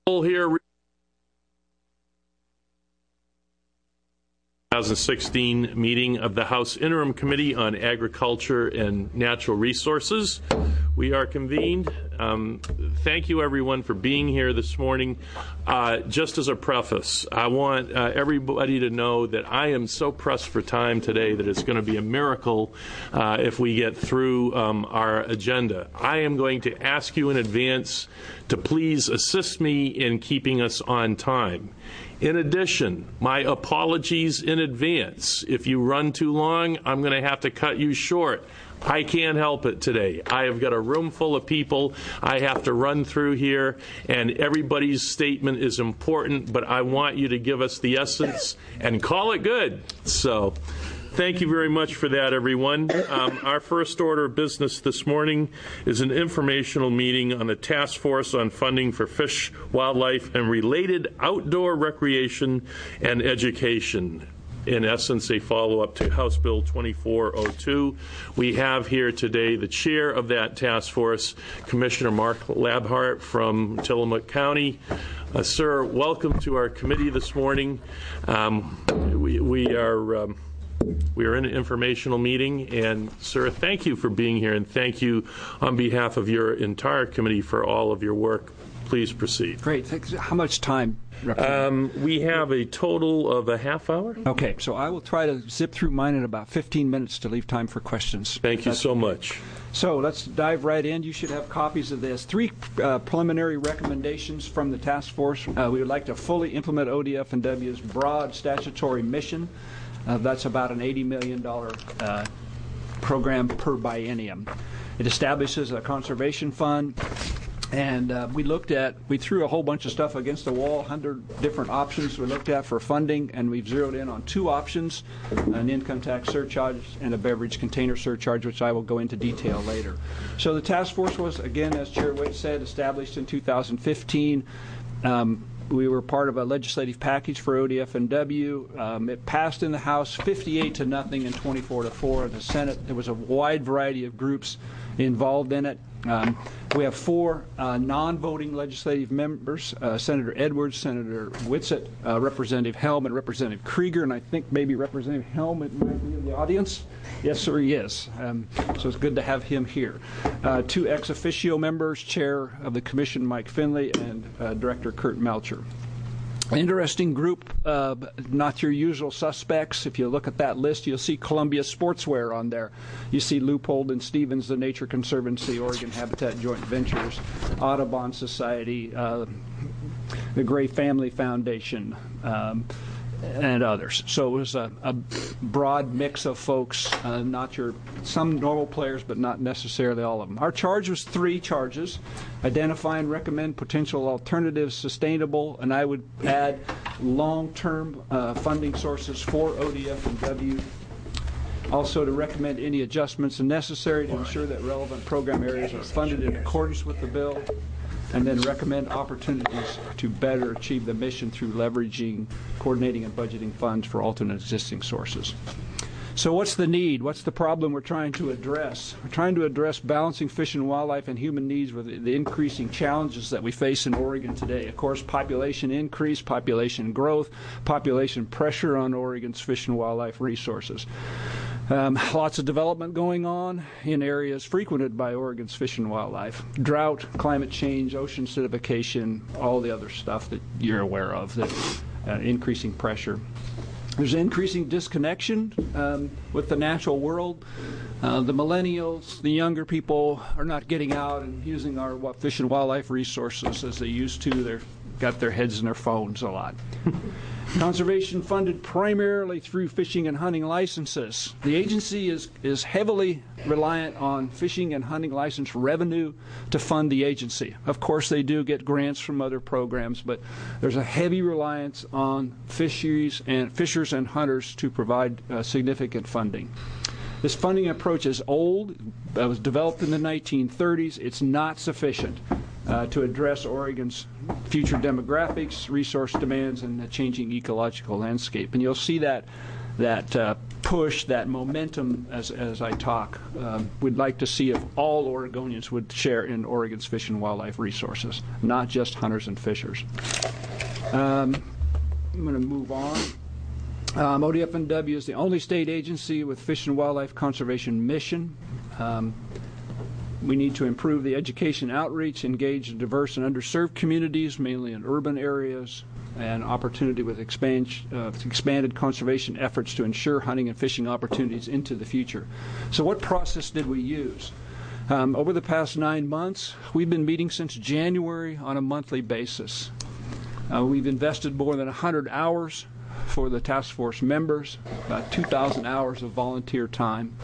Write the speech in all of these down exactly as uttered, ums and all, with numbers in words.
Here, twenty sixteen meeting of the House Interim Committee on Agriculture and Natural Resources. We are convened. Um, thank you, everyone, for being here this morning. Uh, just as a preface, I want uh, everybody to know that I am so pressed for time today that it's going to be a miracle uh, if we get through um, our agenda. I am going to ask you in advance to please assist me in keeping us on time. In addition, my apologies in advance. If you run too long, I'm going to have to cut you short. I can't help it today. I have got a room full of people I have to run through here, and everybody's statement is important, but I want you to give us the essence and call it good. So thank you very much for that, everyone. Um, our first order of business this morning is an informational meeting on the Task Force on Funding for Fish, Wildlife, and Related Outdoor Recreation and Education. In essence, a follow-up to House Bill twenty-four oh two. We have here today the chair of that task force, Commissioner Mark Labhart from Tillamook County. Uh, sir, welcome to our committee this morning. Um, we, we are... Um, We are in an informational meeting, and sir, thank you for being here, and thank you on behalf of your entire committee for all of your work. Please proceed. Great. Thanks. How much time? Um, we have a total of a half hour. Okay, so I will try to zip through mine in about fifteen minutes to leave time for questions. Thank you so much. So let's dive right in. You should have copies of this. Three uh, preliminary recommendations from the task force. Uh, we would like to fully implement O D F and W's broad statutory mission. Uh, that's about an eighty million dollars uh, program per biennium. It establishes a conservation fund, and uh, we looked at, we threw a whole bunch of stuff against the wall, one hundred different options we looked at for funding, and we've zeroed in on two options, an income tax surcharge and a beverage container surcharge, which I will go into detail later. So the task force was, again, as Chair Witt said, established in two thousand fifteen. Um, We were part of a legislative package for O D F and W. Um, it passed in the House fifty-eight to nothing and twenty-four to four. In the Senate, there was a wide variety of groups involved in it. Um, we have four uh, non-voting legislative members, uh, Senator Edwards, Senator Whitsett, uh, Representative Helm, and Representative Krieger, and I think maybe Representative Helm might be in the audience. Yes, sir, he is. Um, so it's good to have him here. Uh, two ex officio members, Chair of the Commission Mike Finley and uh, Director Kurt Melcher. Interesting group, uh, not your usual suspects. If you look at that list, you'll see Columbia Sportswear on there. You see Leupold and Stevens, the Nature Conservancy, Oregon Habitat Joint Ventures, Audubon Society, uh, the Gray Family Foundation, um, and others. So it was a, a broad mix of folks, uh, not your some normal players, but not necessarily all of them. Our charge was three charges: identify and recommend potential alternatives, sustainable, and I would add long-term uh, funding sources for O D F and W. Also to recommend any adjustments necessary to ensure that relevant program areas are funded in accordance with the bill, and then recommend opportunities to better achieve the mission through leveraging, coordinating, and budgeting funds for alternate existing sources. So what's the need? What's the problem we're trying to address? We're trying to address balancing fish and wildlife and human needs with the increasing challenges that we face in Oregon today. Of course, population increase, population growth, population pressure on Oregon's fish and wildlife resources. Um, lots of development going on in areas frequented by Oregon's fish and wildlife. Drought, climate change, ocean acidification, all the other stuff that you're aware of, that uh, increasing pressure. There's increasing disconnection um, with the natural world. Uh, the millennials, the younger people, are not getting out and using our what, fish and wildlife resources as they used to. They've got their heads in their phones a lot. Conservation funded primarily through fishing and hunting licenses. The agency is, is heavily reliant on fishing and hunting license revenue to fund the agency. Of course, they do get grants from other programs, but there's a heavy reliance on fisheries and fishers and hunters to provide uh, significant funding. This funding approach is old. It was developed in the nineteen thirties. It's not sufficient uh, to address Oregon's future demographics, resource demands, and the changing ecological landscape. And you'll see that that uh, push, that momentum as, as I talk. Um, we'd like to see if all Oregonians would share in Oregon's fish and wildlife resources, not just hunters and fishers. Um, I'm going to move on. Um, O D F N W is the only state agency with fish and wildlife conservation mission. Um, we need to improve the education outreach, engage in diverse and underserved communities, mainly in urban areas, and opportunity with expand, uh, expanded conservation efforts to ensure hunting and fishing opportunities into the future. So what process did we use? Um, over the past nine months, we've been meeting since January on a monthly basis. Uh, we've invested more than one hundred hours for the task force members, about two thousand hours of volunteer time.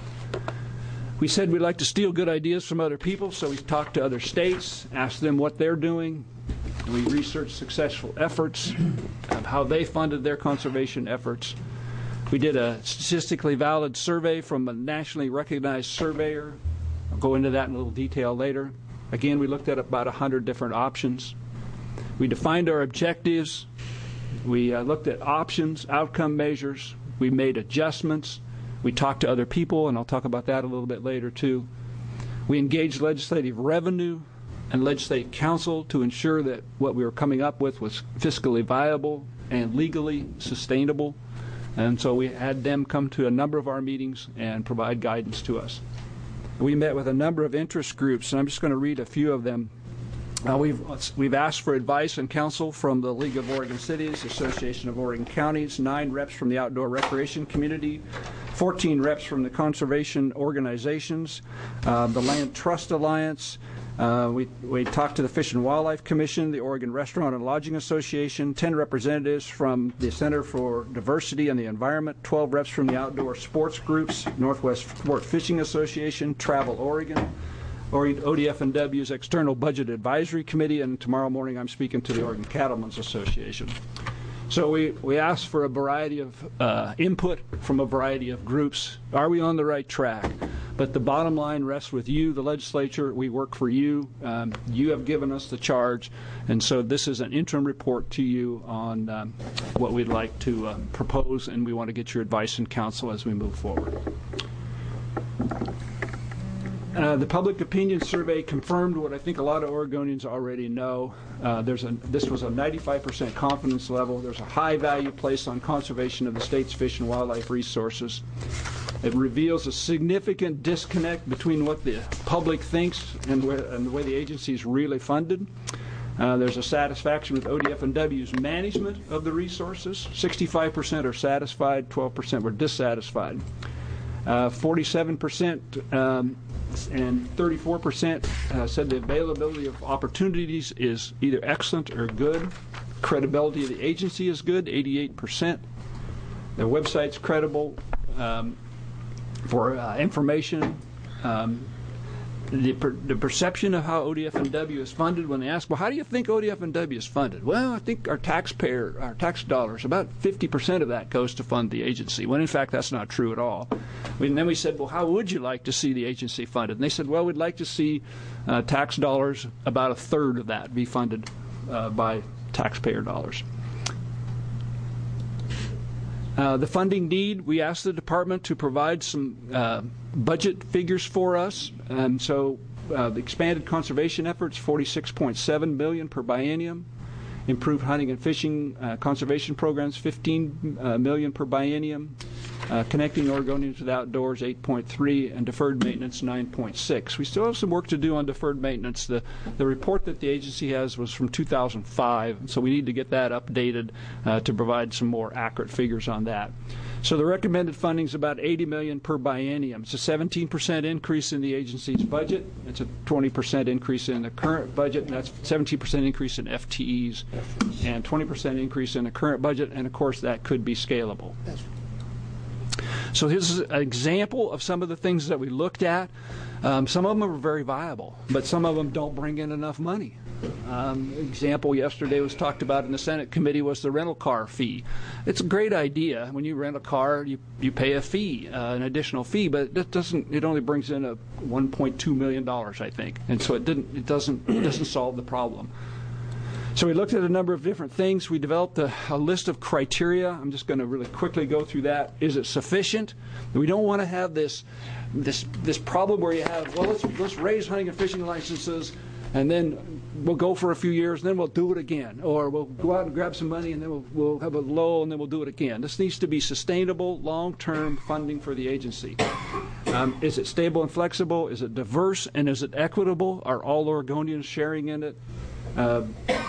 We said we'd like to steal good ideas from other people, so we talked to other states, asked them what they're doing. We researched successful efforts, um, how they funded their conservation efforts. We did a statistically valid survey from a nationally recognized surveyor. I'll go into that in a little detail later. Again, we looked at about one hundred different options. We defined our objectives. We uh, looked at options, outcome measures. We made adjustments. We talked to other people, and I'll talk about that a little bit later too. We engaged legislative revenue and legislative counsel to ensure that what we were coming up with was fiscally viable and legally sustainable. And so we had them come to a number of our meetings and provide guidance to us. We met with a number of interest groups, and I'm just going to read a few of them. Uh, we've, we've asked for advice and counsel from the League of Oregon Cities, Association of Oregon Counties, nine reps from the outdoor recreation community, fourteen reps from the conservation organizations, uh, the Land Trust Alliance. Uh, we, we talked to the Fish and Wildlife Commission, the Oregon Restaurant and Lodging Association, ten representatives from the Center for Diversity and the Environment, twelve reps from the outdoor sports groups, Northwest Sport Fishing Association, Travel Oregon, O D F N W's External Budget Advisory Committee, and tomorrow morning I'm speaking to the Oregon Cattlemen's Association. So we, we asked for a variety of uh, input from a variety of groups. Are we on the right track? But the bottom line rests with you, the legislature. We work for you. Um, you have given us the charge. And so this is an interim report to you on um, what we'd like to uh, propose, and we want to get your advice and counsel as we move forward. Uh, the public opinion survey confirmed what I think a lot of Oregonians already know. Uh, there's a, this was a ninety-five percent confidence level. There's a high value placed on conservation of the state's fish and wildlife resources. It reveals a significant disconnect between what the public thinks and, where, and the way the agency is really funded. Uh, there's a satisfaction with O D F N W's management of the resources. sixty-five percent are satisfied, twelve percent were dissatisfied. Uh, forty-seven percent um, and thirty-four percent uh, said the availability of opportunities is either excellent or good. Credibility of the agency is good, eighty-eight percent. Their website's credible um, for uh, information. Um, the, per, the perception of how O D F N W is funded, when they ask, well, how do you think O D F N W is funded? Well, I think our taxpayer, our tax dollars, about fifty percent of that goes to fund the agency, when in fact that's not true at all. And then we said, well, how would you like to see the agency funded? And they said, well, we'd like to see uh, tax dollars, about a third of that be funded uh, by taxpayer dollars. Uh, the funding need, we asked the department to provide some uh, budget figures for us. And so uh, the expanded conservation efforts, forty-six point seven million dollars per biennium. Improved hunting and fishing uh, conservation programs, fifteen uh, million dollars per biennium. Uh, connecting Oregonians with outdoors, eight point three, and deferred maintenance, nine point six. We still have some work to do on deferred maintenance. The, the report that the agency has was from two thousand five, so we need to get that updated uh, to provide some more accurate figures on that. So the recommended funding is about eighty million dollars per biennium. It's a seventeen percent increase in the agency's budget. It's a twenty percent increase in the current budget, and that's seventeen percent increase in F T Es, and twenty percent increase in the current budget, and of course that could be scalable. So here's an example of some of the things that we looked at. Um, some of them are very viable, but some of them don't bring in enough money. Um, example yesterday was talked about in the Senate committee was the rental car fee. It's a great idea. When you rent a car, you, you pay a fee, uh, an additional fee, but it doesn't. It only brings in a one point two million dollars, I think, and so it didn't. It doesn't. It doesn't solve the problem. So we looked at a number of different things. We developed a, a list of criteria. I'm just going to really quickly go through that. Is it sufficient? We don't want to have this this this problem where you have, well, let's let's raise hunting and fishing licenses, and then we'll go for a few years, and then we'll do it again. Or we'll go out and grab some money, and then we'll, we'll have a lull, and then we'll do it again. This needs to be sustainable, long-term funding for the agency. Um, is it stable and flexible? Is it diverse, and is it equitable? Are all Oregonians sharing in it? Uh,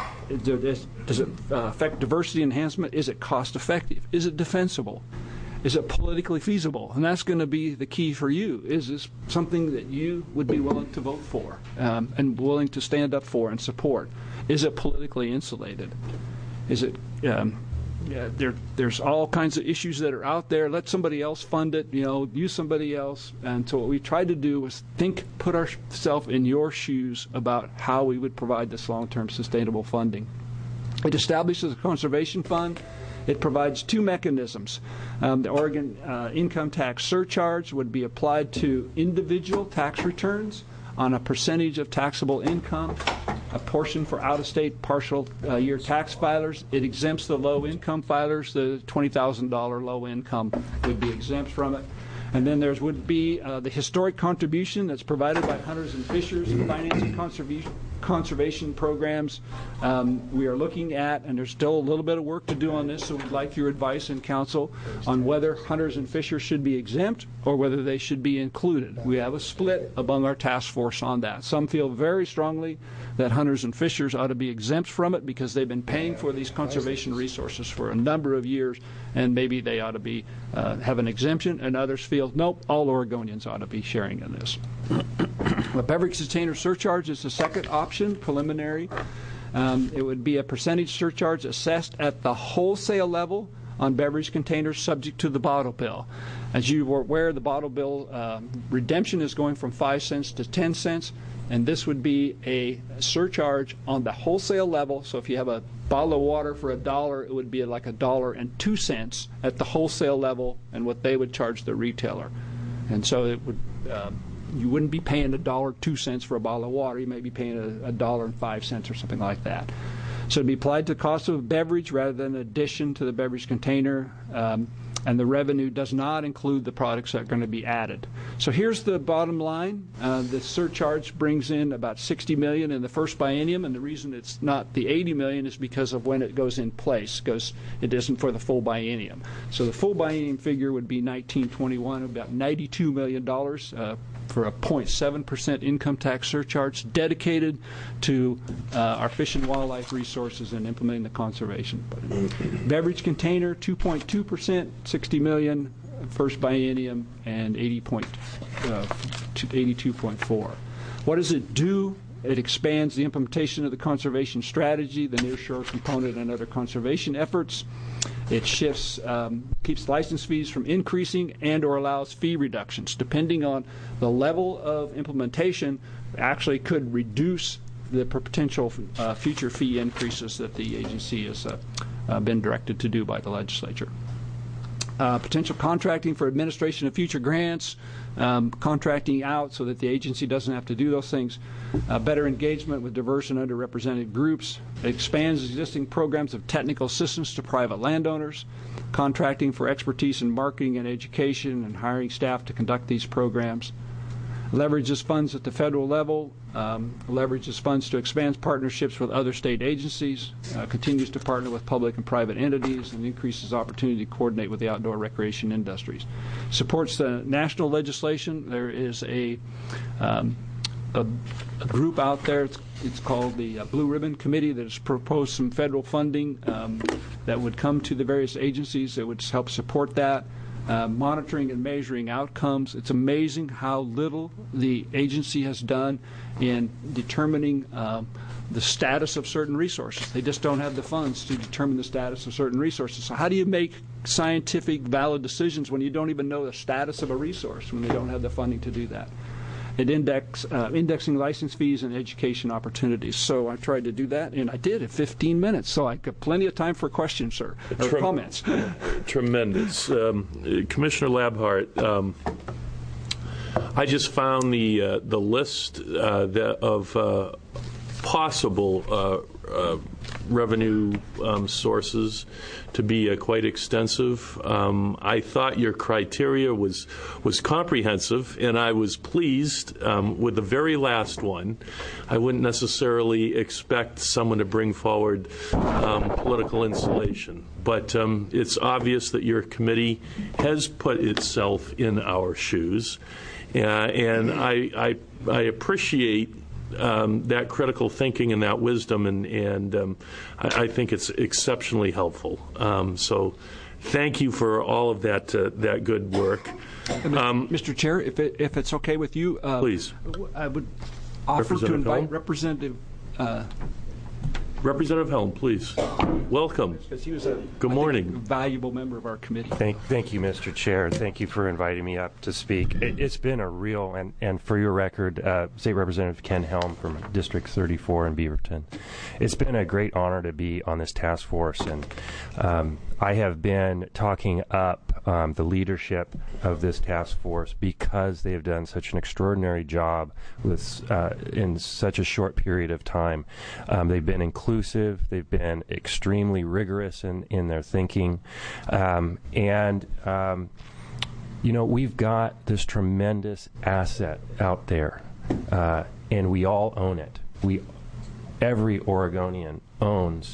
does, does it uh, affect diversity enhancement? Is it cost-effective? Is it defensible? Is it politically feasible? And that's going to be the key for you. Is this something that you would be willing to vote for um, and willing to stand up for and support? Is it politically insulated? Is it um, yeah, there? There's all kinds of issues that are out there. Let somebody else fund it. You know, use somebody else. And so what we tried to do was think, put ourselves in your shoes about how we would provide this long-term sustainable funding. It establishes a conservation fund. It provides two mechanisms. Um, the Oregon uh, income tax surcharge would be applied to individual tax returns on a percentage of taxable income, a portion for out-of-state partial uh, year tax filers. It exempts the low-income filers. The twenty thousand dollars low income would be exempt from it. And then there would be uh, the historic contribution that's provided by hunters and fishers and financing conservation conservation programs. Um, we are looking at, and there's still a little bit of work to do on this, so we'd like your advice and counsel on whether hunters and fishers should be exempt or whether they should be included. We have a split among our task force on that. Some feel very strongly that hunters and fishers ought to be exempt from it because they've been paying for these conservation resources for a number of years, and maybe they ought to be uh, have an exemption, and others feel, nope, all Oregonians ought to be sharing in this. The beverage container surcharge is the second option, preliminary. Um, it would be a percentage surcharge assessed at the wholesale level on beverage containers subject to the bottle bill. As you were aware, the bottle bill uh, redemption is going from five cents to ten cents, and this would be a surcharge on the wholesale level. So if you have a bottle of water for a dollar, it would be like a dollar and two cents at the wholesale level and what they would charge the retailer. And so it would uh, you wouldn't be paying a dollar two cents for a bottle of water. You may be paying a, a dollar and five cents or something like that. So it'd be applied to the cost of a beverage rather than an addition to the beverage container. Um, and the revenue does not include the products that are going to be added. So here's the bottom line. Uh, the surcharge brings in about sixty million dollars in the first biennium, and the reason it's not the eighty million dollars is because of when it goes in place, because it isn't for the full biennium. So the full biennium figure would be nineteen twenty-one, about ninety-two million dollars uh, for a zero point seven percent income tax surcharge dedicated to uh, our fish and wildlife resources and implementing the conservation. Beverage container, two point two percent, sixty million dollars first biennium, and eighty point, uh, eighty-two point four. What does it do? It expands the implementation of the conservation strategy, the nearshore component, and other conservation efforts. It shifts, um, keeps license fees from increasing and or allows fee reductions. Depending on the level of implementation, actually could reduce the potential uh, future fee increases that the agency has uh, uh, been directed to do by the legislature. Uh, potential contracting for administration of future grants, um, contracting out so that the agency doesn't have to do those things, uh, better engagement with diverse and underrepresented groups, it expands existing programs of technical assistance to private landowners, contracting for expertise in marketing and education and hiring staff to conduct these programs, leverages funds at the federal level, um, leverages funds to expand partnerships with other state agencies, uh, continues to partner with public and private entities, and increases opportunity to coordinate with the outdoor recreation industries. Supports the national legislation. There is a, um, a, a group out there, it's, it's called the uh, Blue Ribbon Committee, that has proposed some federal funding um, that would come to the various agencies that would help support that. Uh, monitoring and measuring outcomes. It's amazing how little the agency has done in determining um, the status of certain resources. They just don't have the funds to determine the status of certain resources. So how do you make scientific, valid decisions when you don't even know the status of a resource, when they don't have the funding to do that? It index, uh, indexing license fees and education opportunities. So I tried to do that, and I did in fifteen minutes. So I got plenty of time for questions, sir, or Trem- comments. Tremendous. Um, Commissioner Labhart, um, I just found the uh, the list uh, the, of uh, possible uh, uh, revenue um, sources to be uh, quite extensive. Um, I thought your criteria was was comprehensive, and I was pleased um, with the very last one. I wouldn't necessarily expect someone to bring forward um, political insulation, but um, it's obvious that your committee has put itself in our shoes, uh, and I, I, I appreciate Um, that critical thinking and that wisdom, and, and um, I, I think it's exceptionally helpful. Um, so thank you for all of that uh, that good work. Um, Mister Chair, if, it, if it's okay with you, uh, please. I would offer to invite Helm? Representative uh, Representative Helm, please. Welcome. because he was a Good I morning. think, valuable member of our committee. Thank, thank you, Mister Chair. Thank you for inviting me up to speak. It, it's been a real, and, and for your record, uh, State Representative Ken Helm from District thirty-four in Beaverton. It's been a great honor to be on this task force, and um, I have been talking up um, the leadership of this task force because they have done such an extraordinary job with uh, in such a short period of time. Um, they've been inclusive. They've been extremely rigorous in, in their thinking. Um, and, um, you know, we've got this tremendous asset out there, uh, and we all own it. We, every Oregonian owns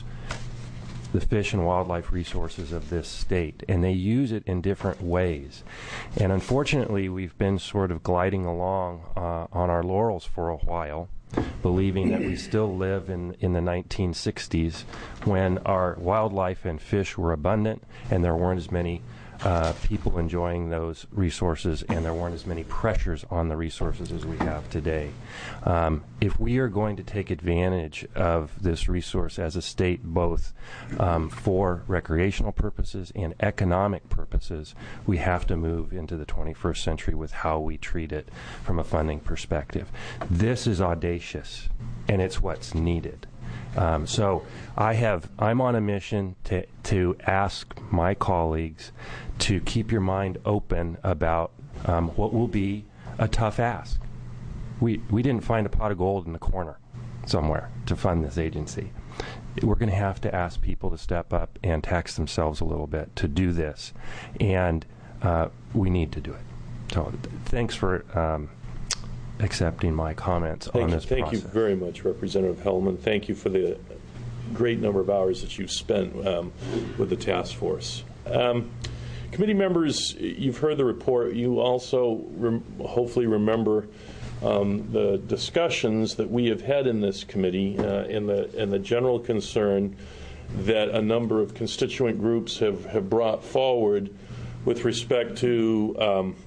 the fish and wildlife resources of this state, and they use it in different ways. And unfortunately, we've been sort of gliding along uh, on our laurels for a while, believing that we still live in, in the nineteen sixties when our wildlife and fish were abundant and there weren't as many uh, people enjoying those resources and there weren't as many pressures on the resources as we have today. Um, if we are going to take advantage of this resource as a state, both um, for recreational purposes and economic purposes, we have to move into the twenty-first century with how we treat it from a funding perspective. This is audacious, and it's what's needed. Um, so I have, I'm on a mission to, to ask my colleagues to keep your mind open about um, what will be a tough ask. We, we didn't find a pot of gold in the corner somewhere to fund this agency. We're going to have to ask people to step up and tax themselves a little bit to do this, and uh, we need to do it. So thanks for um, accepting my comments Thank on you, this thank process. you very much, Representative Hellman. Thank you for the great number of hours that you've spent um, with the task force. Um, committee members, you've heard the report. You also rem hopefully remember um, the discussions that we have had in this committee uh, and the and the general concern that a number of constituent groups have, have brought forward with respect to um,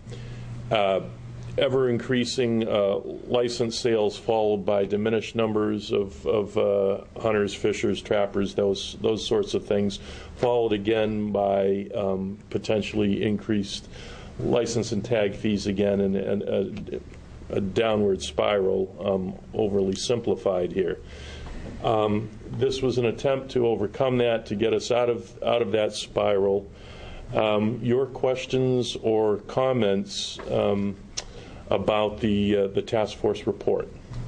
uh, ever-increasing uh, license sales followed by diminished numbers of, of uh, hunters, fishers, trappers, those those sorts of things, followed again by um, potentially increased license and tag fees again, and, and a, a downward spiral, um, overly simplified here. Um, this was an attempt to overcome that, to get us out of out of that spiral. Um, your questions or comments um, about the uh, the task force report?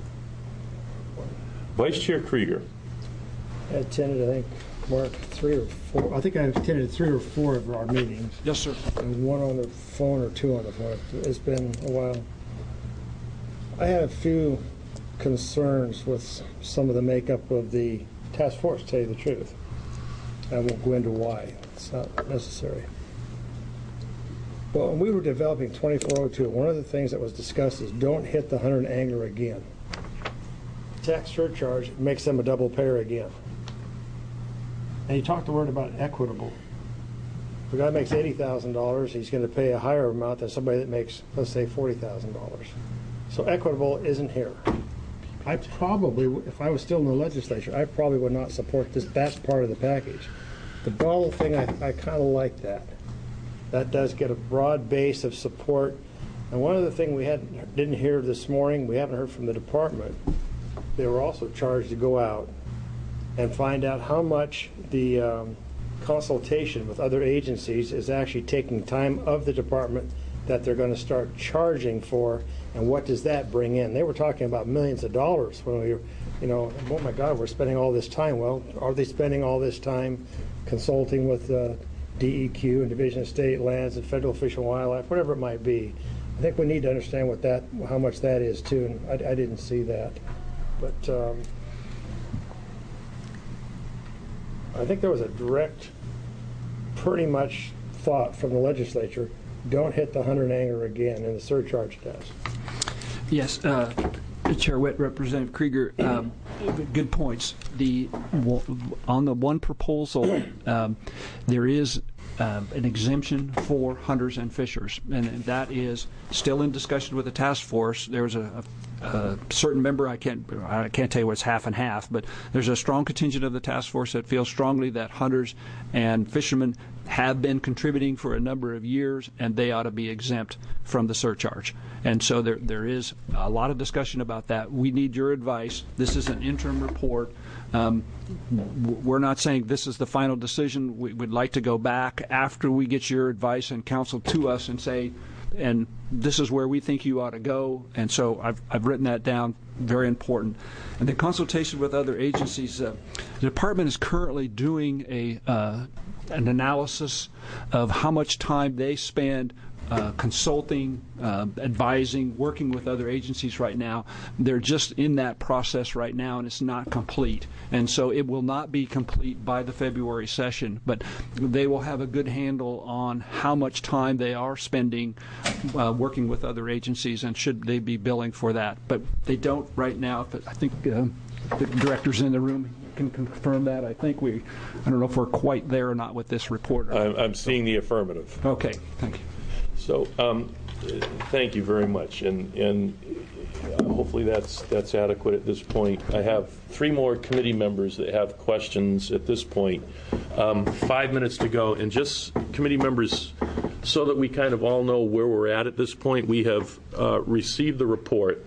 Vice Chair Krieger. I attended, I think, Mark, three or four. I think I attended three or four of our meetings. Yes, sir. And one on the phone or two on the phone. It's been a while. I had a few concerns with some of the makeup of the task force, to tell you the truth. I won't go into why. It's not necessary. Well, when we were developing twenty-four oh two, one of the things that was discussed is don't hit the hunter and angler again. Tax surcharge makes them a double payer again. And you talked the word about equitable. If a guy makes eighty thousand dollars, he's going to pay a higher amount than somebody that makes, let's say, forty thousand dollars. So equitable isn't here. I probably, if I was still in the legislature, I probably would not support this. That's part of the package. The bottle thing, I, I kind of like that. That does get a broad base of support. And one other thing we had, didn't hear this morning, we haven't heard from the department, they were also charged to go out and find out how much the um, consultation with other agencies is actually taking time of the department that they're going to start charging for, and what does that bring in. They were talking about millions of dollars when we you know, oh my God, we're spending all this time. Well, are they spending all this time consulting with uh, D E Q and Division of State Lands and Federal Fish and Wildlife, whatever it might be? I think we need to understand what that, how much that is too, and I, I didn't see that. But um, I think there was a direct, pretty much thought from the legislature, don't hit the hunter and angler again in the surcharge test. Yes, uh, Chair Witt, Representative Krieger, um, good points. The on the one proposal, um, there is uh, an exemption for hunters and fishers, and that is still in discussion with the task force. There's a, a, a certain member, I can't I can't tell you what's half and half, but there's a strong contingent of the task force that feels strongly that hunters and fishermen have been contributing for a number of years, and they ought to be exempt from the surcharge. And so there there is a lot of discussion about that. We need your advice. This is an interim report. Um, we're not saying this is the final decision. We would like to go back after we get your advice and counsel to us and say, and this is where we think you ought to go. And so I've, I've written that down, very important. And the consultation with other agencies, uh, the department is currently doing a uh, an analysis of how much time they spend uh, consulting, uh, advising, working with other agencies right now. They're just in that process right now, and it's not complete. And so it will not be complete by the February session, but they will have a good handle on how much time they are spending uh, working with other agencies, and should they be billing for that. But they don't right now. But I think uh, the director's in the room can confirm that. I think we, I don't know if we're quite there or not with this report. I'm, I'm seeing the affirmative. Okay, thank you. So, um, thank you very much, and and hopefully that's that's adequate at this point. I have three more committee members that have questions at this point. Um, five minutes to go, and just committee members, so that we kind of all know where we're at at this point. We have uh, received the report.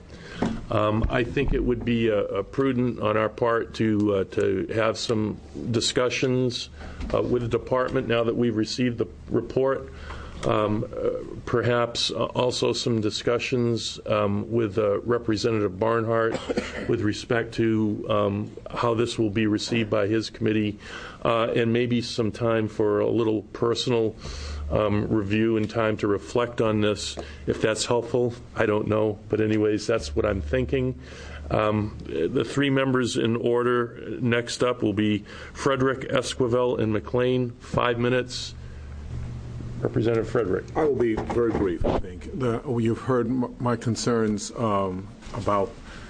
Um, I think it would be uh, prudent on our part to uh, to have some discussions uh, with the department now that we've received the report. Um, uh, perhaps uh, also some discussions um, with uh, Representative Barnhart with respect to um, how this will be received by his committee, uh, and maybe some time for a little personal um, review and time to reflect on this. If that's helpful, I don't know. But anyways, that's what I'm thinking. Um, the three members in order next up will be Frederick, Esquivel, and McLean. Five minutes. Representative Frederick. I will be very brief, I think. The, you've heard m- my concerns um, about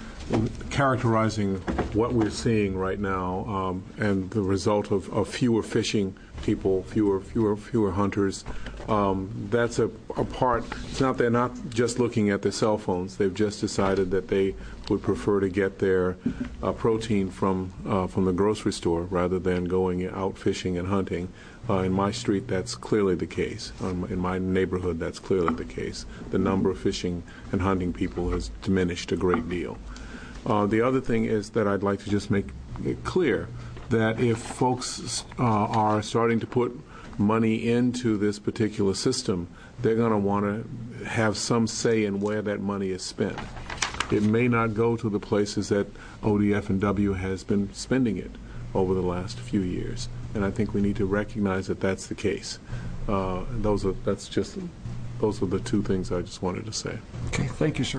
characterizing what we're seeing right now um, and the result of, of fewer fishing people, fewer fewer fewer hunters. Um, that's a, a part. It's not they're not just looking at their cell phones. They've just decided that they would prefer to get their uh, protein from uh, from the grocery store rather than going out fishing and hunting. Uh, in my street, that's clearly the case. Um, in my neighborhood, that's clearly the case. The number of fishing and hunting people has diminished a great deal. Uh, the other thing is that I'd like to just make it clear that if folks uh, are starting to put money into this particular system, they're going to want to have some say in where that money is spent. It may not go to the places that O D F and W has been spending it over the last few years. And I think we need to recognize that that's the case. Uh, those are that's just those are the two things I just wanted to say. Okay, thank you, sir.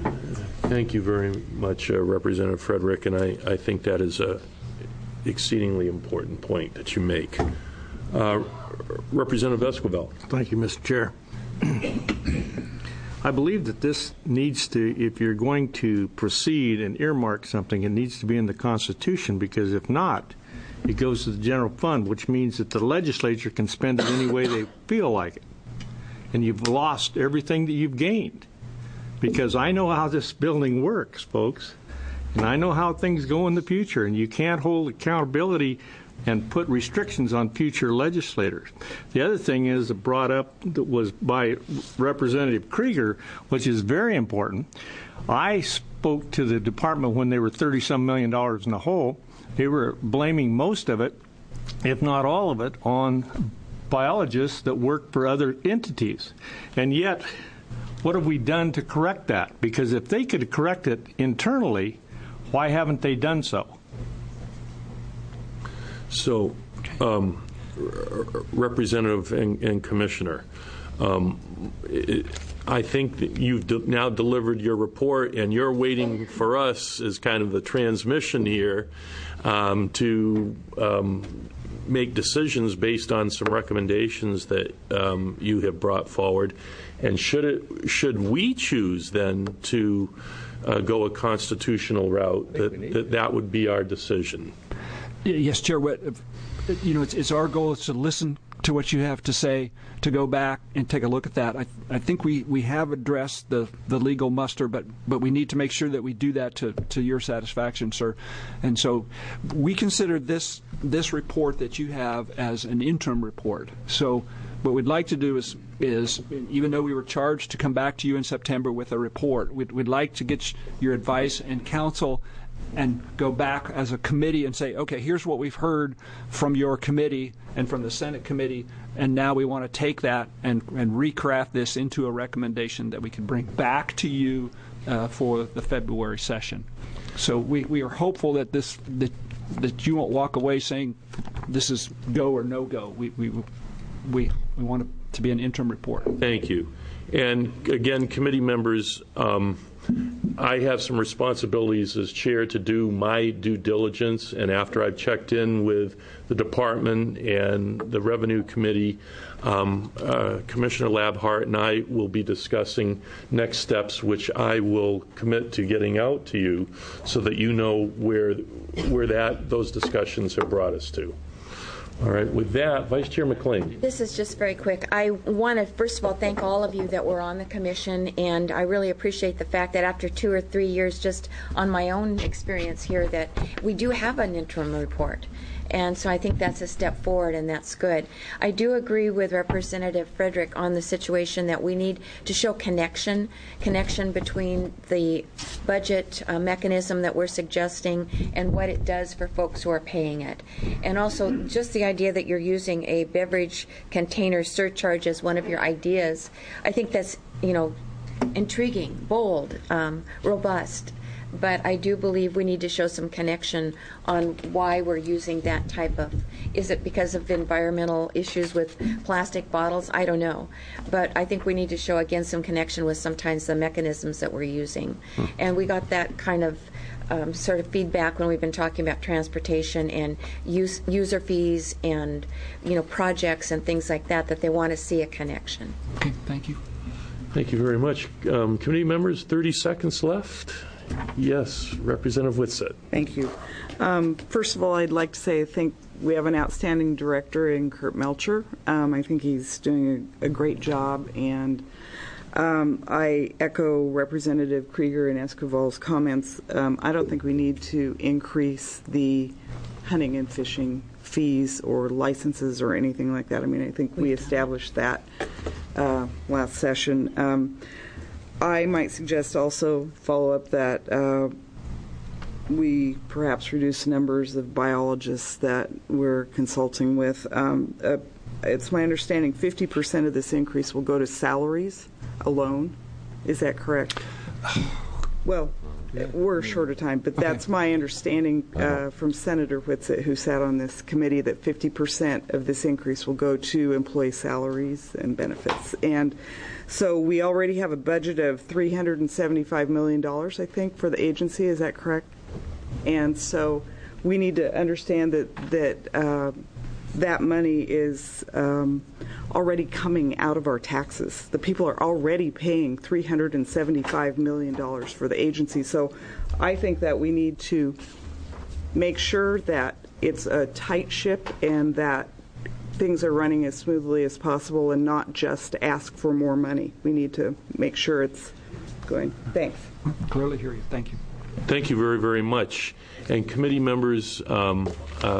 Thank you very much, uh, Representative Frederick, and I, I think that is a exceedingly important point that you make. Uh, Representative Esquivel. Thank you, Mister Chair. I believe that this needs to, if you're going to proceed and earmark something, it needs to be in the Constitution, because if not, it goes to the general fund, which means that the legislature can spend it any way they feel like it. And you've lost everything that you've gained. Because I know how this building works, folks, and I know how things go in the future, and you can't hold accountability and put restrictions on future legislators. The other thing is brought up that was by Representative Krieger, which is very important. I spoke to the department when they were thirty-some million dollars in the hole. They were blaming most of it, if not all of it, on biologists that work for other entities. And yet, what have we done to correct that? Because if they could correct it internally, Why haven't they done so? So, um, Representative and, and Commissioner, um, it, I think that you've de- now delivered your report, and you're waiting for us as kind of the transmission here um, to um, make decisions based on some recommendations that um, you have brought forward. And should it, should we choose then to uh, go a constitutional route, that, that that would be our decision. Yes, Chair. What, you know, it's, it's our goal is to listen to what you have to say, to go back and take a look at that. I, I think we, we have addressed the, the legal muster, but but we need to make sure that we do that to, to your satisfaction, sir. And so we consider this this report that you have as an interim report. So what we'd like to do is, is even though we were charged to come back to you in September with a report, we'd, we'd like to get your advice and counsel and go back as a committee and say, okay, here's what we've heard from your committee and from the Senate committee, and now we want to take that and, and recraft this into a recommendation that we can bring back to you uh, for the February session. So we, we are hopeful that this that, that you won't walk away saying this is go or no go. We we we, we want it to be an interim report. Thank you. And again, committee members, um, I have some responsibilities as chair to do my due diligence, and after I've checked in with the department and the Revenue Committee, um, uh, Commissioner Labhart and I will be discussing next steps, which I will commit to getting out to you so that you know where where that those discussions have brought us to. All right. With that, Vice Chair McLean. This is just very quick. I want to, first of all, thank all of you that were on the commission, and I really appreciate the fact that after two or three years, just on my own experience here, that we do have an interim report. And so I think that's a step forward, and that's good. I do agree with Representative Frederick on the situation that we need to show connection, connection between the budget uh, mechanism that we're suggesting and what it does for folks who are paying it. And also just the idea that you're using a beverage container surcharge as one of your ideas, I think that's, you know, intriguing, bold, um, robust. But I do believe we need to show some connection on why we're using that type of, is it because of environmental issues with plastic bottles? I don't know. But I think we need to show, again, some connection with sometimes the mechanisms that we're using. Hmm. And we got that kind of um, sort of feedback when we've been talking about transportation and use, user fees and, you know, projects and things like that, that they want to see a connection. Okay, thank you. Thank you very much. Um, committee members, thirty seconds left. Yes, Representative Whitsett. Thank you. Um, first of all, I'd like to say I think we have an outstanding director in Kurt Melcher. Um, I think he's doing a, a great job, and um, I echo Representative Krieger and Esquivel's comments. Um, I don't think we need to increase the hunting and fishing fees or licenses or anything like that. I mean, I think we established that uh, last session. Um, I might suggest also follow up that uh, we perhaps reduce numbers of biologists that we're consulting with. Um, uh, it's my understanding fifty percent of this increase will go to salaries alone. Is that correct? Well, yeah. We're short of time, but that's okay. My understanding uh, from Senator Whitsett, who sat on this committee, that fifty percent of this increase will go to employee salaries and benefits. And so we already have a budget of three hundred seventy-five million dollars, I think, for the agency. Is that correct? And so we need to understand that that uh, that money is um, already coming out of our taxes. The people are already paying three hundred seventy-five million dollars for the agency. So I think that we need to make sure that it's a tight ship and that things are running as smoothly as possible and not just ask for more money. We need to make sure it's going. Thanks. Clearly hear you. Thank you. Thank you very, very much. And committee members, um, uh,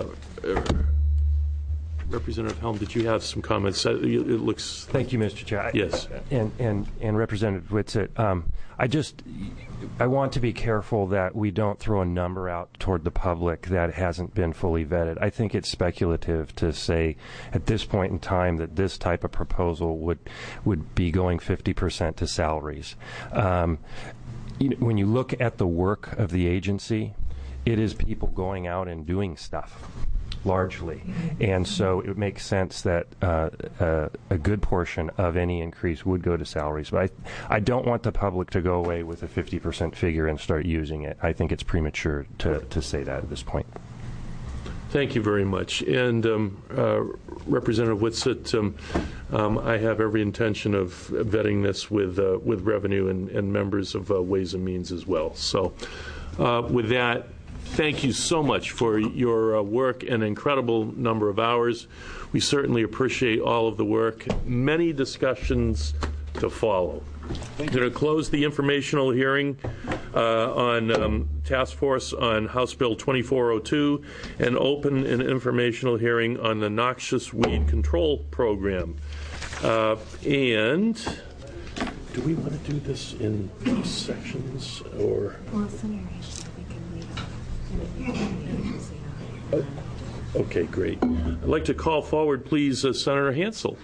Representative Helm, did you have some comments? It looks. Thank you, Mister Chair. Yes. And and and Representative Whitsett, um, I just I want to be careful that we don't throw a number out toward the public that hasn't been fully vetted. I think it's speculative to say at this point in time that this type of proposal would would be going fifty percent to salaries. Um, You know, when you look at the work of the agency, it is people going out and doing stuff, largely. And so it makes sense that uh, uh, a good portion of any increase would go to salaries. But I, I don't want the public to go away with a fifty percent figure and start using it. I think it's premature to, to say that at this point. Thank you very much. And um, uh, Representative Whitsett, um, um, I have every intention of vetting this with uh, with Revenue and, and members of uh, Ways and Means as well. So uh, with that, thank you so much for your uh, work, an incredible number of hours. We certainly appreciate all of the work. Many discussions to follow. I'm going to close the informational hearing uh, on um, Task Force on House Bill twenty-four oh two and open an informational hearing on the Noxious Weed Control Program. Uh, and do we want to do this in sections or? Well, Senator Hansel, we can lead off. Okay, great. I'd like to call forward, please, uh, Senator Hansel.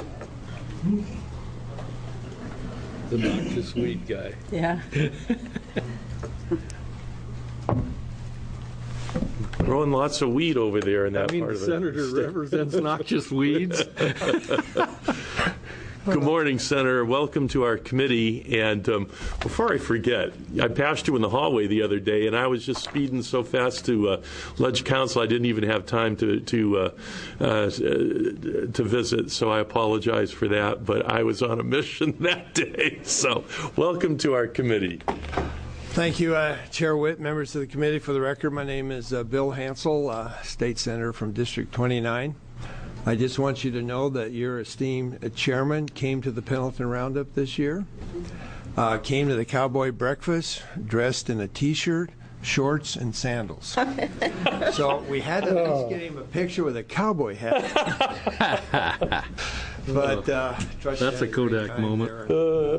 The noxious weed guy. Yeah. Growing lots of weed over there in that, I mean, part the of it. senator represents noxious weeds. Good morning, Senator. Welcome to our committee. And um, before I forget, I passed you in the hallway the other day, and I was just speeding so fast to uh, Ledge Council, I didn't even have time to to uh, uh, to visit. So I apologize for that. But I was on a mission that day. So welcome to our committee. Thank you, uh, Chair Witt, members of the committee. For the record, my name is uh, Bill Hansel, uh, State Senator from District twenty-nine. I just want you to know that your esteemed chairman came to the Pendleton Roundup this year, uh, came to the cowboy breakfast dressed in a T-shirt, shorts, and sandals. So we had to at least get him a picture with a cowboy hat. But uh, that's a Kodak moment. A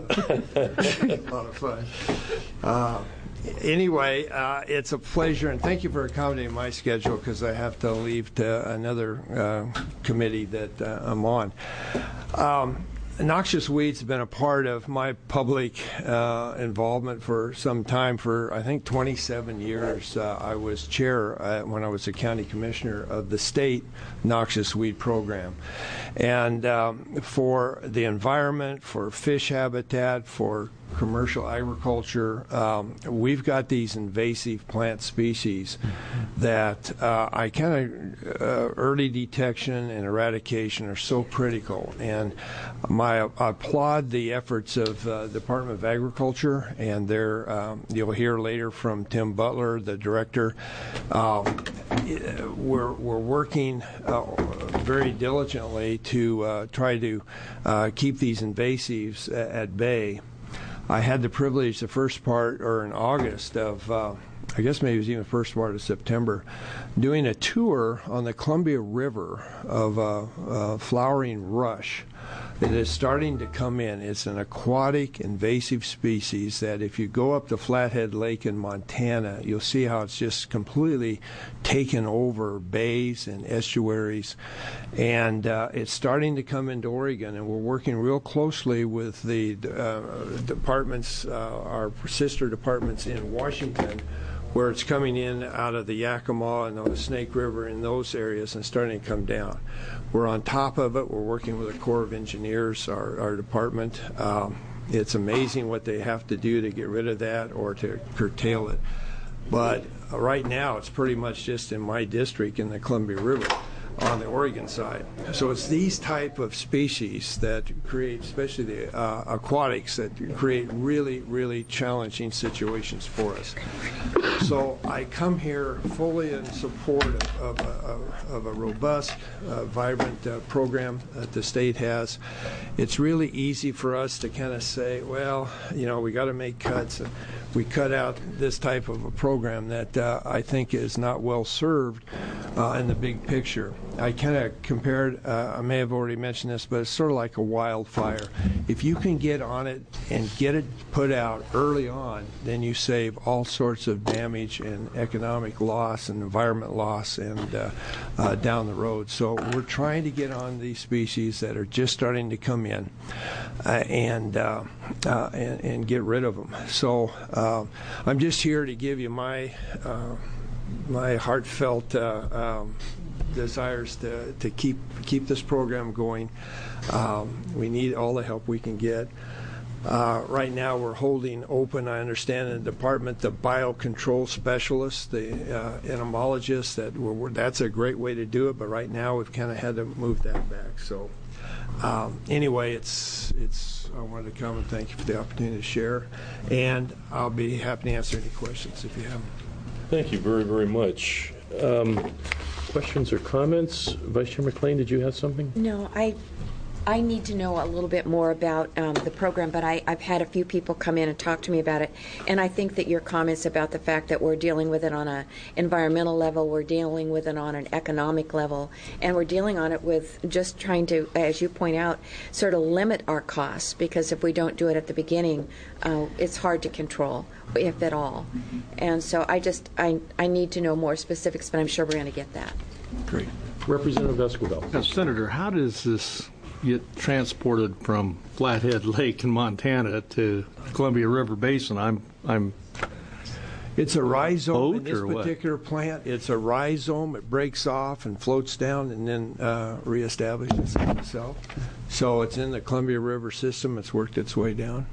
lot of fun. Uh, Anyway, uh, it's a pleasure, and thank you for accommodating my schedule because I have to leave to another uh, committee that uh, I'm on. Um, Noxious weeds have been a part of my public uh, involvement for some time. For I think twenty-seven years, uh, I was chair uh, when I was a county commissioner of the state noxious weed program, and um, for the environment, for fish habitat, for commercial agriculture, um, we've got these invasive plant species that uh, I kind of uh, early detection and eradication are so critical. And my I applaud the efforts of uh, Department of Agriculture, and their um, you'll hear later from Tim Butler, the director. Um, we're we're working uh, very diligently to uh, try to uh, keep these invasives at bay. I had the privilege the first part, or in August of, uh, I guess maybe it was even the first part of September, doing a tour on the Columbia River of a, a flowering rush. It is starting to come in. It's an aquatic invasive species that if you go up to Flathead Lake in Montana, you'll see how it's just completely taken over bays and estuaries. And uh, it's starting to come into Oregon, and we're working real closely with the uh, departments, uh, our sister departments in Washington, where it's coming in out of the Yakima and the Snake River in those areas and starting to come down. We're on top of it. We're working with the Corps of Engineers, our, our department. Um, it's amazing what they have to do to get rid of that or to curtail it. But uh, right now, it's pretty much just in my district in the Columbia River on the Oregon side. So it's these type of species that create, especially the uh, aquatics, that create really, really challenging situations for us. So I come here fully in support of, of, a, of a robust, uh, vibrant uh, program that the state has. It's really easy for us to kind of say, well, you know, we got to make cuts. And we cut out this type of a program that uh, I think is not well served uh, in the big picture. I kind of compared, uh, I may have already mentioned this, but it's sort of like a wildfire. If you can get on it and get it put out early on, then you save all sorts of damage and economic loss and environment loss and uh, uh, down the road. So we're trying to get on these species that are just starting to come in uh, and, uh, uh, and and get rid of them. So uh, I'm just here to give you my uh, my heartfelt uh, um, desires to, to keep keep this program going. Um, we need all the help we can get. Uh, right now, we're holding open, I understand, in the department, the biocontrol specialists, the uh, entomologists. That we're, we're, that's a great way to do it, but right now we've kind of had to move that back. So um, anyway, it's it's. I wanted to come and thank you for the opportunity to share, and I'll be happy to answer any questions if you have them. Thank you very, very much. Um, questions or comments? Vice Chair McLean, did you have something? No, I I need to know a little bit more about um, the program, but I, I've had a few people come in and talk to me about it, and I think that your comments about the fact that we're dealing with it on an environmental level, we're dealing with it on an economic level, and we're dealing on it with just trying to, as you point out, sort of limit our costs, because if we don't do it at the beginning, uh, it's hard to control, if at all. And so I just, I, I need to know more specifics, but I'm sure we're going to get that. Great. Representative Esquivel. Now, Senator, how does this get transported from Flathead Lake in Montana to Columbia River Basin? I'm, I'm. It's a rhizome in this or what? particular plant. It's a rhizome. It breaks off and floats down and then uh, reestablishes itself. So it's in the Columbia River system. It's worked its way down.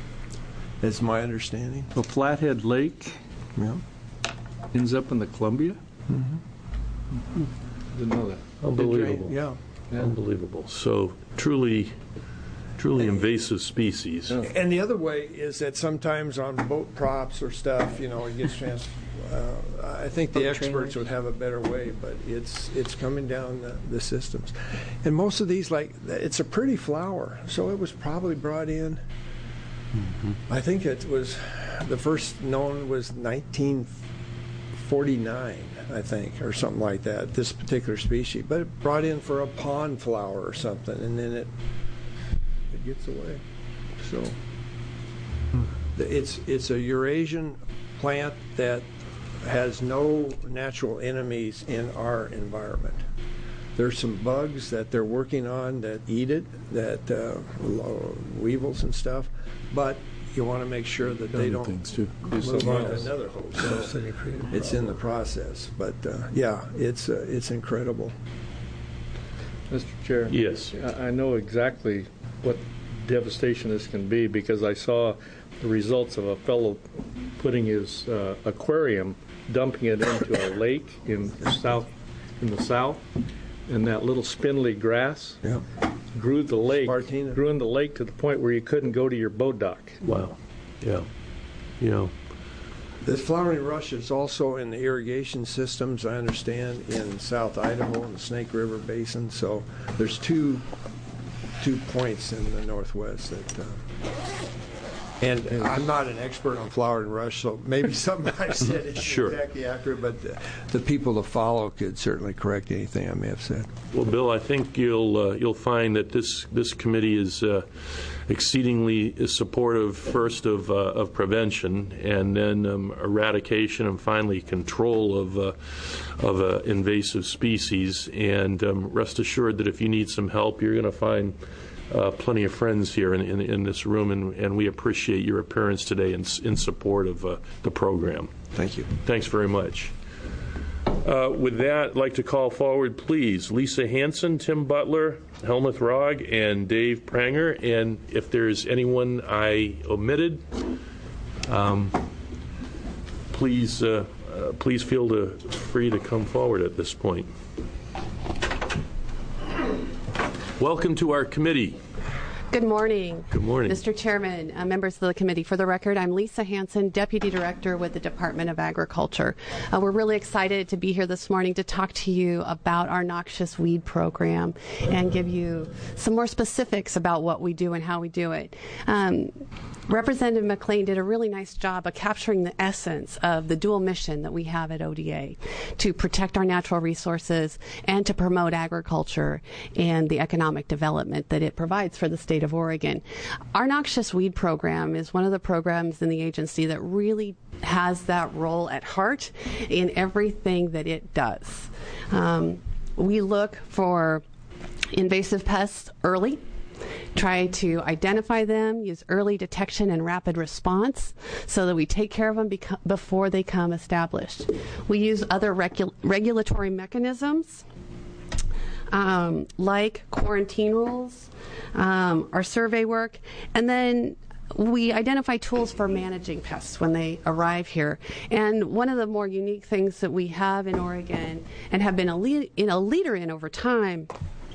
That's my understanding. The Flathead Lake Yeah. ends up in the Columbia? Mm-hmm. Didn't know that. Unbelievable. Yeah. Unbelievable. So truly, truly invasive species. And the other way is that sometimes on boat props or stuff, you know, it gets trans. Uh, I think the experts would have a better way, but it's it's coming down the, the systems. And most of these, like, it's a pretty flower, so it was probably brought in. Mm-hmm. I think it was, the first known was nineteen forty-nine, I think, or something like that, this particular species. But it brought in for a pond flower or something, and then it it gets away. So it's it's a Eurasian plant that has no natural enemies in our environment. There's some bugs that they're working on that eat it, that uh, weevils and stuff, but you want to make sure that they don't things too. move on to another host. So it's in the process, but uh, yeah, it's uh, it's incredible. Mister Chair? Yes. I I know exactly what devastation this can be because I saw the results of a fellow putting his uh, aquarium, dumping it into a lake in the south, in the south, and that little spindly grass Yeah. grew the lake, Spartina. grew in the lake to the point where you couldn't go to your boat dock. Wow. Yeah. Yeah. The flowering rush is also in the irrigation systems, I understand, in South Idaho and the Snake River Basin. So there's two two points in the Northwest that. Uh, and I'm not an expert on flowering rush, so maybe something I said isn't Sure. exactly accurate, but the, the people to follow could certainly correct anything I may have said. Well, Bill, I think you'll uh, you'll find that this this committee is uh, exceedingly supportive, first of uh, of prevention, and then um, eradication, and finally control of uh, of uh, invasive species. And um, rest assured that if you need some help, you're going to find Uh, plenty of friends here in, in, in this room, and, and we appreciate your appearance today in, in support of uh, the program. Thank you. Thanks very much. Uh, with that, I'd like to call forward, please, Lisa Hanson, Tim Butler, Helmuth Rogg, and Dave Pranger. And if there's anyone I omitted, um, please, uh, uh, please feel to, free to come forward at this point. Welcome to our committee. Good morning. Good morning. Mister Chairman, uh, members of the committee. For the record, I'm Lisa Hanson, Deputy Director with the Department of Agriculture. Uh, we're really excited to be here this morning to talk to you about our noxious weed program and give you some more specifics about what we do and how we do it. Um, Representative McLean did a really nice job of capturing the essence of the dual mission that we have at O D A, to protect our natural resources and to promote agriculture and the economic development that it provides for the state of Oregon. Our noxious weed program is one of the programs in the agency that really has that role at heart in everything that it does. Um, we look for invasive pests early. try to identify them, use early detection and rapid response so that we take care of them beco- before they become established. We use other regu- regulatory mechanisms um, like quarantine rules, um, our survey work, and then we identify tools for managing pests when they arrive here. And one of the more unique things that we have in Oregon and have been a, lead, in a leader in over time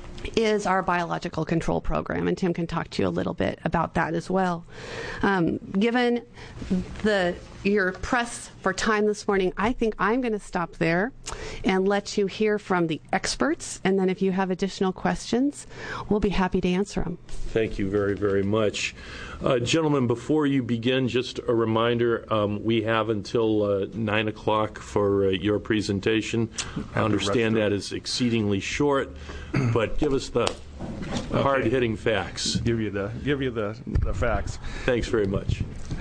is our biological control program, and Tim can talk to you a little bit about that as well. Um, given the your press for time this morning, I think I'm going to stop there and let you hear from the experts, and then if you have additional questions, we'll be happy to answer them. Thank you very, very much. Uh, gentlemen, before you begin, just a reminder, um, we have until uh, nine o'clock for uh, your presentation. I understand that is exceedingly short, but give us the Okay. hard-hitting facts. Give you the give you the, the facts. Thanks very much.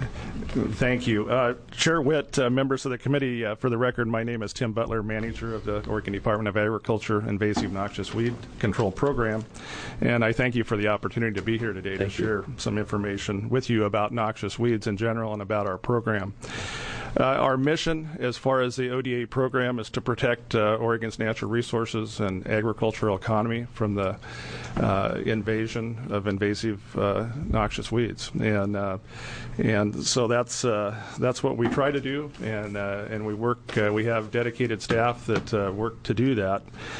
Thank you. Uh, Chair Witt, uh, members of the committee, uh, for the record, my name is Tim Butler, manager of the Oregon Department of Agriculture Invasive Noxious Weed Control Program, and I thank you for the opportunity to be here today Thank to share you. some information with you about noxious weeds in general and about our program. Uh, our mission, as far as the O D A program, is to protect uh, Oregon's natural resources and agricultural economy from the uh, invasion of invasive uh, noxious weeds, and uh, and so that's uh, that's what we try to do, and uh, and we work. Uh, we have dedicated staff that uh, work to do that.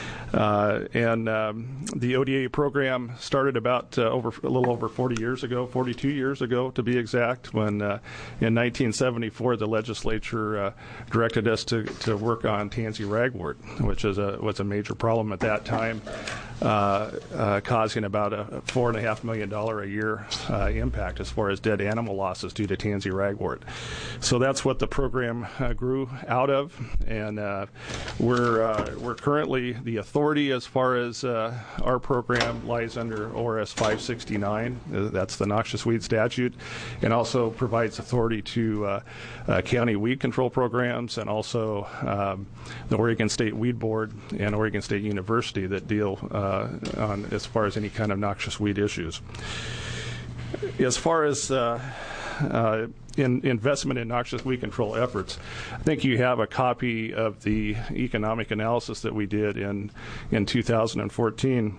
Uh, and um, the O D A program started about uh, over a little over forty years ago, forty-two years ago to be exact, when uh, in nineteen seventy-four the legislature uh, directed us to, to work on tansy ragwort, which is a, was a major problem at that time, uh, uh, causing about a four and a half million dollar a year uh, impact as far as dead animal losses due to tansy ragwort. So that's what the program uh, grew out of, and uh, we're uh, we're currently the authority as far as uh, our program lies under O R S five sixty-nine. Uh, that's the noxious weed statute, and also provides authority to uh, uh, county weed control programs, and also um, the Oregon State Weed Board and Oregon State University that deal uh, on as far as any kind of noxious weed issues. As far as uh, uh, in investment in noxious weed control efforts, I think you have a copy of the economic analysis that we did in in two thousand fourteen.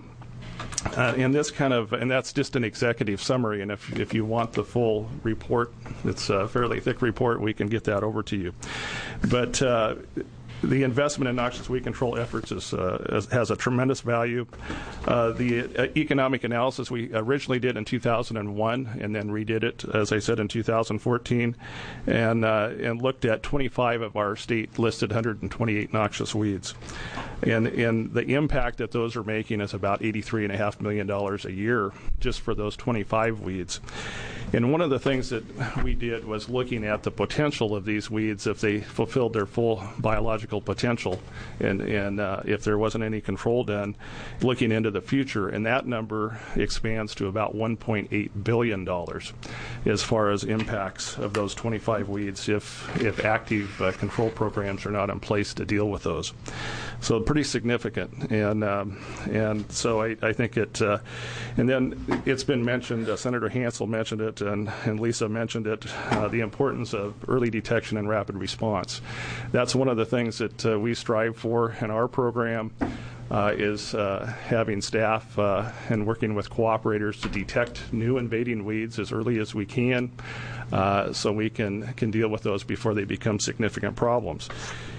Uh, and this kind of, and that's just an executive summary. And if if you want the full report, it's a fairly thick report. We can get that over to you. But uh, the investment in noxious weed control efforts is, uh, has a tremendous value. Uh, the uh, economic analysis we originally did in two thousand one, and then redid it, as I said, in two thousand fourteen, and uh, and looked at twenty-five of our state listed one hundred twenty-eight noxious weeds, and and the impact that those are making is about eighty-three and a half million dollars a year just for those twenty-five weeds. And one of the things that we did was looking at the potential of these weeds if they fulfilled their full biological potential, and, and uh, if there wasn't any control done, looking into the future. And that number expands to about one point eight billion dollars as far as impacts of those twenty-five weeds if, if active uh, control programs are not in place to deal with those. So pretty significant. And um, and so I, I think it, uh, and then it's been mentioned, uh, Senator Hansel mentioned it, and, and Lisa mentioned it, uh, the importance of early detection and rapid response. That's one of the things that uh, we strive for in our program, uh, is uh, having staff uh, and working with cooperators to detect new invading weeds as early as we can, uh, so we can, can deal with those before they become significant problems.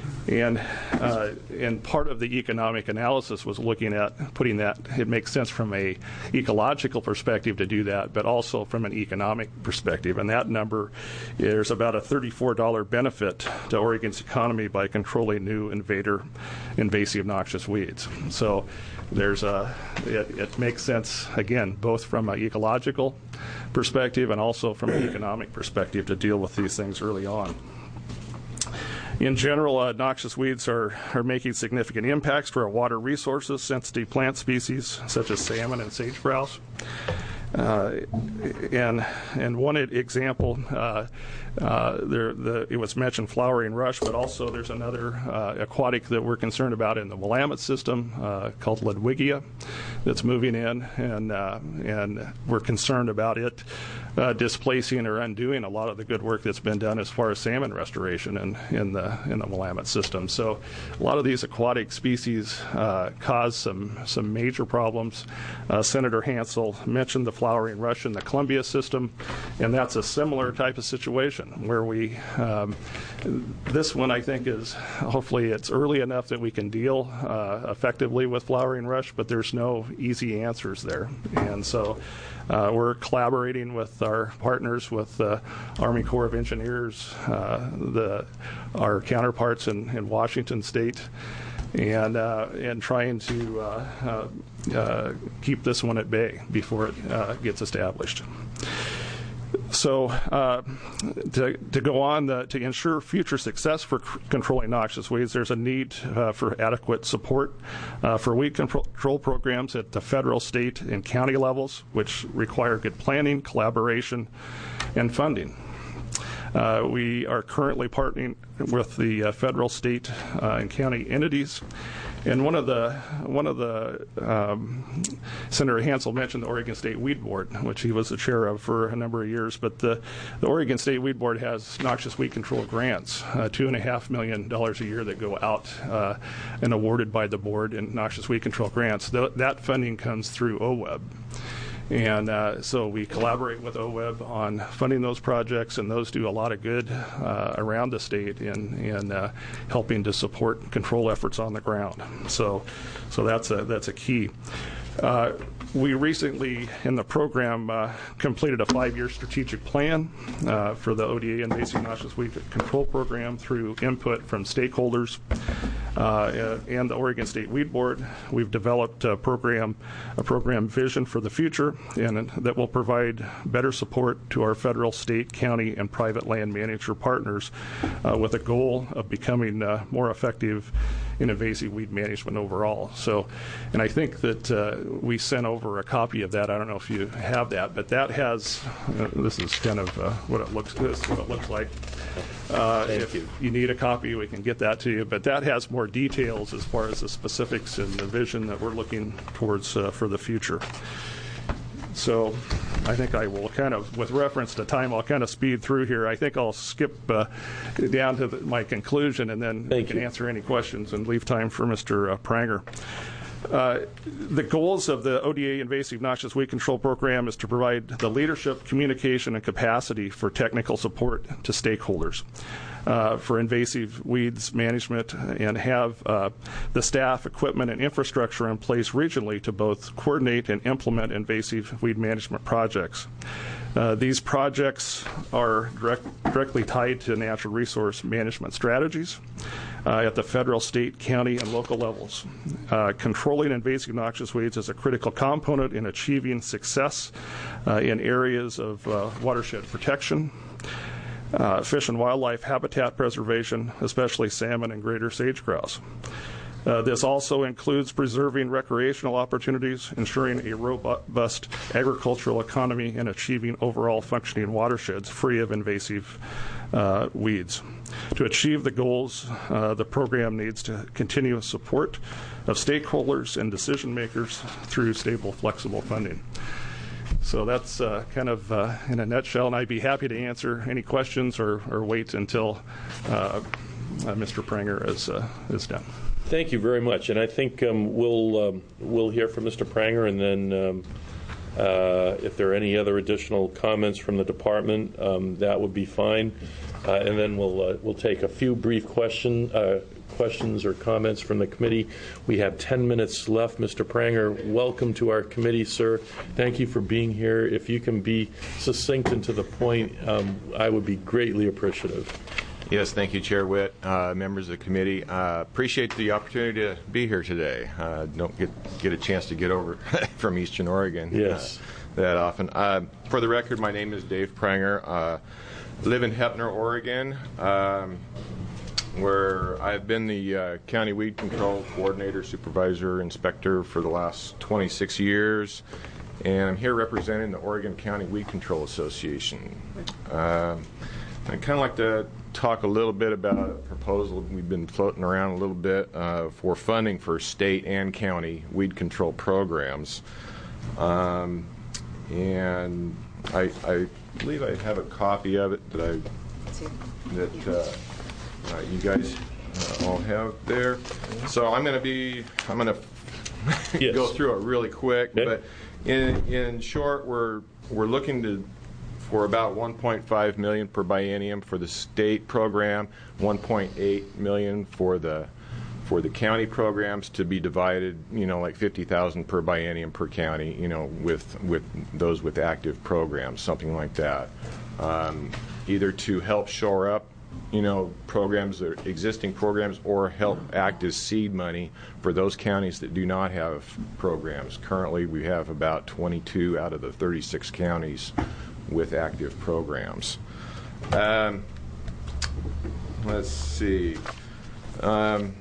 And uh, and part of the economic analysis was looking at putting that, it makes sense from a ecological perspective to do that, but also from an economic perspective. And that number, there's about a thirty-four dollars benefit to Oregon's economy by controlling new invader invasive noxious weeds. So there's a, it, it makes sense, again, both from an ecological perspective and also from an economic perspective to deal with these things early on. In general, uh, noxious weeds are, are making significant impacts to our water resources, sensitive plant species such as salmon and sage grouse. Uh, and and one example, uh, uh, there the it was mentioned flowering rush, but also there's another uh, aquatic that we're concerned about in the Willamette system uh, called Ludwigia that's moving in, and uh, and we're concerned about it uh, displacing or undoing a lot of the good work that's been done as far as salmon restoration in, in the in the Willamette system. So a lot of these aquatic species uh, cause some some major problems. Uh, Senator Hansel mentioned the flowering rush in the Columbia system, and that's a similar type of situation where we, um, this one I think is, hopefully it's early enough that we can deal uh, effectively with flowering rush, but there's no easy answers there. And so uh, we're collaborating with our partners, with the Army Corps of Engineers, uh, the our counterparts in, in Washington State, and uh, and trying to uh, uh, uh, keep this one at bay before it uh, gets established. So uh, to, to go on, the, to ensure future success for c- controlling noxious weeds, there's a need uh, for adequate support uh, for weed control, control programs at the federal, state, and county levels, which require good planning, collaboration, and funding. Uh, we are currently partnering with the uh, federal, state, uh, and county entities. And one of the one of the um, Senator Hansel mentioned the Oregon State Weed Board, which he was the chair of for a number of years. But the, the Oregon State Weed Board has noxious weed control grants, uh, two and a half million dollars a year that go out uh, and awarded by the board in noxious weed control grants. Th- that funding comes through O W E B. And uh, so we collaborate with O W E B on funding those projects, and those do a lot of good uh, around the state in, in uh, helping to support control efforts on the ground. So, so that's a that's a key. Uh, we recently, in the program, uh, completed a five-year strategic plan uh, for the O D A Invasive Noxious Weed Control Program through input from stakeholders uh, and the Oregon State Weed Board. We've developed a program, a program vision for the future, and that will provide better support to our federal, state, county, and private land manager partners uh, with a goal of becoming uh, more effective in invasive weed management overall. So, and I think that uh, we sent over a copy of that. I don't know if you have that, but that has, uh, this is kind of uh, what it looks, this is what it looks like. Uh, if you. you need a copy, we can get that to you. But that has more details as far as the specifics and the vision that we're looking towards uh, for the future. So I think I will kind of, with reference to time, I'll kind of speed through here. I think I'll skip uh, down to the, my conclusion, and then Thank we can you. answer any questions and leave time for Mister Uh, Pranger. Uh, the goals of the O D A Invasive Noxious Weed Control Program is to provide the leadership, communication, and capacity for technical support to stakeholders uh, for invasive weeds management, and have uh, the staff, equipment, and infrastructure in place regionally to both coordinate and implement invasive weed management projects. Uh, these projects are direct, directly tied to natural resource management strategies uh, at the federal, state, county, and local levels. Uh, controlling invasive noxious weeds is a critical component in achieving success uh, in areas of uh, watershed protection, uh, fish and wildlife habitat preservation, especially salmon and greater sage-grouse. Uh, this also includes preserving recreational opportunities, ensuring a robust agricultural economy, and achieving overall functioning watersheds free of invasive uh, weeds. To achieve the goals, uh, the program needs to continuous support of stakeholders and decision makers through stable, flexible funding. So that's uh, kind of uh, in a nutshell, and I'd be happy to answer any questions or, or wait until uh, uh, Mister Pranger is, uh, is done. Thank you very much, and I think um, we'll um, we'll hear from Mister Pranger, and then um, uh, if there are any other additional comments from the department, um, that would be fine, uh, and then we'll uh, we'll take a few brief question uh, questions or comments from the committee. We have ten minutes left. Mister Pranger, welcome to our committee, sir. Thank you for being here. If you can be succinct and to the point, um, I would be greatly appreciative. Yes, thank you, Chair Witt, uh, members of the committee. Uh, appreciate the opportunity to be here today. Uh, don't get get a chance to get over from Eastern Oregon yes. uh, that often. Uh, for the record, my name is Dave Pranger. Uh, live in Heppner, Oregon, um, where I've been the uh, county weed control coordinator, supervisor, inspector for the last twenty-six years. and I'm here representing the Oregon County Weed Control Association. Uh, I'd kind of like to talk a little bit about a proposal we've been floating around a little bit uh, for funding for state and county weed control programs. Um, and I, I believe I have a copy of it that I that uh, uh, you guys uh, all have there. So I'm going to be I'm going to Yes. go through it really quick, Okay. but in in short, we're we're looking to for about one point five million dollars per biennium for the state program, one point eight million dollars for the for the county programs, to be divided, you know, like fifty thousand dollars per biennium per county, you know, with with those with active programs, something like that. Um, either to help shore up, you know, programs, that are existing programs, or help act as seed money for those counties that do not have programs. Currently, we have about twenty-two out of the thirty-six counties with active programs. Um, let's see. Um,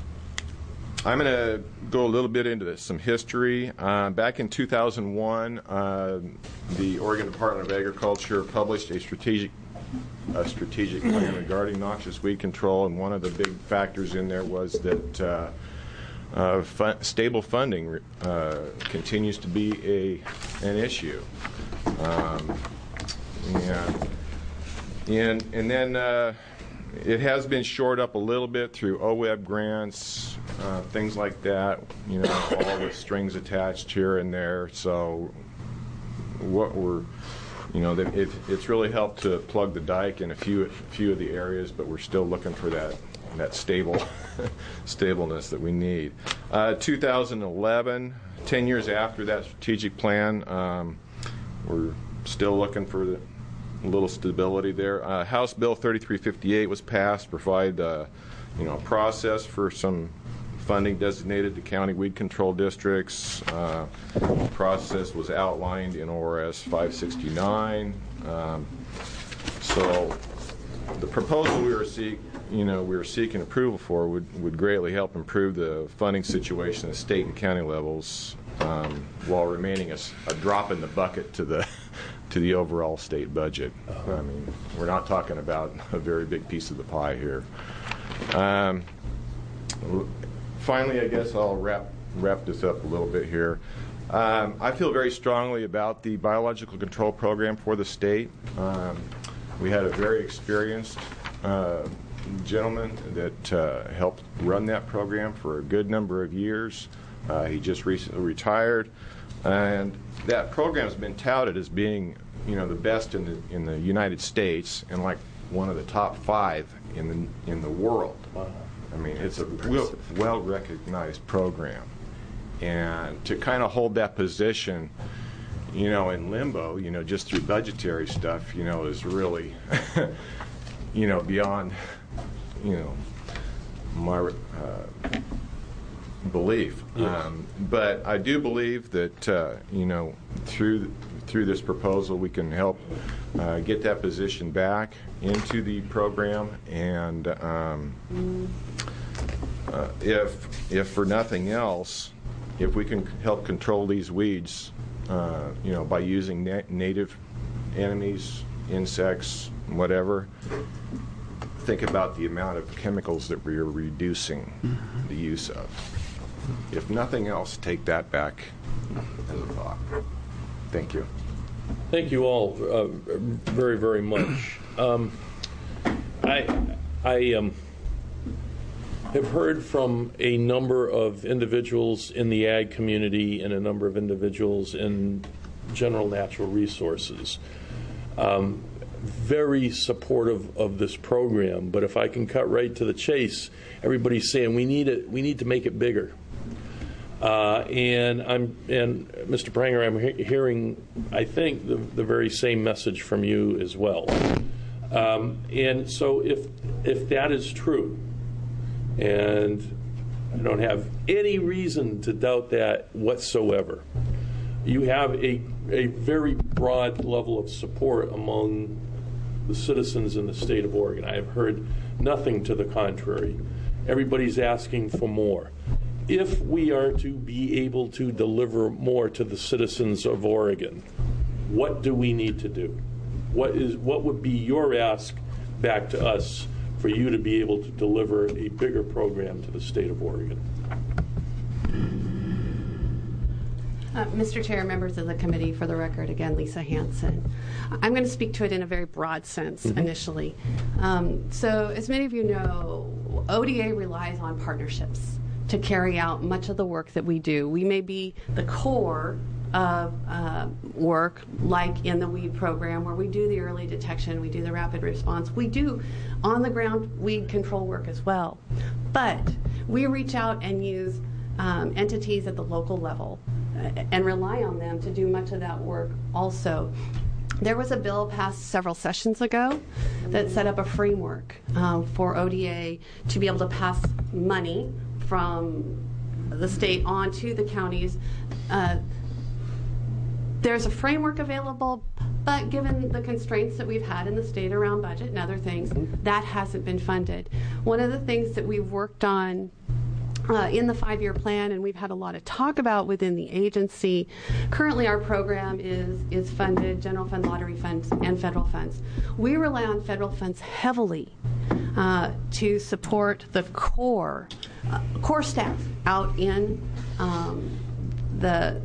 I'm going to go a little bit into this, some history. Uh, back in two thousand one, uh, the Oregon Department of Agriculture published a strategic a strategic plan regarding noxious weed control, and one of the big factors in there was that uh, uh, fu- stable funding uh, continues to be a an issue. Um, and, and, and then uh, it has been shored up a little bit through O W E B grants, uh, things like that, you know, all with strings attached here and there. So what we're, you know, it, it's really helped to plug the dike in a few a few of the areas, but we're still looking for that that stable stableness that we need. Uh, two thousand eleven, ten years after that strategic plan, um, we're still looking for the, a little stability there. Uh, House Bill thirty-three fifty-eight was passed to provide, uh, you know, a process for some funding designated to county weed control districts. Uh, the process was outlined in O R S five sixty-nine. Um, so the proposal we were seek, you know, we were seeking approval for would, would greatly help improve the funding situation at state and county levels, um, while remaining a, a drop in the bucket to the to the overall state budget. I mean, we're not talking about a very big piece of the pie here. Um, finally, I guess I'll wrap wrap this up a little bit here. Um, I feel very strongly about the biological control program for the state. Um, we had a very experienced uh, gentleman that uh, helped run that program for a good number of years. Uh, he just recently retired, and that program's been touted as being, you know, the best in the in the United States and like one of the top five in the in the world. Wow. I mean, it's a well, well recognized program, and to kind of hold that position, you know, in limbo, you know, just through budgetary stuff, you know, is really, you know, beyond, you know, my uh, belief. Yes. Um, but I do believe that, uh, you know, through through this proposal, we can help uh, get that position back into the program, and um, uh, if if for nothing else, if we can help control these weeds, uh, you know, by using na- native enemies, insects, whatever. Think about the amount of chemicals that we are reducing the use of. If nothing else, take that back as a thought. Thank you. Thank you all uh, very, very much. Um, I, I um, have heard from a number of individuals in the ag community and a number of individuals in general natural resources. Um, very supportive of this program, but if I can cut right to the chase, everybody's saying we need it. We need to make it bigger. Uh, and I'm and Mister Pranger, I'm he- hearing, I think, the, the very same message from you as well. Um, and so, if if that is true, and I don't have any reason to doubt that whatsoever, you have a a very broad level of support among the citizens in the state of Oregon. I have heard nothing to the contrary. Everybody's asking for more. if we are to be able to deliver more to the citizens of Oregon, what do we need to do? What is what would be your ask back to us for you to be able to deliver a bigger program to the state of Oregon? Uh, Mister Chair, members of the committee, for the record, again, Lisa Hanson. I'm going to speak to it in a very broad sense mm-hmm. initially. Um, so, as many of you know, O D A relies on partnerships to carry out much of the work that we do. We may be the core of uh, work, like in the weed program, where we do the early detection, we do the rapid response, we do on-the-ground weed control work as well. But we reach out and use um, entities at the local level and rely on them to do much of that work also. There was a bill passed several sessions ago that set up a framework um, for O D A to be able to pass money from the state on to the counties. Uh, there's a framework available, but given the constraints that we've had in the state around budget and other things, that hasn't been funded. One of the things that we've worked on Uh, in the five-year plan, and we've had a lot of talk about within the agency. Currently, our program is is funded, general fund, lottery funds, and federal funds. We rely on federal funds heavily uh, to support the core uh, core staff out in um, the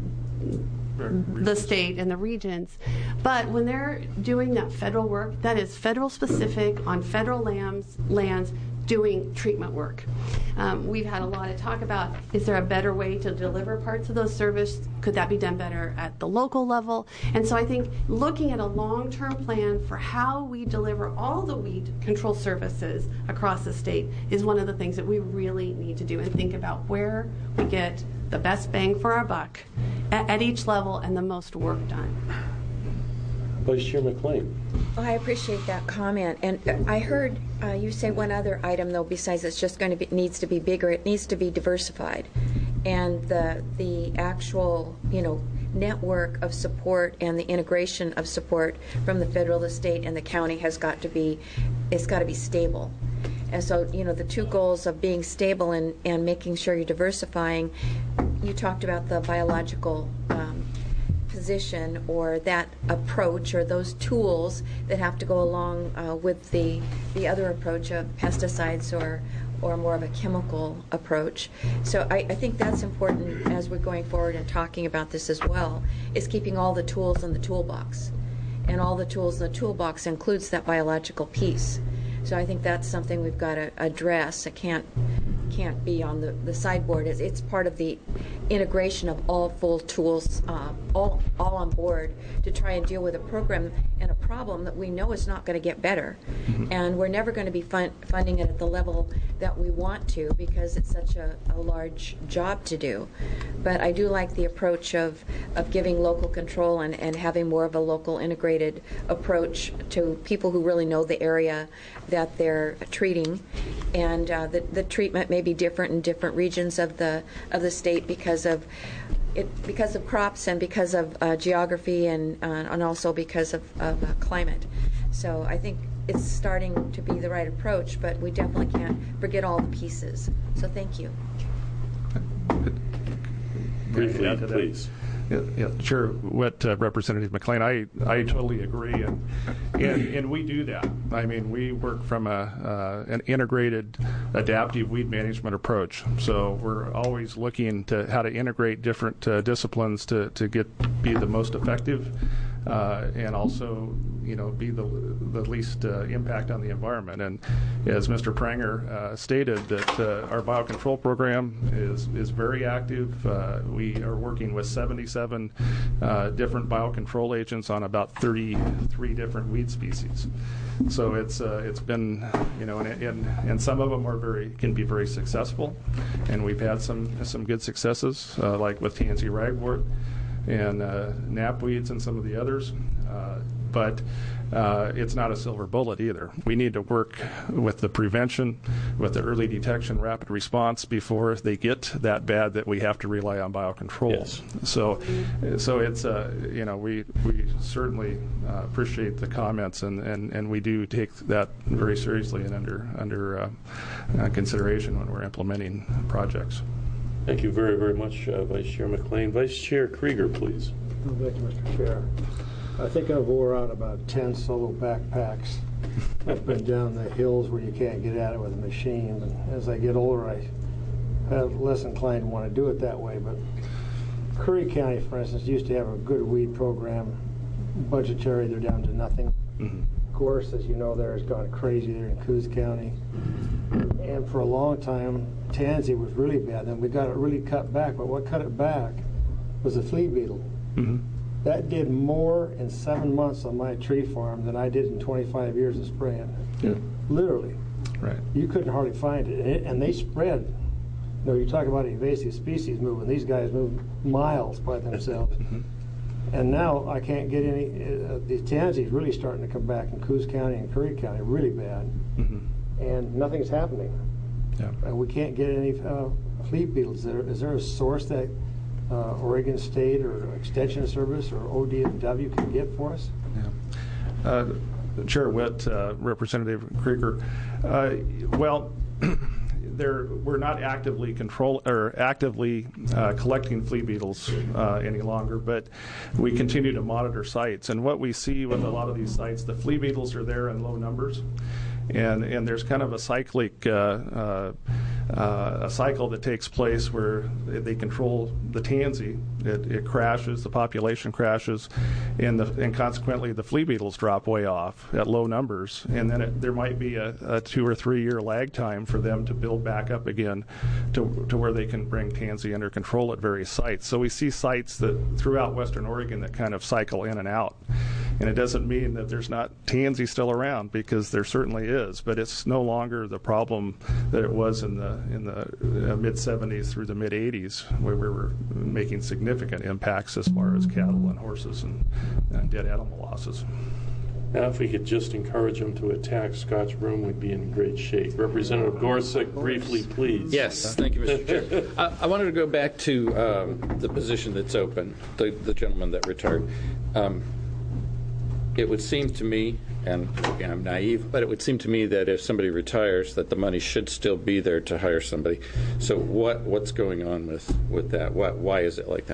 the state and the regions. But when they're doing that federal work, that is federal specific on federal lands, lands doing treatment work. Um, we've had a lot of talk about, is there a better way to deliver parts of those services? Could that be done better at the local level? And so I think looking at a long-term plan for how we deliver all the weed control services across the state is one of the things that we really need to do, and think about where we get the best bang for our buck at, at each level and the most work done. Vice Chair McLean. Oh, I appreciate that comment, and I heard uh, you say one other item though. Besides, it's just going to be needs to be bigger. It needs to be diversified, and the the actual you know network of support and the integration of support from the federal, the state, and the county has got to be it's got to be stable. And so you know the two goals of being stable and and making sure you're diversifying. You talked about the biological. Um, position or that approach or those tools that have to go along uh, with the the other approach of pesticides or or more of a chemical approach. So I, I think that's important as we're going forward and talking about this as well, is keeping all the tools in the toolbox. And all the tools in the toolbox includes that biological piece. So I think that's something we've got to address. It can't can't be on the, the sideboard. It's, it's part of the integration of all full tools, uh, all all on board to try and deal with a program and a problem that we know is not going to get better. Mm-hmm. And we're never going to be fun, funding it at the level that we want to because it's such a, a large job to do. But I do like the approach of, of giving local control and, and having more of a local integrated approach to people who really know the area that they're treating. And uh, the, the treatment may be different in different regions of the of the state because of it, because of crops and because of uh, geography and uh, and also because of, of uh, climate. So I think it's starting to be the right approach, but we definitely can't forget all the pieces. So thank you. Briefly, please. Yeah, yeah, sure. What uh, Representative McLean, I, I totally agree, and, and and we do that. I mean, we work from a uh, an integrated, adaptive weed management approach. So we're always looking to how to integrate different uh, disciplines to, to get be the most effective, uh, and also you know be the the least uh, impact on the environment. And as Mister Pranger uh, stated, that uh, our biocontrol program is is very active. Uh, we are working with seventy-seven uh, different biocontrol agents on about thirty-three different weed species. So it's uh, it's been you know and, and and some of them are very can be very successful, and we've had some some good successes uh, like with tansy ragwort and uh, knapweeds and some of the others. Uh, but uh, it's not a silver bullet either. We need to work with the prevention, with the early detection, rapid response before they get that bad that we have to rely on biocontrols. Yes. So, so it's uh, you know we we certainly uh, appreciate the comments and, and, and we do take that very seriously and under under uh, uh, consideration when we're implementing projects. Thank you very, very much, uh, Vice Chair McLean. Vice Chair Krieger, please. Thank you, Mister Chair. I think I wore out about ten solo backpacks up and down the hills where you can't get at it with a machine. And as I get older, I am less inclined to want to do it that way. But Curry County, for instance, used to have a good weed program. Budgetary, they're down to nothing. Mm-hmm. Of course, as you know, there has gone crazy there in Coos County. And for a long time, tansy was really bad. Then we got it really cut back. But what cut it back was a flea beetle. Mm-hmm. That did more in seven months on my tree farm than I did in twenty-five years of spraying. Yeah. Literally. Right. You couldn't hardly find it. And, it, and they spread. You know, you talk about invasive species moving. These guys move miles by themselves. Mm-hmm. And now I can't get any. Uh, the tansy is really starting to come back in Coos County and Curry County, really bad. Mm-hmm. And nothing's happening. Yeah. And we can't get any uh, flea beetles. Is there, is there a source that uh, Oregon State or Extension Service or O D F W can get for us? Yeah. Uh, Chair Witt, uh, Representative Krieger. Uh, well, there we're not actively control or actively uh, collecting flea beetles uh, any longer, but we continue to monitor sites. And what we see with a lot of these sites, the flea beetles are there in low numbers. And and there's kind of a cyclic uh, uh, uh, a cycle that takes place where they control the tansy. It, it crashes, the population crashes, and the, and consequently the flea beetles drop way off at low numbers. And then it, there might be a, a two or three year lag time for them to build back up again to to where they can bring tansy under control at various sites. So we see sites that throughout Western Oregon that kind of cycle in and out. And it doesn't mean that there's not tansy still around, because there certainly is, but it's no longer the problem that it was in the in the mid seventies through the mid eighties, where we were making significant impacts as far as cattle and horses and, and dead animal losses. Now, if we could just encourage them to attack Scotch Broom, we'd be in great shape. Representative Gorsuch, briefly, please. Yes, thank you, Mister Chair. I, I wanted to go back to um, the position that's open, the, the gentleman that retired. Um, It would seem to me, and again, I'm naive, but it would seem to me that if somebody retires, that the money should still be there to hire somebody. So what what's going on with, with that? Why, why is it like that?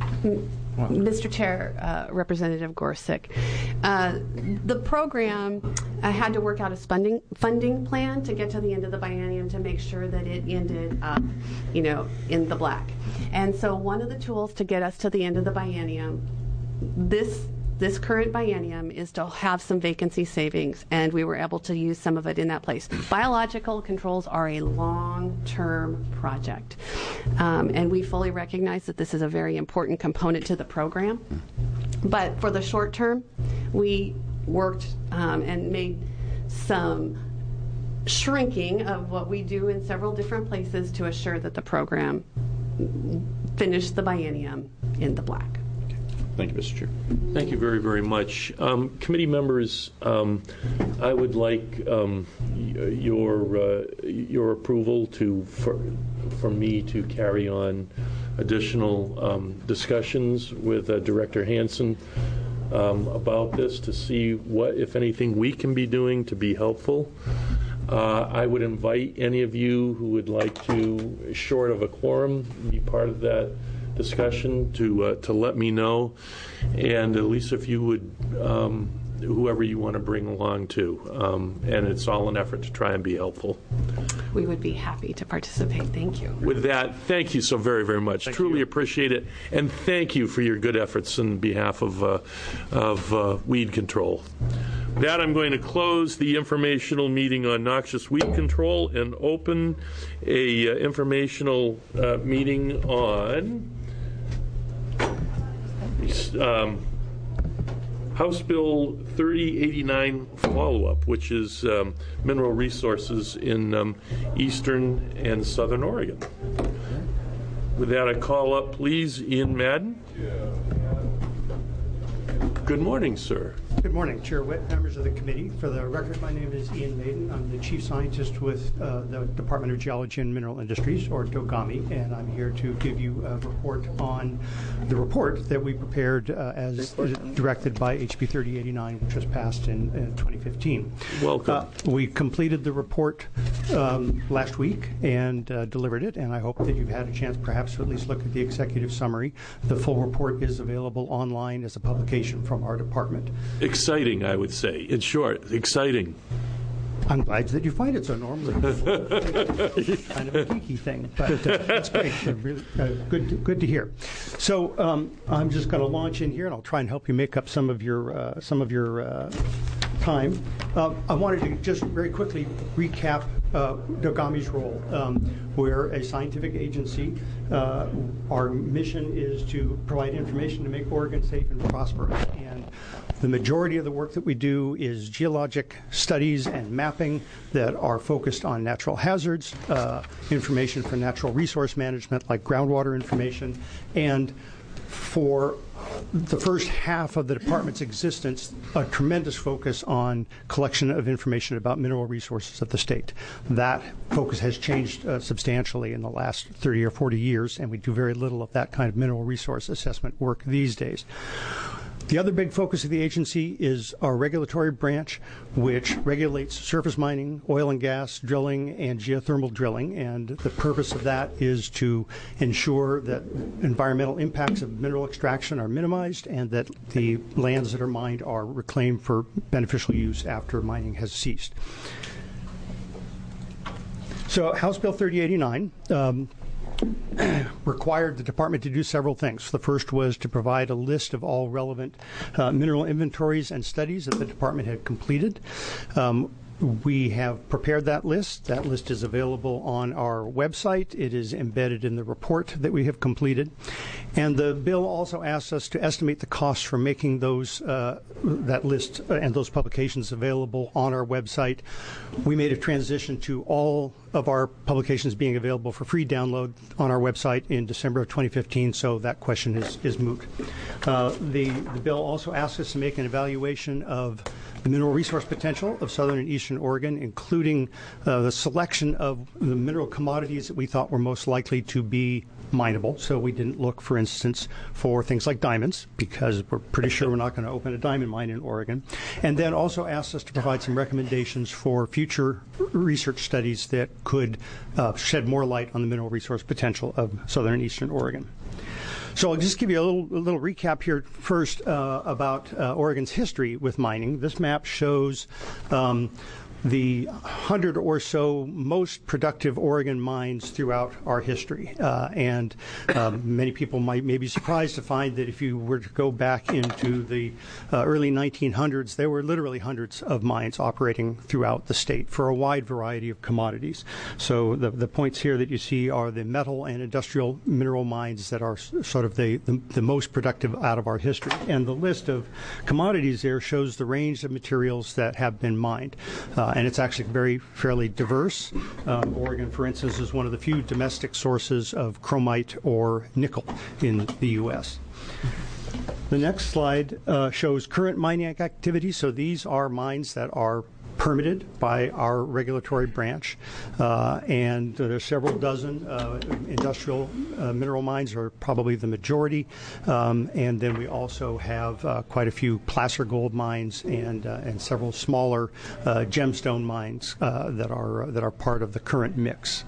Mister Chair, uh, Representative Gorsuch, uh, the program uh, had to work out a funding funding plan to get to the end of the biennium to make sure that it ended up, you know, in the black. And so one of the tools to get us to the end of the biennium, this This current biennium, is to have some vacancy savings, and we were able to use some of it in that place. Biological controls are a long-term project, um, and we fully recognize that this is a very important component to the program. But for the short term, we worked um, and made some shrinking of what we do in several different places to assure that the program finished the biennium in the black. Thank you, Mister Chair. Thank you very, very much. Um, committee members, um, I would like um, y- your uh, your approval to for, for me to carry on additional um, discussions with uh, Director Hansen um, about this to see what, if anything, we can be doing to be helpful. Uh, I would invite any of you who would like to, short of a quorum, be part of that discussion to uh, to let me know, and at least if you would, um, whoever you want to bring along too, um, and it's all an effort to try and be helpful. We would be happy to participate. Thank you. With that, thank you so very, very much. Thank Truly you. Appreciate it, and thank you for your good efforts on behalf of uh, of uh, weed control. With that, I'm going to close the informational meeting on noxious weed control and open a uh, informational uh, meeting on Um, House Bill thirty eighty-nine follow-up, which is um, mineral resources in um, eastern and southern Oregon. With that, I call up, please, Ian Madden. Good morning, sir. Good morning, Chair Witt, members of the committee. For the record, my name is Ian Maiden. I'm the Chief Scientist with uh, the Department of Geology and Mineral Industries, or DOGAMI, and I'm here to give you a report on the report that we prepared uh, as directed by H B thirty eighty-nine, which was passed in, in twenty fifteen. Welcome. Uh, we completed the report um, last week and uh, delivered it, and I hope that you've had a chance perhaps to at least look at the executive summary. The full report is available online as a publication from our department. Exciting, I would say. In short, exciting. I'm glad that you find it so normally. Kind of a geeky thing, but uh, that's great. Uh, really, uh, good, to, good to hear. So um, I'm just going to launch in here, and I'll try and help you make up some of your uh, some of your uh, time. Uh, I wanted to just very quickly recap uh, DOGAMI's role. Um, we're a scientific agency. Uh, our mission is to provide information to make Oregon safe and prosperous. And the majority of the work that we do is geologic studies and mapping that are focused on natural hazards, uh, information for natural resource management like groundwater information, and for the first half of the department's existence, a tremendous focus on collection of information about mineral resources of the state. That focus has changed uh, substantially in the last thirty or forty years, and we do very little of that kind of mineral resource assessment work these days. The other big focus of the agency is our regulatory branch, which regulates surface mining, oil and gas drilling, and geothermal drilling. And the purpose of that is to ensure that environmental impacts of mineral extraction are minimized and that the lands that are mined are reclaimed for beneficial use after mining has ceased. So House Bill thirty eighty-nine um, required the department to do several things. The first was to provide a list of all relevant uh, mineral inventories and studies that the department had completed. Um, We have prepared that list. That list is available on our website. It is embedded in the report that we have completed. And the bill also asks us to estimate the costs for making those uh, that list and those publications available on our website. We made a transition to all of our publications being available for free download on our website in December of twenty fifteen, so that question is, is moot. Uh, the, the bill also asks us to make an evaluation of the mineral resource potential of southern and eastern Oregon, including uh, the selection of the mineral commodities that we thought were most likely to be mineable. So we didn't look, for instance, for things like diamonds, because we're pretty sure we're not going to open a diamond mine in Oregon. And then also asked us to provide some recommendations for future research studies that could uh, shed more light on the mineral resource potential of southern and eastern Oregon. So I'll just give you a little, a little recap here first uh, about uh, Oregon's history with mining. This map shows um, the hundred or so most productive Oregon mines throughout our history. Uh, and um, many people might may be surprised to find that if you were to go back into the uh, early nineteen hundreds, there were literally hundreds of mines operating throughout the state for a wide variety of commodities. So the, the points here that you see are the metal and industrial mineral mines that are sort of the, the, the most productive out of our history. And the list of commodities there shows the range of materials that have been mined. Uh, and it's actually very fairly diverse. Um, Oregon, for instance, is one of the few domestic sources of chromite or nickel in the U S The next slide uh, shows current mining activity. So these are mines that are permitted by our regulatory branch, uh, and there's several dozen uh, industrial uh, mineral mines are probably the majority, um, and then we also have uh, quite a few placer gold mines and uh, and several smaller uh, gemstone mines uh, that are uh, that are part of the current mix.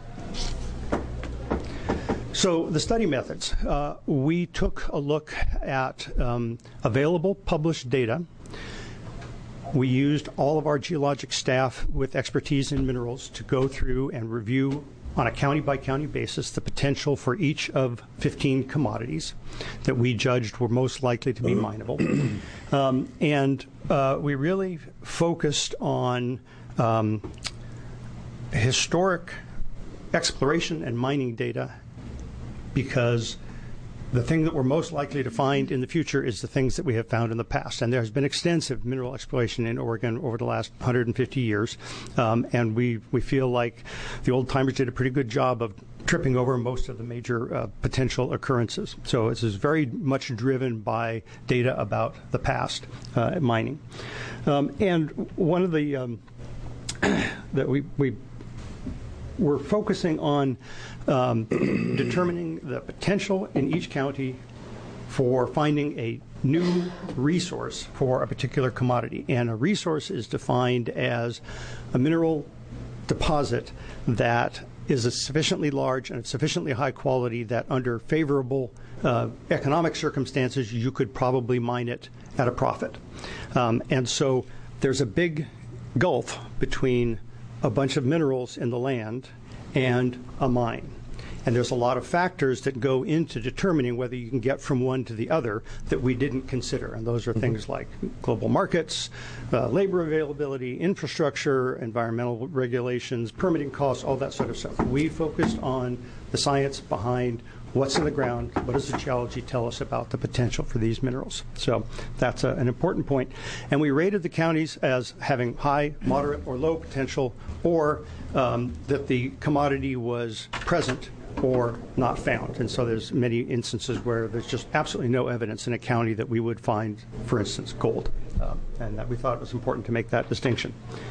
So the study methods, uh, we took a look at um, available published data. We used all of our geologic staff with expertise in minerals to go through and review on a county-by-county basis the potential for each of fifteen commodities that we judged were most likely to be mineable. Um, and uh, we really focused on um, historic exploration and mining data because the thing that we're most likely to find in the future is the things that we have found in the past. And there has been extensive mineral exploration in Oregon over the last one hundred fifty years. Um, and we, we feel like the old timers did a pretty good job of tripping over most of the major uh, potential occurrences. So this is very much driven by data about the past uh, mining. Um, and one of the um, that we, we we're focusing on um, determining the potential in each county for finding a new resource for a particular commodity. And a resource is defined as a mineral deposit that is a sufficiently large and sufficiently high quality that under favorable uh, economic circumstances you could probably mine it at a profit. Um, and so there's a big gulf between a bunch of minerals in the land and a mine. And there's a lot of factors that go into determining whether you can get from one to the other that we didn't consider. And those are mm-hmm. things like global markets, uh, labor availability, infrastructure, environmental regulations, permitting costs, all that sort of stuff. We focused on the science behind what's in the ground, what does the geology tell us about the potential for these minerals. So that's a, an important point. And we rated the counties as having high, moderate, or low potential, or um, that the commodity was present or not found. And so there's many instances where there's just absolutely no evidence in a county that we would find, for instance, gold. Uh, and that we thought it was important to make that distinction.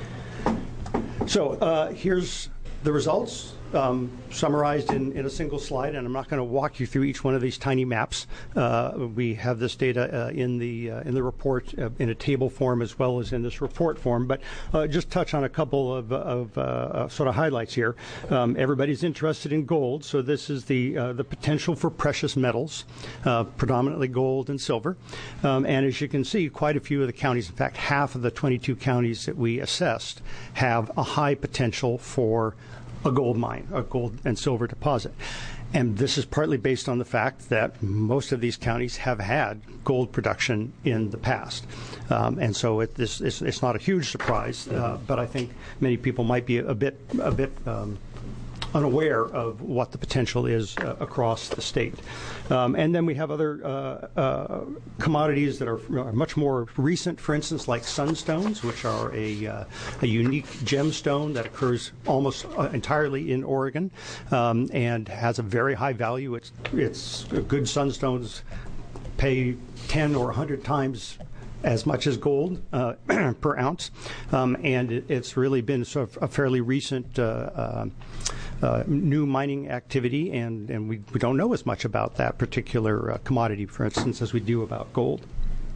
So uh, here's the results. Um, summarized in, in a single slide, and I'm not going to walk you through each one of these tiny maps. Uh, we have this data uh, in the uh, in the report uh, in a table form as well as in this report form, but uh, just touch on a couple of, of uh, uh, sort of highlights here. Um, everybody's interested in gold, so this is the uh, the potential for precious metals, uh, predominantly gold and silver. Um, and as you can see, quite a few of the counties, in fact, half of the twenty-two counties that we assessed have a high potential for a gold mine, a gold and silver deposit. And this is partly based on the fact that most of these counties have had gold production in the past. Um, and so it, this, it's, it's not a huge surprise, uh, but I think many people might be a bit, a bit um, unaware of what the potential is uh, across the state. Um, and then we have other uh, uh, commodities that are, are much more recent, for instance, like sunstones, which are a, uh, a unique gemstone that occurs almost uh, entirely in Oregon um, and has a very high value. It's, it's good sunstones pay ten or one hundred times as much as gold uh, per ounce, um, and it, it's really been sort of a fairly recent uh, uh, uh, new mining activity, and, and we, we don't know as much about that particular uh, commodity, for instance, as we do about gold.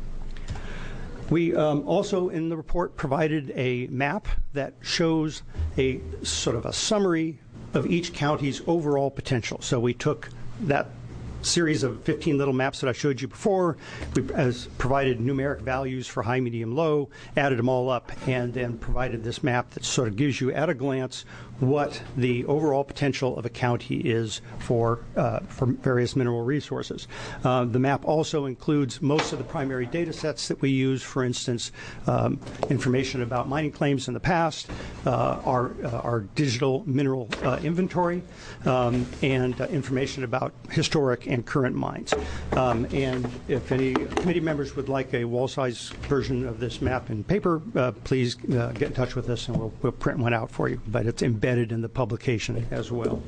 We um, also, in the report, provided a map that shows a sort of a summary of each county's overall potential. So we took that series of fifteen little maps that I showed you before. We has provided numeric values for high, medium, low, added them all up, and then provided this map that sort of gives you at a glance what the overall potential of a county is for uh, for various mineral resources. Uh, the map also includes most of the primary data sets that we use, for instance, um, information about mining claims in the past, uh, our, uh, our digital mineral uh, inventory, um, and uh, information about historic and current mines. Um, and if any committee members would like a wall-size version of this map in paper, uh, please uh, get in touch with us and we'll, we'll print one out for you. But it's embedded in the publication as well.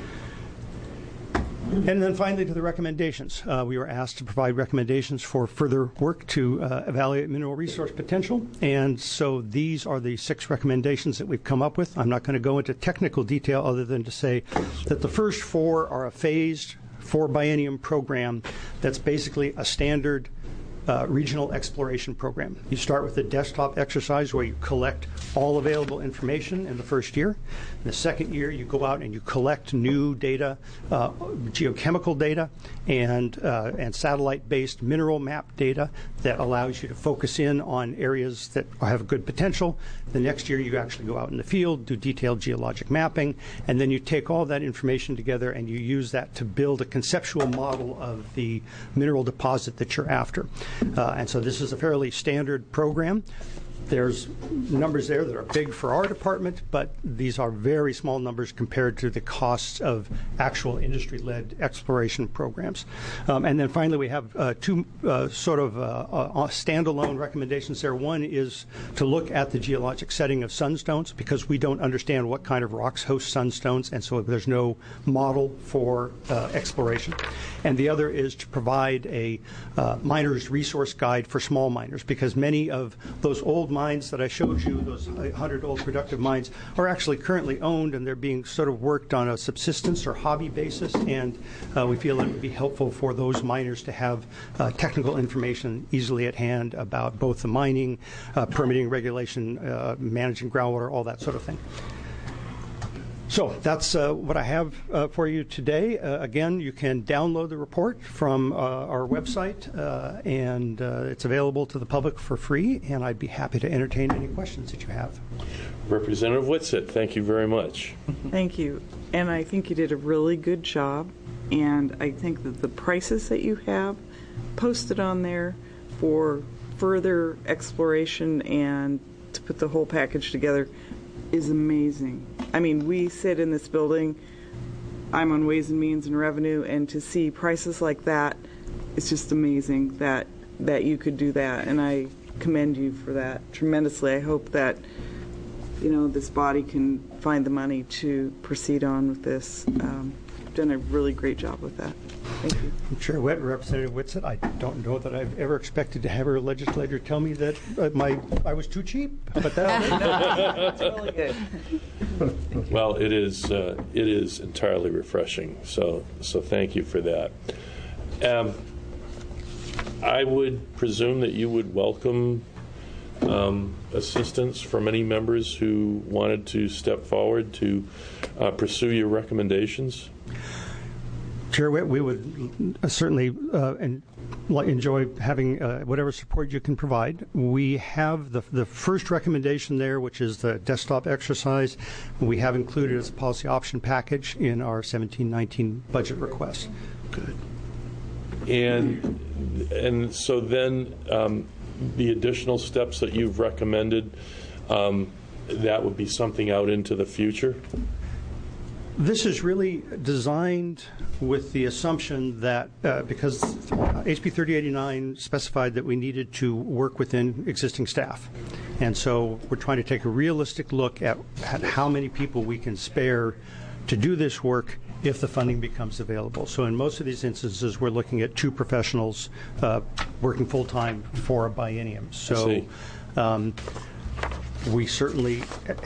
And then finally to the recommendations. Uh, we were asked to provide recommendations for further work to uh, evaluate mineral resource potential. And so these are the six recommendations that we've come up with. I'm not going to go into technical detail other than to say that the first four are a phased four biennium program that's basically a standard Uh, regional exploration program. You start with a desktop exercise where you collect all available information in the first year. In the second year, you go out and you collect new data, uh, geochemical data, and uh, and satellite-based mineral map data that allows you to focus in on areas that have good potential. The next year, you actually go out in the field, do detailed geologic mapping, and then you take all that information together and you use that to build a conceptual model of the mineral deposit that you're after. Uh, and so this is a fairly standard program. there's numbers there that are big for our department, but these are very small numbers compared to the costs of actual industry-led exploration programs. Um, and then finally, we have uh, two uh, sort of uh, uh, standalone recommendations there. One is to look at the geologic setting of sunstones, because we don't understand what kind of rocks host sunstones, and so there's no model for uh, exploration. And the other is to provide a uh, miner's resource guide for small miners, because many of those old mines that I showed you, those one hundred old productive mines, are actually currently owned, and they're being sort of worked on a subsistence or hobby basis, and uh, we feel it would be helpful for those miners to have uh, technical information easily at hand about both the mining, uh, permitting regulation, uh, managing groundwater, all that sort of thing. So that's uh, what I have uh, for you today. Uh, again, you can download the report from uh, our website, uh, and uh, it's available to the public for free, and I'd be happy to entertain any questions that you have. Representative Whitsett, thank you very much. Thank you. And I think you did a really good job, and I think that the prices that you have posted on there for further exploration and to put the whole package together is amazing. I mean, we sit in this building, I'm on Ways and Means and Revenue, and to see prices like that, it's just amazing that that you could do that, and I commend you for that tremendously. I hope that, you know, this body can find the money to proceed on with this. Um, you've done a really great job with that. Thank you. Chair Witt, Representative Whitsett, I don't know that I've ever expected to have a legislator tell me that uh, my I was too cheap, but that's, that's really good. Well, it is uh, it is entirely refreshing. So so thank you for that. Um, I would presume that you would welcome um, assistance from any members who wanted to step forward to uh, pursue your recommendations. Chair Witt, we would certainly uh, en- enjoy having uh, whatever support you can provide. We have the, the first recommendation there, which is the desktop exercise. We have included as a policy option package in our seventeen nineteen budget request. Good. And and so then um, the additional steps that you've recommended, um, that would be something out into the future? This is really designed with the assumption that uh, because H B thirty eighty-nine specified that we needed to work within existing staff. And so we're trying to take a realistic look at, at how many people we can spare to do this work if the funding becomes available. So in most of these instances, we're looking at two professionals uh, working full-time for a biennium. So um, we certainly...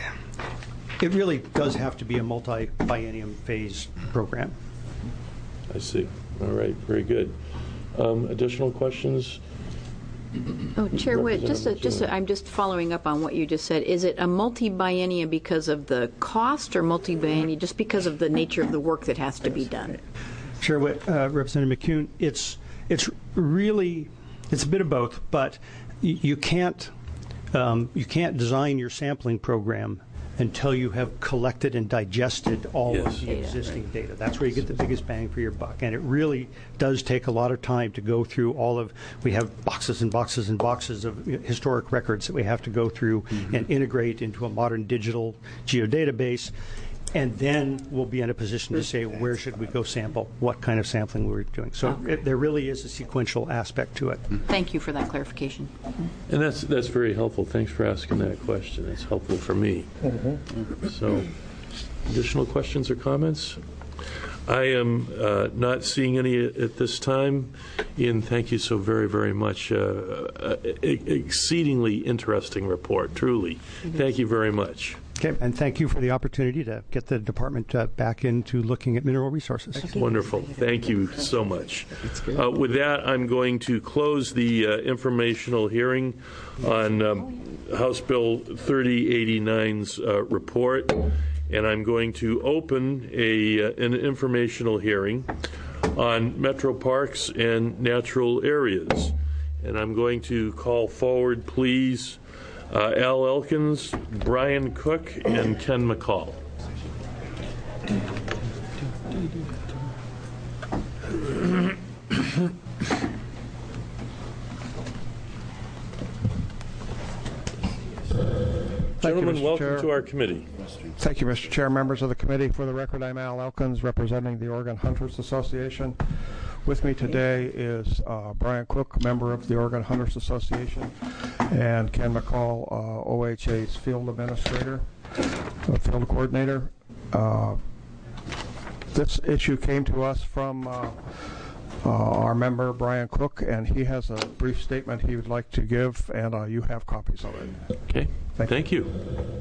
It really does have to be a multi-biennium phase program. I see. All right. Very good. Um, additional questions? Oh, Chair Witt, just, a, just a, I'm just following up on what you just said. Is it a multi-biennium because of the cost, or multi-biennium just because of the nature of the work that has to be done? Chair Witt, uh, Representative McCune, it's it's really it's a bit of both, but y- you can't um, you can't design your sampling program until you have collected and digested all yes. of the Data, existing right. data. That's where you get the biggest bang for your buck. And it really does take a lot of time to go through all of, we have boxes and boxes and boxes of historic records that we have to go through mm-hmm. and integrate into a modern digital geodatabase. And then we'll be in a position to say, where should we go sample, what kind of sampling we're doing. So okay. it, there really is a sequential aspect to it. Thank you for that clarification. And that's that's very helpful. Thanks for asking that question. It's helpful for me. Mm-hmm. So, additional questions or comments? I am uh, not seeing any at this time. Ian, thank you so very, very much. Uh, uh, exceedingly interesting report, truly. Mm-hmm. Thank you very much. Okay, and thank you for the opportunity to get the department uh, back into looking at mineral resources. Wonderful. Thank you so much. Uh, with that, I'm going to close the uh, informational hearing on um, House Bill thirty eighty-nine's uh, report, and I'm going to open a uh, an informational hearing on metro parks and natural areas. And I'm going to call forward, please, Uh, Al Elkins, Brian Cook, and Ken McCall. Gentlemen, you, welcome Chair. to our committee. Thank you, Mister Chair, members of the committee. For the record, I'm Al Elkins, representing the Oregon Hunters Association. With me today is uh, Brian Cook, member of the Oregon Hunters Association, and Ken McCall, uh, O H A's field administrator, uh, field coordinator. Uh, this issue came to us from uh, uh, our member, Brian Cook, and he has a brief statement he would like to give, and uh, you have copies already. Okay, thank, thank you.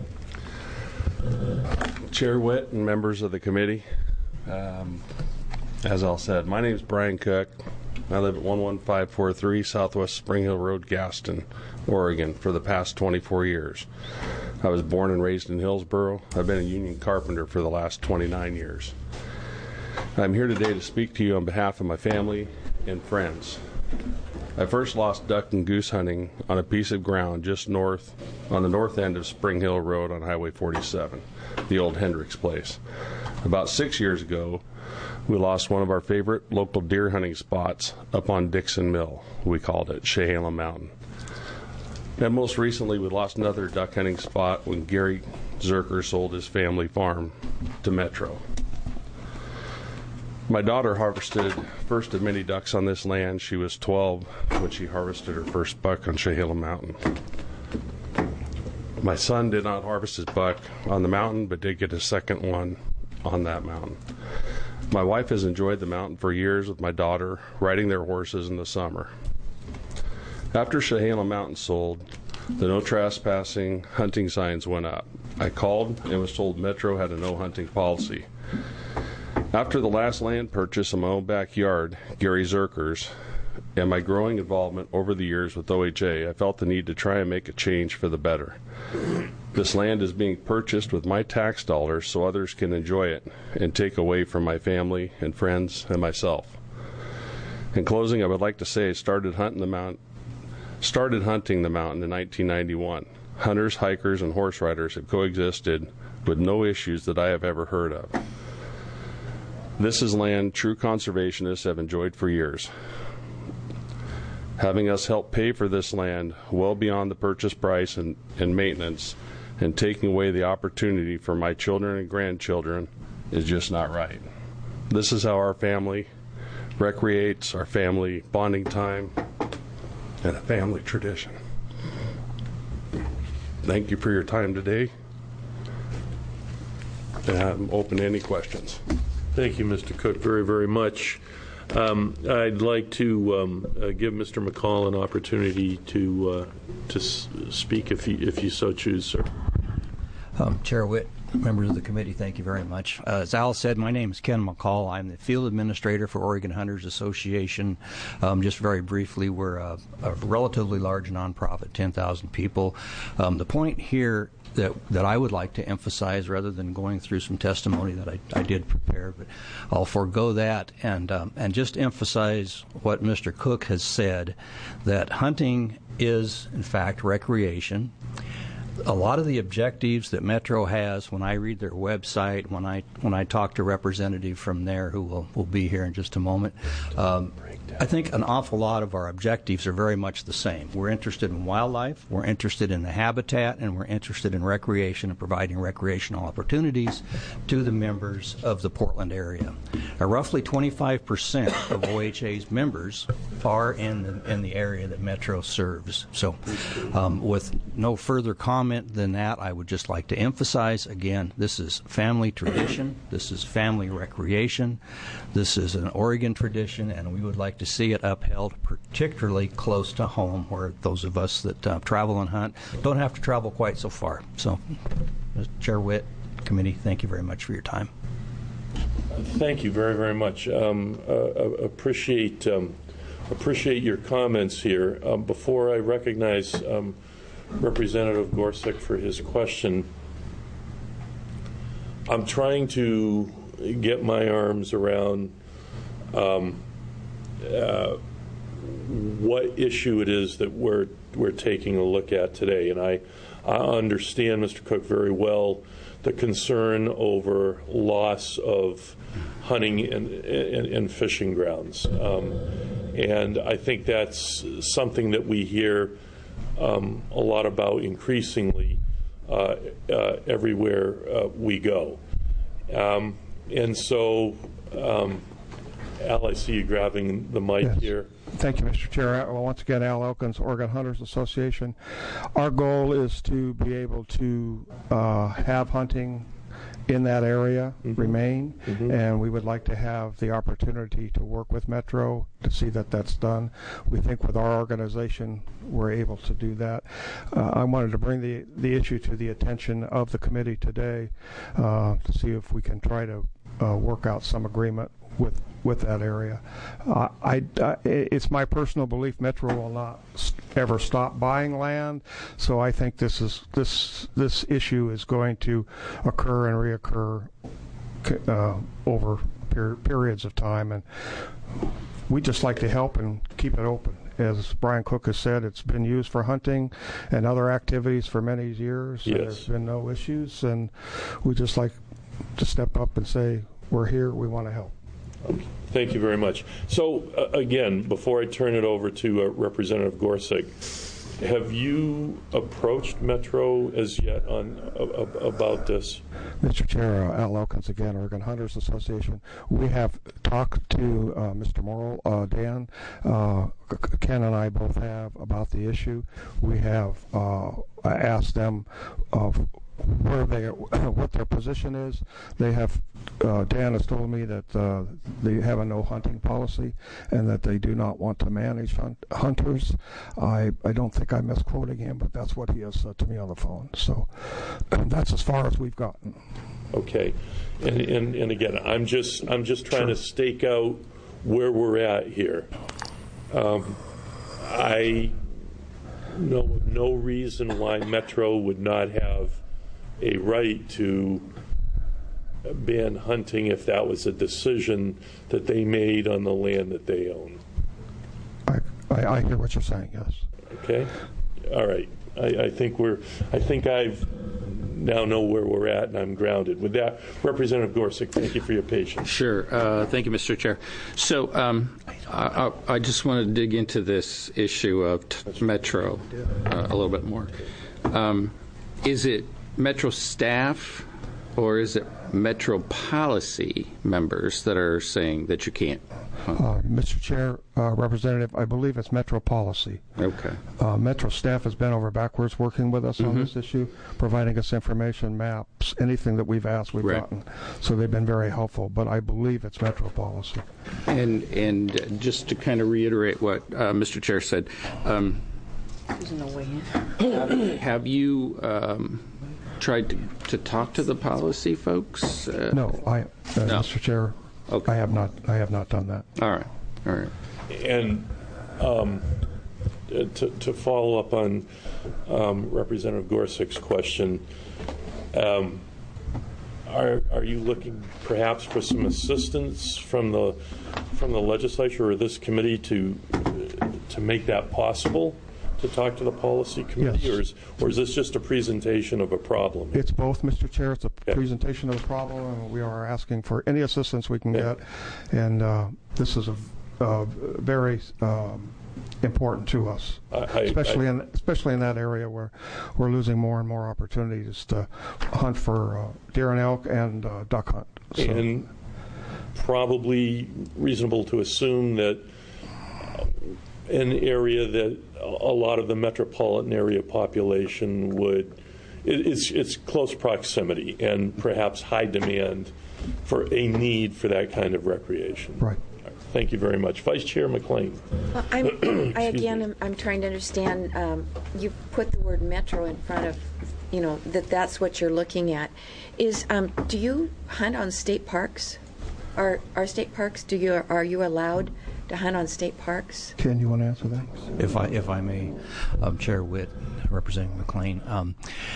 Chair Witt and members of the committee, um, as Al said, my name is Brian Cook. I live at one one five four three Southwest Spring Hill Road, Gaston, Oregon, for the past twenty-four years. I was born and raised in Hillsboro. I've been a union carpenter for the last twenty-nine years. I'm here today to speak to you on behalf of my family and friends. I first lost duck and goose hunting on a piece of ground just north, on the north end of Spring Hill Road on Highway forty-seven, the old Hendricks place. About six years ago, we lost one of our favorite local deer hunting spots up on Dixon Mill. We called it Chehalem Mountain. And most recently, we lost another duck hunting spot when Gary Zerker sold his family farm to Metro. My daughter harvested first of many ducks on this land. She was twelve when she harvested her first buck on Chehalem Mountain. My son did not harvest his buck on the mountain, but did get a second one on that mountain. My wife has enjoyed the mountain for years with my daughter, riding their horses in the summer. After Chehalem Mountain sold, the no trespassing hunting signs went up. I called and was told Metro had a no hunting policy. After the last land purchase in my own backyard, Gary Zerker's, and my growing involvement over the years with O H A, I felt the need to try and make a change for the better. This land is being purchased with my tax dollars so others can enjoy it and take away from my family and friends and myself. In closing, I would like to say I started hunting the mount, started hunting the mountain in nineteen ninety-one. Hunters, hikers, and horse riders have coexisted with no issues that I have ever heard of. This is land true conservationists have enjoyed for years. Having us help pay for this land well beyond the purchase price and, and maintenance, and taking away the opportunity for my children and grandchildren is just not right. This is how our family recreates, our family bonding time, and a family tradition. Thank you for your time today, and I'm open to any questions. Thank you, Mister Cook, very, very much. Um, I'd like to um, uh, give Mister McCall an opportunity to uh, to s- speak if you if you so choose, sir. Um, Chair Witt, members of the committee, thank you very much. Uh, as Al said, my name is Ken McCall. I'm the field administrator for Oregon Hunters Association. Um, just very briefly, we're a, a relatively large nonprofit, ten thousand people. Um, the point here that that I would like to emphasize, rather than going through some testimony that I, I did prepare, but I'll forego that and um, and just emphasize what Mister Cook has said, that hunting is, in fact, recreation. A lot of the objectives that Metro has, when I read their website, when I when I talk to a representative from there who will, will be here in just a moment, um, I think an awful lot of our objectives are very much the same. We're interested in wildlife, we're interested in the habitat, and we're interested in recreation and providing recreational opportunities to the members of the Portland area. Uh, roughly twenty-five percent of O H A's members are in the, in the area that Metro serves. So um, with no further comment than that, I would just like to emphasize, again, this is family tradition, this is family recreation, this is an Oregon tradition, and we would like to see it upheld, particularly close to home, where those of us that uh, travel and hunt don't have to travel quite so far. So, Chair Witt, committee, thank you very much for your time. Thank you very, very much. Um, uh, appreciate um, appreciate your comments here. Um, before I recognize um, Representative Gorsuch for his question, I'm trying to get my arms around um, uh, what issue it is that we're we're taking a look at today, and I I understand, Mister Cook, very well the concern over loss of hunting and, and, and fishing grounds, um, and I think that's something that we hear um, a lot about increasingly. uh, uh, everywhere uh, we go. Um, and so, um, Al, I see you grabbing the mic Yes. here. Thank you, Mister Chair. Well, once again, Al Elkins, Oregon Hunters Association. Our goal is to be able to uh, have hunting in that area mm-hmm. remain, mm-hmm. and we would like to have the opportunity to work with Metro to see that that's done. We think with our organization we're able to do that. Uh, I wanted to bring the, the issue to the attention of the committee today uh, to see if we can try to uh, work out some agreement with with that area. Uh, I, I, it's my personal belief Metro will not ever stop buying land, so I think this is this this issue is going to occur and reoccur uh, over per periods of time, and we just like to help and keep it open. As Brian Cook has said, it's been used for hunting and other activities for many years. Yes. And there's been no issues, and we just like to step up and say, we're here, we want to help. Okay. Thank you very much. So, uh, again, before I turn it over to uh, Representative Gorsuch, have you approached Metro as yet on uh, about this? Mister Chair, uh, Al Elkins again, Oregon Hunters Association. We have talked to uh, Mister Morrill, uh, Dan, uh, Ken and I both have about the issue. We have uh, asked them uh, where they, what their position is. They have, uh, Dan has told me that uh, they have a no hunting policy and that they do not want to manage hunt hunters. I, I don't think I'm misquoting him, but that's what he has said to me on the phone. So that's as far as we've gotten. Okay, and and, and again, I'm just I'm just trying sure. to stake out where we're at here. Um, I know no reason why Metro would not have a right to ban hunting if that was a decision that they made on the land that they own. I, I, I hear what you're saying, yes. Okay. All right. I, I think we're, I think I've now know where we're at and I'm grounded. With that, Representative Gorsuch, thank you for your patience. Sure. Uh, thank you, Mister Chair. So um, I, I just want to dig into this issue of t Metro uh, a little bit more. Um, is it Metro staff or is it Metro policy members that are saying that you can't hunt? Uh, Mister Chair, uh, Representative, I believe it's Metro policy. Okay. Uh, Metro staff has been over backwards working with us mm-hmm. on this issue, providing us information, maps, anything that we've asked, we've right. gotten. So they've been very helpful, but I believe it's Metro policy. And, and just to kind of reiterate what uh, Mister Chair said, um, There's no way in. have, have you um, tried to, to talk to the policy folks? Uh, no, I, uh, no. Mister Chair, okay. I have not. I have not done that. All right, all right. And um, to, to follow up on um, Representative Gorsuch's question, um, are are you looking perhaps for some assistance from the from the legislature or this committee to to make that possible? To talk to the policy committee, yes. or, is, or is this just a presentation of a problem? It's both, Mister Chair. It's a okay. presentation of the problem, and we are asking for any assistance we can yeah. get. And uh, this is a uh, very um, important to us, I, especially I, in especially in that area where we're losing more and more opportunities to hunt for uh, deer and elk and uh, duck hunt. So. And probably reasonable to assume that an area that a lot of the metropolitan area population would, it's, it's close proximity and perhaps high demand for a need for that kind of recreation. Right. Thank you very much. Vice Chair McLean. Well, I'm, I again, am, I'm trying to understand, um, you put the word metro in front of, you know, that that's what you're looking at. Is, um, do you hunt on state parks? Are, are state parks, do you, are you allowed to hunt on state parks? Ken, you want to answer that? If I, if I may, um, Chair Witt, Representing McLean. Um,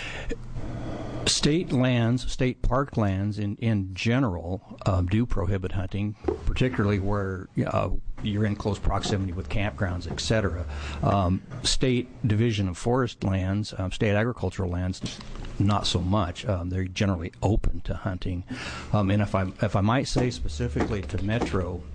state lands, state park lands in, in general um, do prohibit hunting, particularly where uh, you're in close proximity with campgrounds, et cetera. Um, state Division of Forest lands, um, state agricultural lands, not so much. Um, they're generally open to hunting. Um, and if I if I might say specifically to Metro,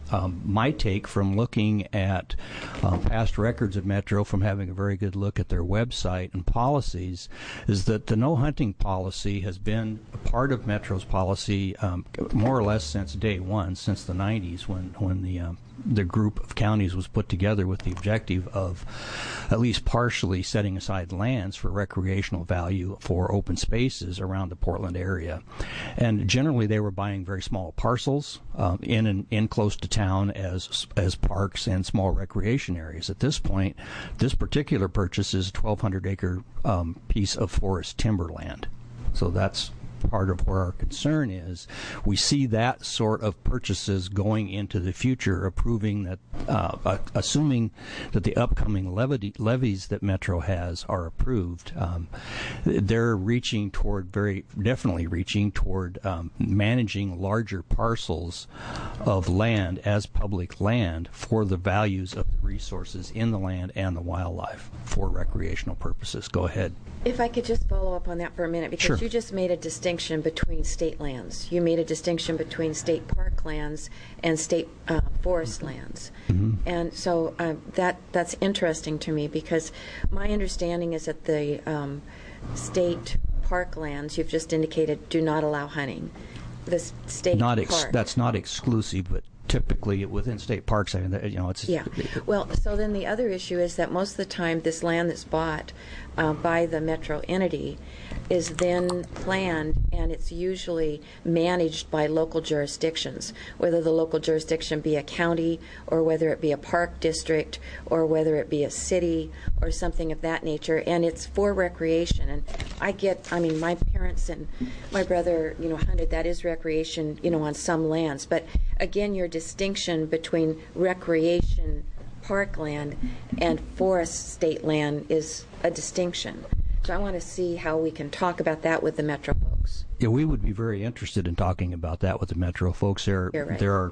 Um, my take from looking at uh, past records of Metro, from having a very good look at their website and policies, is that the no hunting policy has been a part of Metro's policy um, more or less since day one, since the nineties, when when the um, the group of counties was put together with the objective of at least partially setting aside lands for recreational value for open spaces around the Portland area. And generally they were buying very small parcels um, in and in close to town as as parks and small recreation areas. At this point, this particular purchase is a twelve hundred acre um, piece of forest timberland. So that's part of where our concern is. We see that sort of purchases going into the future, approving that, uh, assuming that the upcoming levy, levies that Metro has are approved. Um, they're reaching toward, very definitely reaching toward um, managing larger parcels of land as public land for the values of the resources in the land and the wildlife for recreational purposes. Go ahead. If I could just follow up on that for a minute, because Sure. you just made a distinction between state lands. You made a distinction between state park lands and state uh, forest lands. Mm-hmm. And so uh, that that's interesting to me, because my understanding is that the um, state park lands, you've just indicated, do not allow hunting. The s- state Not ex- park. that's not exclusive, but typically within state parks, I mean, you know, it's Yeah. Well, so then the other issue is that most of the time this land that's bought uh, by the Metro entity is then planned, and it's usually managed by local jurisdictions, whether the local jurisdiction be a county or whether it be a park district or whether it be a city or something of that nature, and it's for recreation. And I get, I mean, my parents and my brother, you know, hunted. That is recreation, you know, on some lands. But again, your distinction between recreation parkland and forest state land is a distinction. So I want to see how we can talk about that with the Metro folks. Yeah, we would be very interested in talking about that with the Metro folks. There, You're right. there are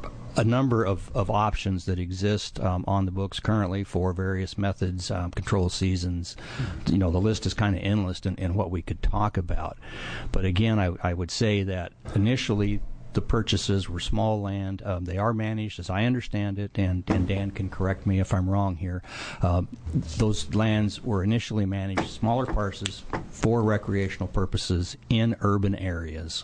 a number of, of options that exist um, on the books currently for various methods, um, control seasons. You know, the list is kind of endless in, in what we could talk about. But again, I, I would say that initially the purchases were small land. Um, they are managed, as I understand it, and, and Dan can correct me if I'm wrong here. Uh, those lands were initially managed, smaller parcels, for recreational purposes in urban areas.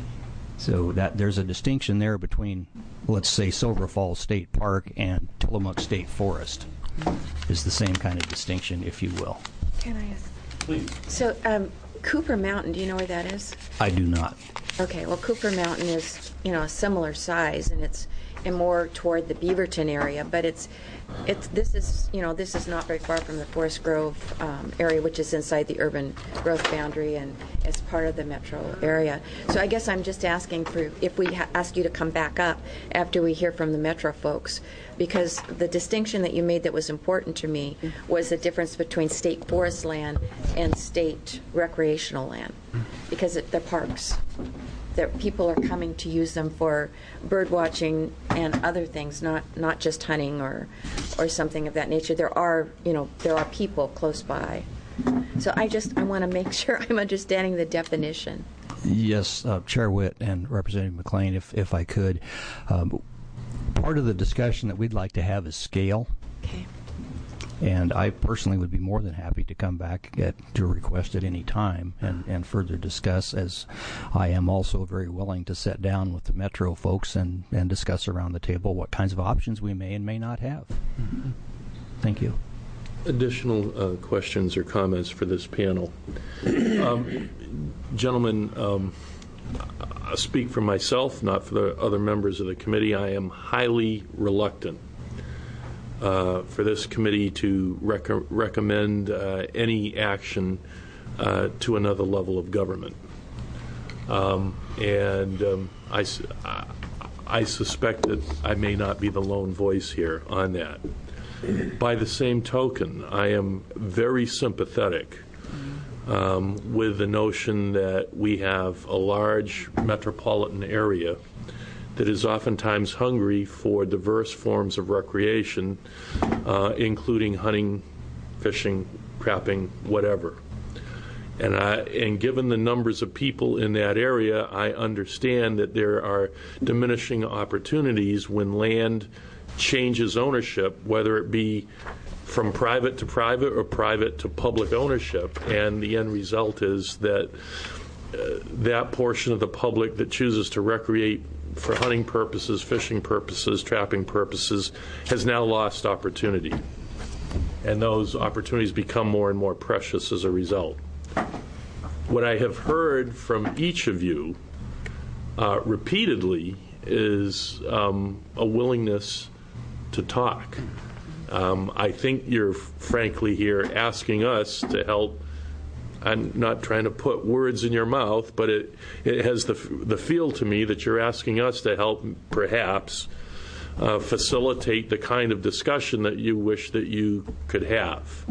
So that there's a distinction there between, let's say, Silver Falls State Park and Tillamook State Forest. Is the same kind of distinction, if you will. Can I ask? Please. So um, Cooper Mountain, do you know where that is? I do not. Okay, well, Cooper Mountain is, you know, a similar size, and it's and more toward the Beaverton area, but it's, it's this is, you know, this is not very far from the Forest Grove um, area, which is inside the urban growth boundary and as part of the metro area. So I guess I'm just asking for if we ha- ask you to come back up after we hear from the metro folks, because the distinction that you made that was important to me was the difference between state forest land and state recreational land, because it, they're parks. That people are coming to use them for bird watching and other things, not not just hunting or or something of that nature. There are, you know, there are people close by. So I just I want to make sure I'm understanding the definition. Yes, uh, Chair Witt and Representative McLean, if if I could, um, part of the discussion that we'd like to have is scale. Okay. And I personally would be more than happy to come back at your request at any time and, and further discuss, as I am also very willing to sit down with the Metro folks and, and discuss around the table what kinds of options we may and may not have. Mm-hmm. Thank you. Additional uh, questions or comments for this panel? Um, gentlemen, um, I speak for myself, not for the other members of the committee. I am highly reluctant Uh, for this committee to rec- recommend uh, any action uh, to another level of government. Um, and um, I, I suspect that I may not be the lone voice here on that. By the same token, I am very sympathetic um, with the notion that we have a large metropolitan area that is oftentimes hungry for diverse forms of recreation, uh, including hunting, fishing, trapping, whatever. And, I, and given the numbers of people in that area, I understand that there are diminishing opportunities when land changes ownership, whether it be from private to private or private to public ownership. And the end result is that uh, that portion of the public that chooses to recreate for hunting purposes, fishing purposes, trapping purposes, has now lost opportunity. And those opportunities become more and more precious as a result. What I have heard from each of you uh, repeatedly is um, a willingness to talk. Um, I think you're frankly here asking us to help. I'm not trying to put words in your mouth, but it, it has the, the feel to me that you're asking us to help perhaps uh, facilitate the kind of discussion that you wish that you could have.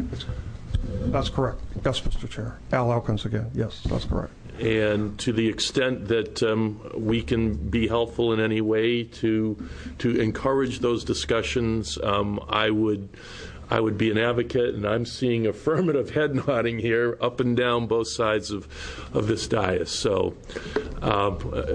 That's correct. Yes, Mister Chair. Al Elkins again. Yes, that's correct. And to the extent that um, we can be helpful in any way to to encourage those discussions, um, I would I would be an advocate, and I'm seeing affirmative head nodding here up and down both sides of, of this dais. So uh,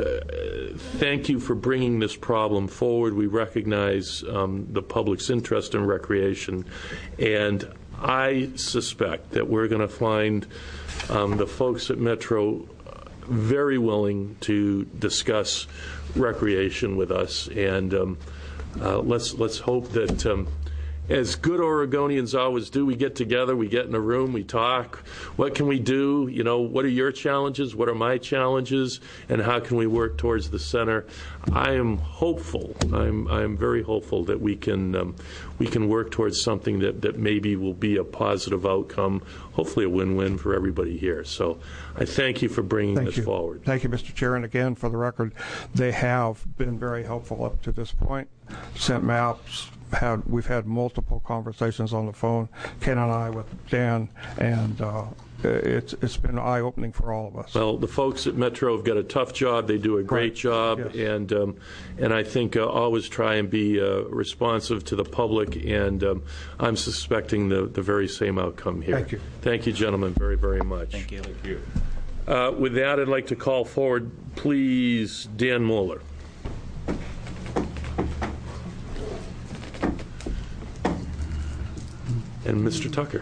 uh, thank you for bringing this problem forward. We recognize um, the public's interest in recreation, and I suspect that we're going to find um, the folks at Metro very willing to discuss recreation with us, and um, uh, let's let's hope that um, as good Oregonians always do, we get together, we get in a room, we talk. What can we do? You know, what are your challenges? What are my challenges? And how can we work towards the center? I am hopeful. I'm I'm very hopeful that we can um, we can work towards something that, that maybe will be a positive outcome. Hopefully, a win-win for everybody here. So, I thank you for bringing Thank this you. forward. Thank you, Mister Chair. And again, for the record, they have been very helpful up to this point. Sent maps. Had we've had multiple conversations on the phone, Ken and I with Dan, and uh, it's it's been eye-opening for all of us. Well, the folks at Metro have got a tough job. They do a great Right. job, Yes. and um, and I think uh, always try and be uh, responsive to the public. And um, I'm suspecting the the very same outcome here. Thank you. Thank you, gentlemen, very very much. Thank you. Thank you. Uh, with that, I'd like to call forward, please, Dan Moeller. And Mister Tucker.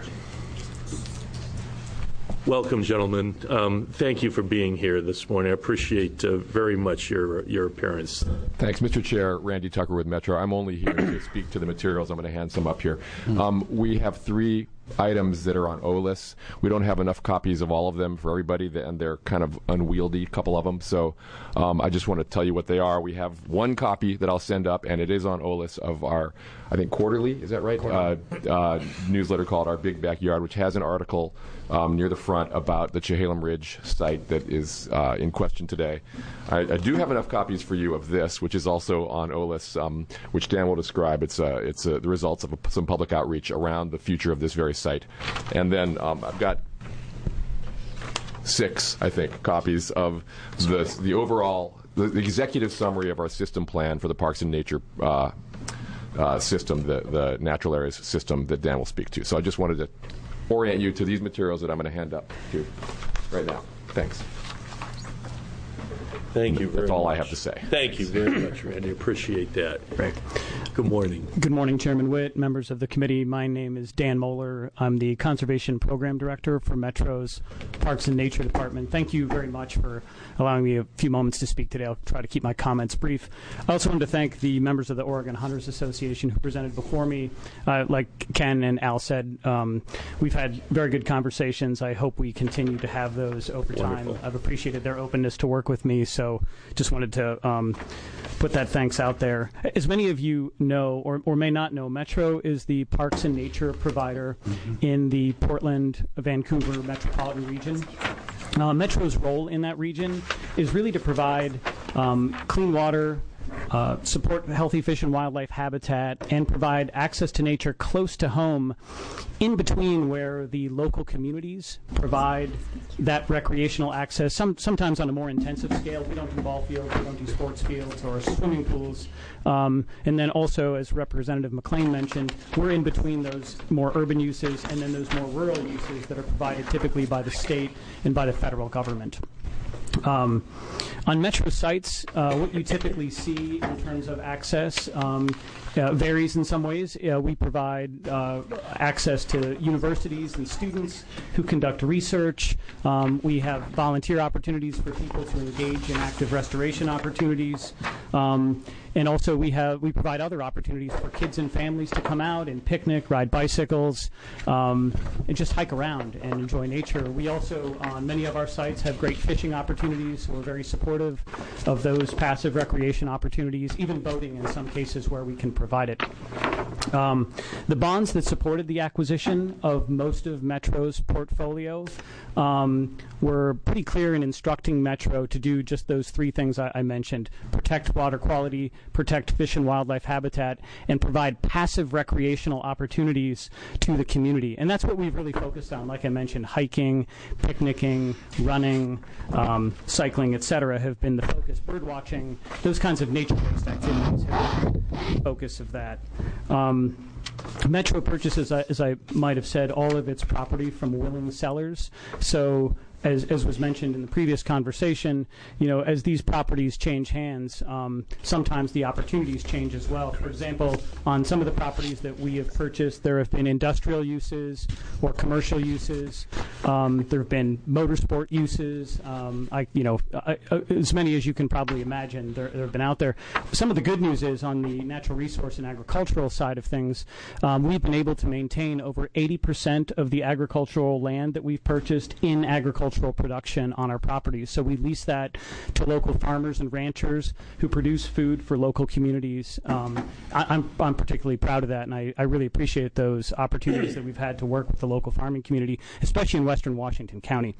Welcome, gentlemen. Um, thank you for being here this morning. I appreciate uh, very much your your appearance. Thanks, Mister Chair. Randy Tucker with Metro. I'm only here to speak to the materials. I'm going to hand some up here. Um, we have three items that are on O L I S. We don't have enough copies of all of them for everybody, and they're kind of unwieldy, a couple of them. So um, I just want to tell you what they are. We have one copy that I'll send up, and it is on O L I S of our, I think, quarterly, is that right? Uh, uh, newsletter called Our Big Backyard, which has an article um, near the front about the Chehalem Ridge site that is uh, in question today. I, I do have enough copies for you of this, which is also on O L I S, um, which Dan will describe. It's, uh, it's uh, the results of a, some public outreach around the future of this very site. And then um, I've got six, I think, copies of the the overall, the, the executive summary of our system plan for the Parks and Nature uh, uh, system, the, the natural areas system that Dan will speak to. So I just wanted to orient you to these materials that I'm going to hand up to you right now. Thanks. Thank you very That's all much. I have to say. Thank you very much, Randy. Appreciate that. Right. Good morning. Good morning, Chairman Witt, members of the committee. My name is Dan Moeller. I'm the Conservation Program Director for Metro's Parks and Nature Department. Thank you very much for allowing me a few moments to speak today. I'll try to keep my comments brief. I also wanted to thank the members of the Oregon Hunters Association who presented before me. Uh, like Ken and Al said, um, we've had very good conversations. I hope we continue to have those over time. Wonderful. I've appreciated their openness to work with me, so just wanted to um, put that thanks out there. As many of you know or, or may not know, Metro is the parks and nature provider mm-hmm. in the Portland, Vancouver metropolitan region. Uh, Metro's role in that region is really to provide um, clean water, uh, support healthy fish and wildlife habitat, and provide access to nature close to home in between where the local communities provide that recreational access, some, sometimes on a more intensive scale. We don't do ball fields, we don't do sports fields or swimming pools. Um, and then also, as Representative McLean mentioned, we're in between those more urban uses and then those more rural uses that are provided typically by the state and by the federal government. Um, on Metro sites, uh, what you typically see in terms of access um, uh, varies in some ways. Uh, we provide uh, access to universities and students who conduct research. Um, we have volunteer opportunities for people to engage in active restoration opportunities. Um, And also we have we provide other opportunities for kids and families to come out and picnic, ride bicycles, um, and just hike around and enjoy nature. We also, on many of our sites, have great fishing opportunities. We're very supportive of those passive recreation opportunities, even boating in some cases where we can provide it. Um, the bonds that supported the acquisition of most of Metro's portfolio um, were pretty clear in instructing Metro to do just those three things I, I mentioned: protect water quality, protect fish and wildlife habitat, and provide passive recreational opportunities to the community. And that's what we've really focused on. Like I mentioned, hiking, picnicking, running, um, cycling, et cetera, have been the focus. Bird watching, those kinds of nature-based activities have been the focus of that. Um, Metro purchases, as I might have said, all of its property from willing sellers. So As, as was mentioned in the previous conversation, you know, as these properties change hands, um, sometimes the opportunities change as well. For example, on some of the properties that we have purchased, there have been industrial uses or commercial uses. Um, there have been motorsport uses. Um, I, you know, I, uh, as many as you can probably imagine, there, there have been out there. Some of the good news is on the natural resource and agricultural side of things, um, we've been able to maintain over eighty percent of the agricultural land that we've purchased in agriculture production on our properties. So we lease that to local farmers and ranchers who produce food for local communities. Um, I, I'm, I'm particularly proud of that, and I, I really appreciate those opportunities that we've had to work with the local farming community, especially in Western Washington County.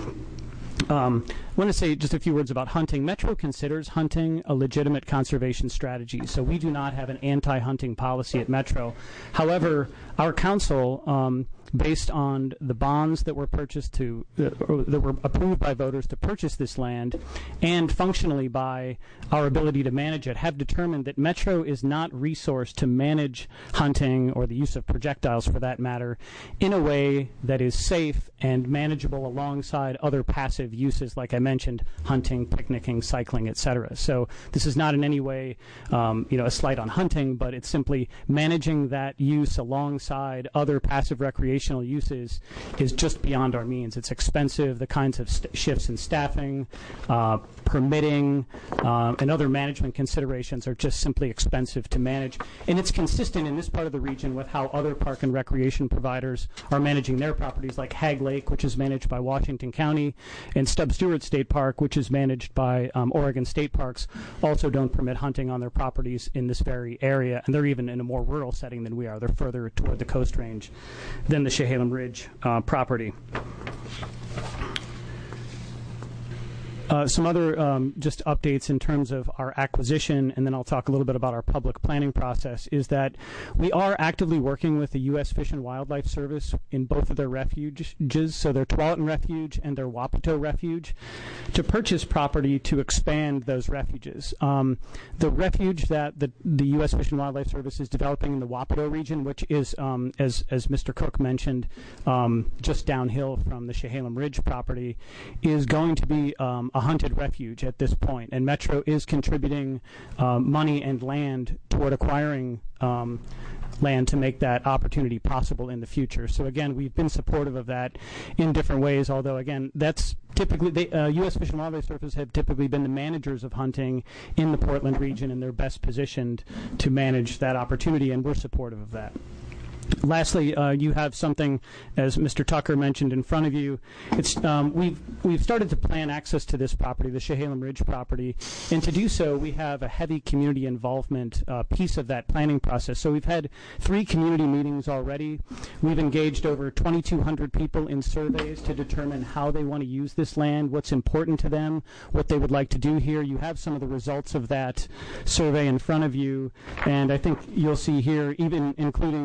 Um, I want to say just a few words about hunting. Metro considers hunting a legitimate conservation strategy, so we do not have an anti-hunting policy at Metro. However, our council, um, based on the bonds that were purchased to, uh, or that were approved by voters to purchase this land, and functionally by our ability to manage it, have determined that Metro is not resourced to manage hunting or the use of projectiles, for that matter, in a way that is safe and manageable alongside other passive uses, like I mentioned, hunting, picnicking, cycling, et cetera. So this is not in any way, um, you know, a slight on hunting, but it's simply managing that use alongside other passive recreational uses is just beyond our means. It's expensive. The kinds of st- shifts in staffing, uh, permitting, uh, and other management considerations are just simply expensive to manage. And it's consistent in this part of the region with how other park and recreation providers are managing their properties, like Hag Lake, which is managed by Washington County, and Stubbs Stewart State Park, which is managed by um, Oregon State Parks, also don't permit hunting on their properties in this very area. And they're even in a more rural setting than we are. They're further toward the Coast Range than the Chehalem Ridge uh, property. Uh, some other um, just updates in terms of our acquisition, and then I'll talk a little bit about our public planning process, is that we are actively working with the U S Fish and Wildlife Service in both of their refuges, so their Tualatin Refuge and their Wapato Refuge, to purchase property to expand those refuges. Um, the refuge that the, the U S Fish and Wildlife Service is developing in the Wapato region, which is, um, as, as Mister Cook mentioned, um, just downhill from the Chehalem Ridge property, is going to be um, a hunted refuge at this point, and Metro is contributing um, money and land toward acquiring um, land to make that opportunity possible in the future. So again, we've been supportive of that in different ways, although again, that's typically, they, uh, U S Fish and Wildlife Service have typically been the managers of hunting in the Portland region, and they're best positioned to manage that opportunity, and we're supportive of that. Lastly, uh, you have something, as Mister Tucker mentioned, in front of you. It's um, we've we've started to plan access to this property, the Chehalem Ridge property, and to do so, we have a heavy community involvement uh, piece of that planning process. So we've had three community meetings already. We've engaged over twenty-two hundred people in surveys to determine how they want to use this land, what's important to them, what they would like to do here. You have some of the results of that survey in front of you, and I think you'll see here, even including uh, residents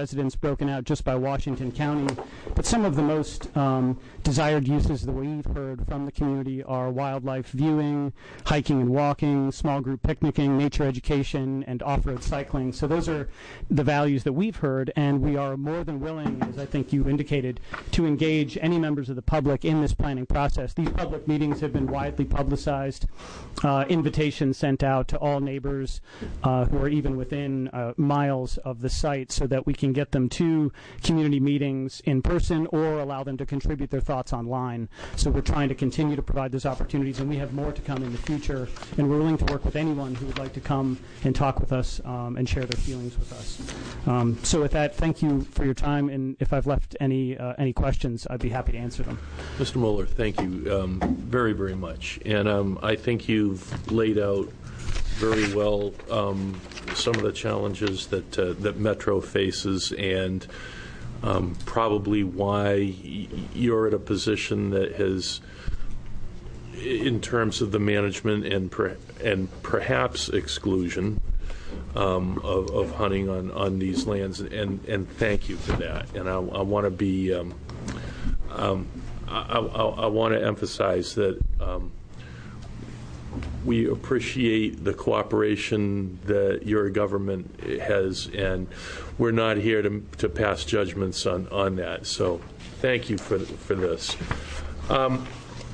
residents broken out just by Washington County. But some of the most um, desired uses that we've heard from the community are wildlife viewing, hiking and walking, small group picnicking, nature education, and off-road cycling. So those are the values that we've heard, and we are more than willing, as I think you indicated, to engage any members of the public in this planning process. These public meetings have been widely publicized, uh, invitations sent out to all neighbors uh, who are even within uh, miles of the site so that we can get them to community meetings in person or allow them to contribute their thoughts online. So we're trying to continue to provide those opportunities, and we have more to come in the future, and we're willing to work with anyone who would like to come and talk with us um, and share their feelings with us. Um, so with that, thank you for your time, and if I've left any uh, any questions, I'd be happy to answer them. Mister Moeller, thank you um, very, very much. And um, I think you've laid out very well um, some of the challenges that uh, that Metro faces, and um, probably why y- you're at a position that has, in terms of the management and per- and perhaps exclusion um, of, of hunting on, on these lands, and, and thank you for that. And I, I want to be, um, um, I, I, I want to emphasize that um, we appreciate the cooperation that your government has, and we're not here to, to pass judgments on, on that. So thank you for for this. Um,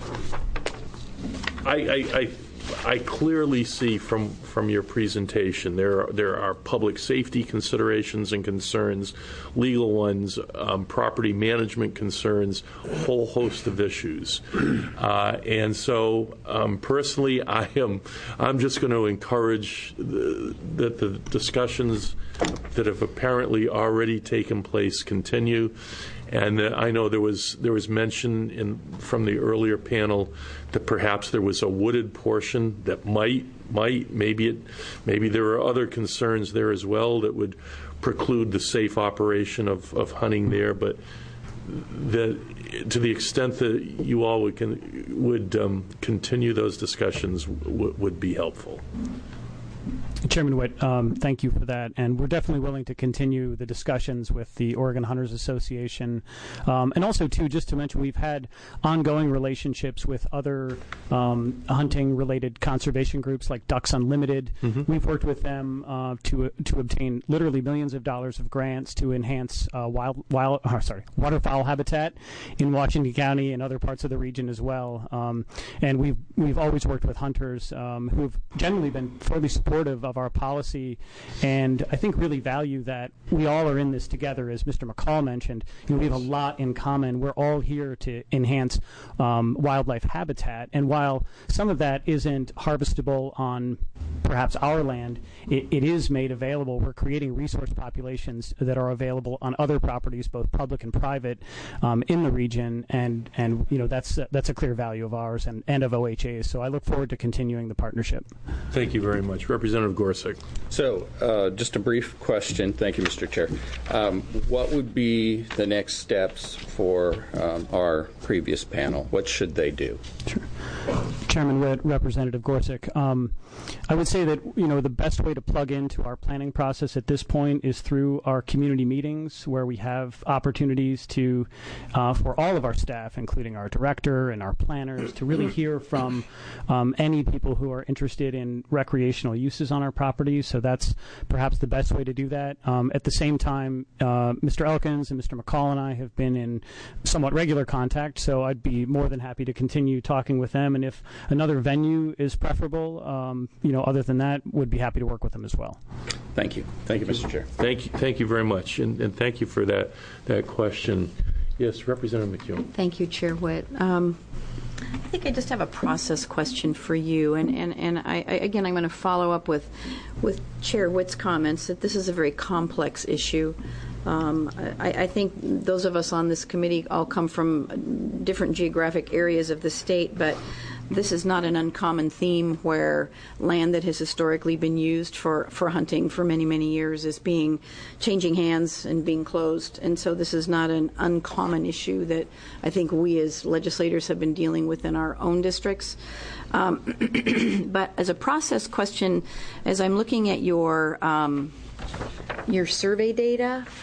I, I, I I clearly see from, from your presentation there are, there are public safety considerations and concerns, legal ones, um, property management concerns, a whole host of issues. Uh, and so um, personally, I am I'm just going to encourage the, that the discussions that have apparently already taken place continue. And uh, I know there was there was mention in from the earlier panel that perhaps there was a wooded portion that might might maybe it maybe there are other concerns there as well that would preclude the safe operation of, of hunting there. But the, to the extent that you all would can, would um, continue those discussions w- would be helpful. Chairman Witt, um, thank you for that, and we're definitely willing to continue the discussions with the Oregon Hunters Association, um, and also too, just to mention, we've had ongoing relationships with other um, hunting-related conservation groups like Ducks Unlimited. Mm-hmm. We've worked with them uh, to to obtain literally millions of dollars of grants to enhance uh, wild wild uh, sorry waterfowl habitat in Washington County and other parts of the region as well. Um, and we've we've always worked with hunters um, who've generally been fairly supportive of our policy, and I think really value that we all are in this together. As Mister McCall mentioned, you know, we have a lot in common. We're all here to enhance um, wildlife habitat, and while some of that isn't harvestable on perhaps our land, it, it is made available. We're creating resource populations that are available on other properties, both public and private, um, in the region, and and you know that's uh, that's a clear value of ours and, and of O H A's. So I look forward to continuing the partnership. Thank you very much, Representative Gorsuch. So, uh, just a brief question. Thank you, Mister Chair. Um, what would be the next steps for um, our previous panel? What should they do? Sure. Chairman Witt, Representative Gorsuch. Um, I would say that you know the best way to plug into our planning process at this point is through our community meetings, where we have opportunities to, uh, for all of our staff, including our director and our planners, to really hear from um, any people who are interested in recreational uses on our properties. So that's perhaps the best way to do that. Um, at the same time, uh, Mister Elkins and Mister McCall and I have been in somewhat regular contact, so I'd be more than happy to continue talking with them. And if another venue is preferable, um, you know, other than that, would be happy to work with them as well. Thank you. Thank you, Mister Chair. Thank you. Thank you very much, and, and thank you for that that question. Yes, Representative McKeown. Thank you, Chair Witt. Um, I think I just have a process question for you, and and and I, I again I'm going to follow up with with Chair Witt's comments that this is a very complex issue. Um, I, I think those of us on this committee all come from different geographic areas of the state, but this is not an uncommon theme where land that has historically been used for, for hunting for many, many years is being changing hands and being closed. And so this is not an uncommon issue that I think we as legislators have been dealing with in our own districts. Um, but as a process question, as I'm looking at your um, your survey data,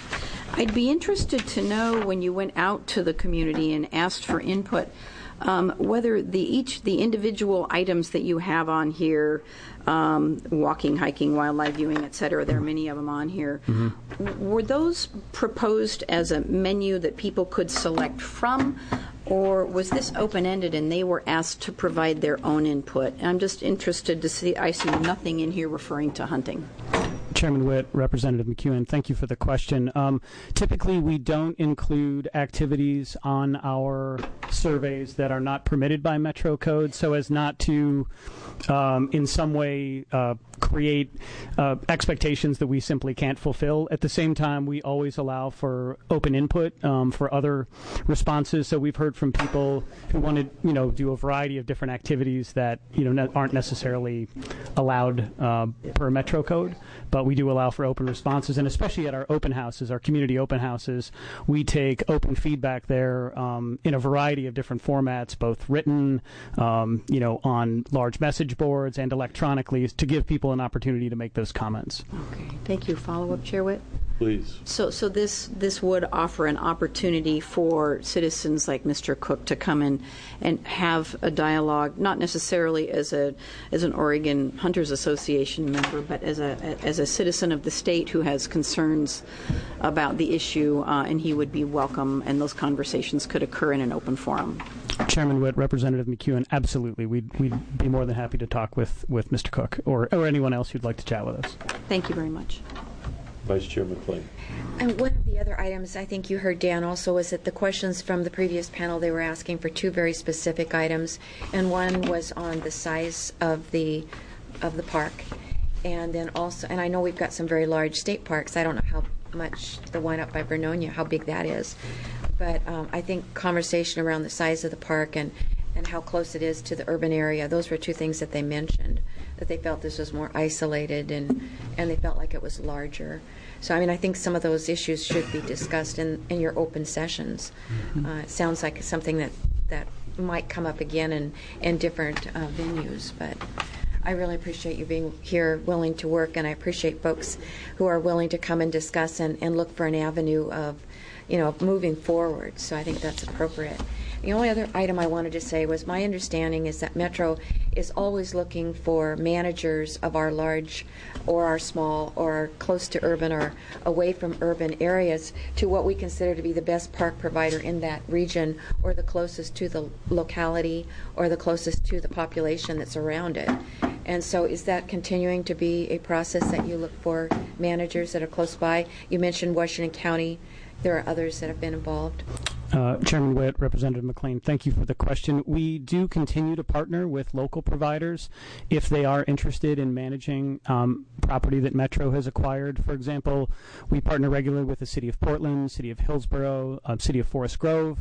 I'd be interested to know, when you went out to the community and asked for input, um, whether the each the individual items that you have on here, um, walking, hiking, wildlife viewing, et cetera, there are many of them on here, mm-hmm. were those proposed as a menu that people could select from, or was this open-ended and they were asked to provide their own input? I'm just interested to see, I see nothing in here referring to hunting. Chairman Witt, Representative McEwen, thank you for the question. Um, typically, we don't include activities on our surveys that are not permitted by Metro Code, so as not to, um, in some way, uh, create uh, expectations that we simply can't fulfill. At the same time, we always allow for open input um, for other responses. So we've heard from people who want to, you know, do a variety of different activities that, you know, ne- aren't necessarily allowed uh, per Metro Code. But we do allow for open responses, and especially at our open houses, our community open houses, we take open feedback there um, in a variety of different formats, both written, um, you know, on large message boards and electronically, to give people an opportunity to make those comments. Okay, thank you. Follow-up, Chair Witt? Please. So, so this this would offer an opportunity for citizens like Mister Cook to come in and have a dialogue, not necessarily as a as an Oregon Hunters Association member, but as a as a citizen of the state who has concerns about the issue, uh, and he would be welcome, and those conversations could occur in an open forum. Chairman Witt, Representative McEwen, absolutely. We'd, we'd be more than happy to talk with, with Mister Cook or, or anyone else who'd like to chat with us. Thank you very much. Vice Chair McLean. And one of the other items I think you heard, Dan, also was that the questions from the previous panel, they were asking for two very specific items, and one was on the size of the of the park, and then also, and I know we've got some very large state parks. I don't know how much the one up by Vernonia, how big that is, but um, I think conversation around the size of the park and and how close it is to the urban area. Those were two things that they mentioned, that they felt this was more isolated and, and they felt like it was larger. So, I mean, I think some of those issues should be discussed in, in your open sessions. Mm-hmm. Uh, it sounds like something that, that might come up again in, in different uh, venues, but I really appreciate you being here, willing to work, and I appreciate folks who are willing to come and discuss and, and look for an avenue of, you know, moving forward. So I think that's appropriate. The only other item I wanted to say was my understanding is that Metro is always looking for managers of our large or our small or close to urban or away from urban areas to what we consider to be the best park provider in that region or the closest to the locality or the closest to the population that's around it. And so is that continuing to be a process that you look for managers that are close by? You mentioned Washington County. There are others that have been involved. Uh, Chairman Witt, Representative McLean, thank you for the question. We do continue to partner with local providers if they are interested in managing um, property that Metro has acquired. For example, we partner regularly with the City of Portland, City of Hillsborough, uh, City of Forest Grove,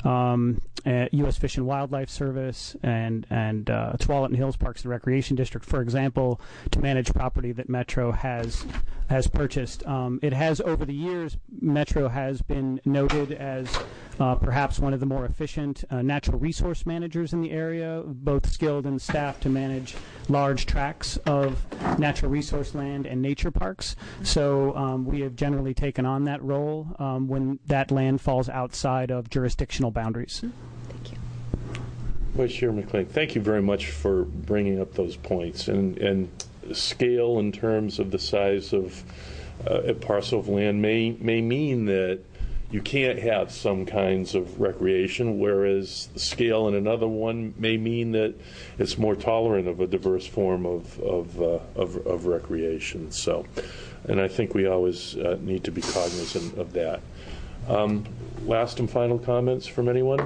um, uh, U S Fish and Wildlife Service, and, and uh, Tualatin Hills Parks and Recreation District, for example, to manage property that Metro has has purchased. Um, it has, over the years, Metro has been noted as Uh, perhaps one of the more efficient uh, natural resource managers in the area, both skilled and staffed to manage large tracts of natural resource land and nature parks. So um, we have generally taken on that role um, when that land falls outside of jurisdictional boundaries. Thank you. Vice Chair McLean, thank you very much for bringing up those points. And, and scale in terms of the size of uh, a parcel of land may, may mean that you can't have some kinds of recreation, whereas the scale in another one may mean that it's more tolerant of a diverse form of of, uh, of, of recreation. So, and I think we always uh, need to be cognizant of that. Um, last and final comments from anyone?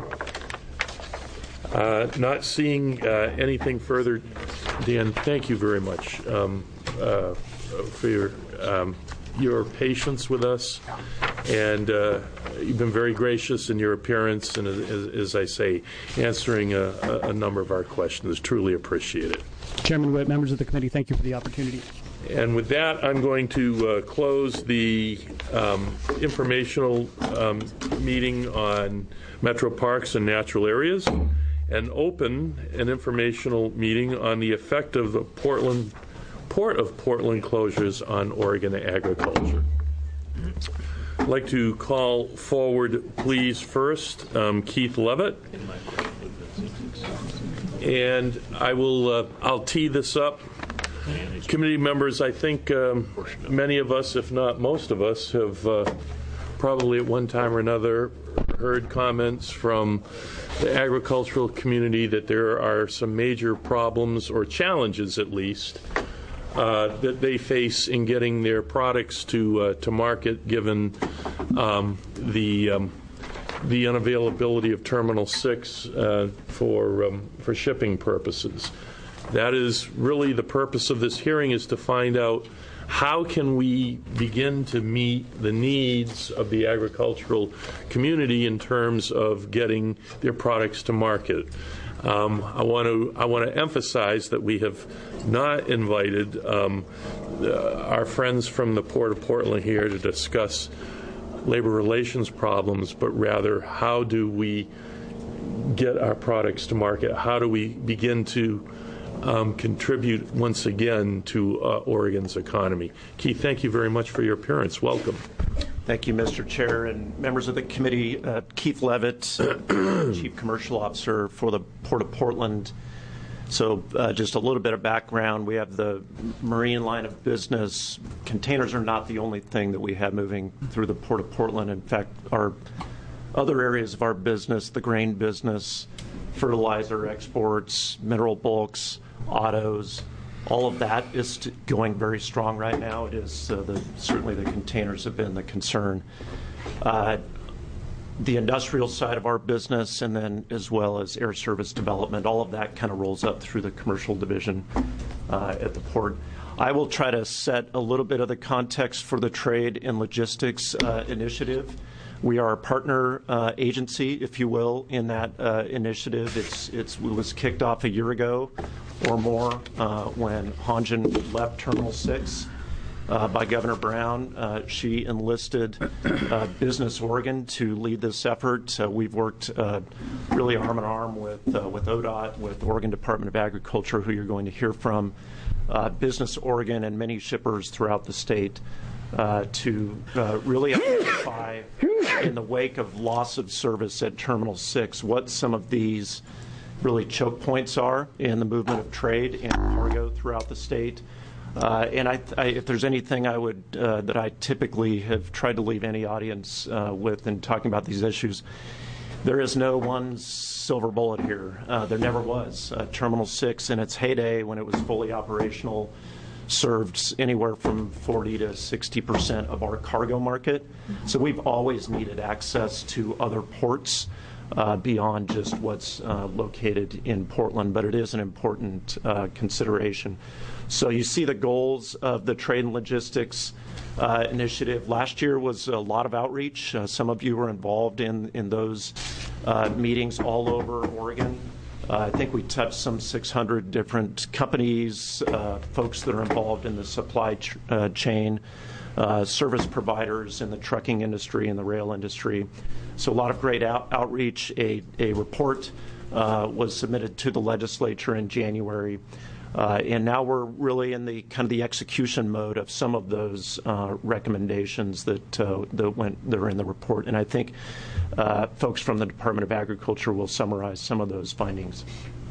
Uh, not seeing uh, anything further, Dan, thank you very much um, uh, for your um, your patience with us, and uh, you've been very gracious in your appearance and, as, as I say, answering a, a number of our questions. Truly appreciate it. Chairman Witt, members of the committee, thank you for the opportunity. And with that, I'm going to uh, close the um, informational um, meeting on Metro Parks and Natural Areas and open an informational meeting on the effect of the Portland Port of Portland closures on Oregon agriculture. I'd like to call forward, please, first, um, Keith Levitt. And I will, uh, I'll tee this up. Committee members, I think um, many of us, if not most of us, have uh, probably at one time or another heard comments from the agricultural community that there are some major problems, or challenges at least, uh, that they face in getting their products to uh, to market, given um, the um, the unavailability of Terminal six uh, for um, for shipping purposes. That is really the purpose of this hearing, is to find out how can we begin to meet the needs of the agricultural community in terms of getting their products to market. Um, I want to I want to emphasize that we have not invited um, uh, our friends from the Port of Portland here to discuss labor relations problems, but rather how do we get our products to market? How do we begin to um, contribute once again to uh, Oregon's economy? Keith, thank you very much for your appearance. Welcome. Thank you, Mister Chair and members of the committee. Uh, Keith Levitt, Chief Commercial Officer for the Port of Portland. So uh, just a little bit of background. We have the marine line of business. Containers are not the only thing that we have moving through the Port of Portland. In fact, our other areas of our business, the grain business, fertilizer exports, mineral bulks, autos, all of that is going very strong right now. It is uh, the, certainly the containers have been the concern. Uh, the industrial side of our business, and then as well as air service development, all of that kind of rolls up through the commercial division uh, at the port. I will try to set a little bit of the context for the Trade and Logistics uh, Initiative. We are a partner uh, agency, if you will, in that uh, initiative. It's, it's, it was kicked off a year ago or more uh, when Hanjin left Terminal six uh, by Governor Brown. Uh, she enlisted uh, Business Oregon to lead this effort. Uh, we've worked uh, really arm in arm with, uh, with O D O T, with Oregon Department of Agriculture, who you're going to hear from, uh, Business Oregon, and many shippers throughout the state uh, to uh, really identify, in the wake of loss of service at Terminal six, what some of these really choke points are in the movement of trade and cargo throughout the state. Uh, and I, I, if there's anything I would uh, that I typically have tried to leave any audience uh, with in talking about these issues, there is no one silver bullet here. Uh, there never was. Uh, Terminal six, in its heyday, when it was fully operational, served anywhere from forty to sixty percent of our cargo market. So we've always needed access to other ports uh, beyond just what's uh, located in Portland, but it is an important uh, consideration. So you see the goals of the Trade and Logistics uh, Initiative. Last year was a lot of outreach. Uh, some of you were involved in, in those uh, meetings all over Oregon. Uh, I think we touched some six hundred different companies, uh, folks that are involved in the supply ch- uh, chain, uh, service providers in the trucking industry and the rail industry. So a lot of great out- outreach. A, a report uh, was submitted to the legislature in January. Uh, and now we're really in the kind of the execution mode of some of those uh, recommendations that uh, that went that are in the report. And I think uh, folks from the Department of Agriculture will summarize some of those findings.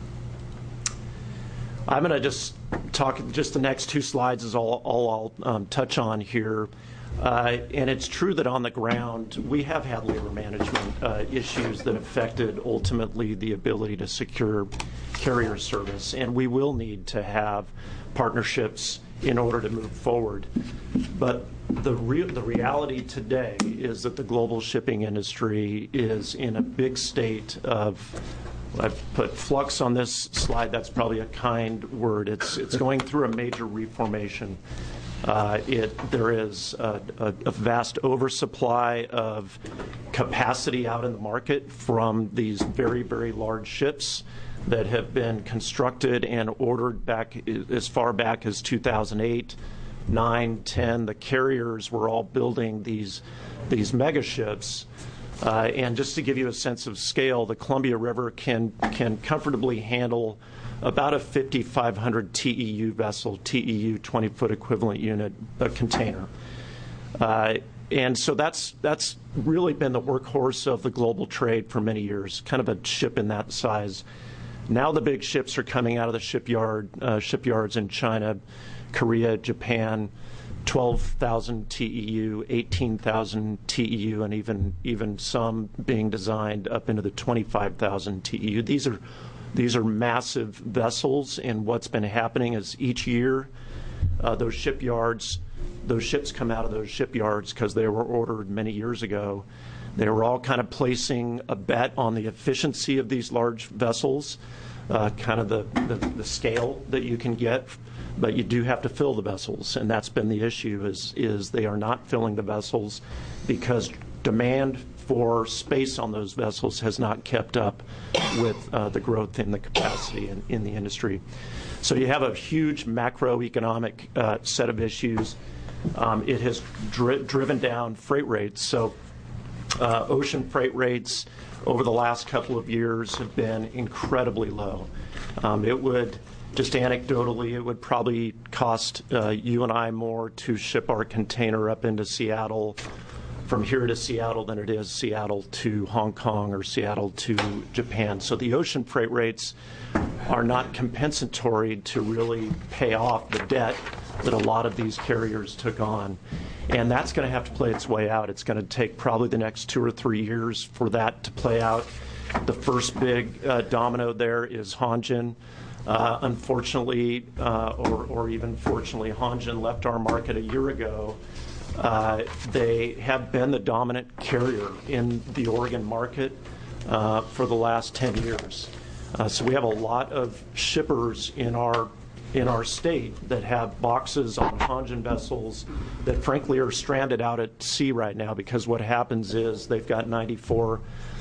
I'm going to just talk. Just the next two slides is all, all I'll um, touch on here. Uh, and it's true that on the ground we have had labor management uh, issues that affected ultimately the ability to secure carrier service, and we will need to have partnerships in order to move forward. But the real the reality today is that the global shipping industry is in a big state of, I've put flux on this slide, that's probably a kind word, it's it's going through a major reformation. Uh, it, there is a, a, a vast oversupply of capacity out in the market from these very, very large ships that have been constructed and ordered back as far back as two thousand eight, nine, ten. The carriers were all building these, these mega ships. Uh, and just to give you a sense of scale, the Columbia River can, can comfortably handle about a fifty-five hundred T E U vessel, T E U twenty-foot equivalent unit, a container. Uh, and so that's that's really been the workhorse of the global trade for many years, kind of a ship in that size. Now the big ships are coming out of the shipyard uh, shipyards in China, Korea, Japan, twelve thousand T E U, eighteen thousand T E U, and even even some being designed up into the twenty-five thousand T E U. These are these are massive vessels, and what's been happening is each year uh, those shipyards, those ships come out of those shipyards because they were ordered many years ago. They were all kind of placing a bet on the efficiency of these large vessels, uh, kind of the, the, the scale that you can get, but you do have to fill the vessels, and that's been the issue is, is they are not filling the vessels because demand for space on those vessels has not kept up with uh, the growth in the capacity in, in the industry. So you have a huge macroeconomic uh, set of issues. Um, it has dri- driven down freight rates. So uh, ocean freight rates over the last couple of years have been incredibly low. Um, it would, just anecdotally, it would probably cost uh, you and I more to ship our container up into Seattle, from here to Seattle, than it is Seattle to Hong Kong or Seattle to Japan. So the ocean freight rates are not compensatory to really pay off the debt that a lot of these carriers took on. And that's going to have to play its way out. It's going to take probably the next two or three years for that to play out. The first big uh, domino there is Hanjin. Uh, unfortunately, uh, or, or even fortunately, Hanjin left our market a year ago. Uh, they have been the dominant carrier in the Oregon market uh, for the last ten years. Uh, so we have a lot of shippers in our in our state that have boxes on Hanjin vessels that frankly are stranded out at sea right now, because what happens is they've got ninety-four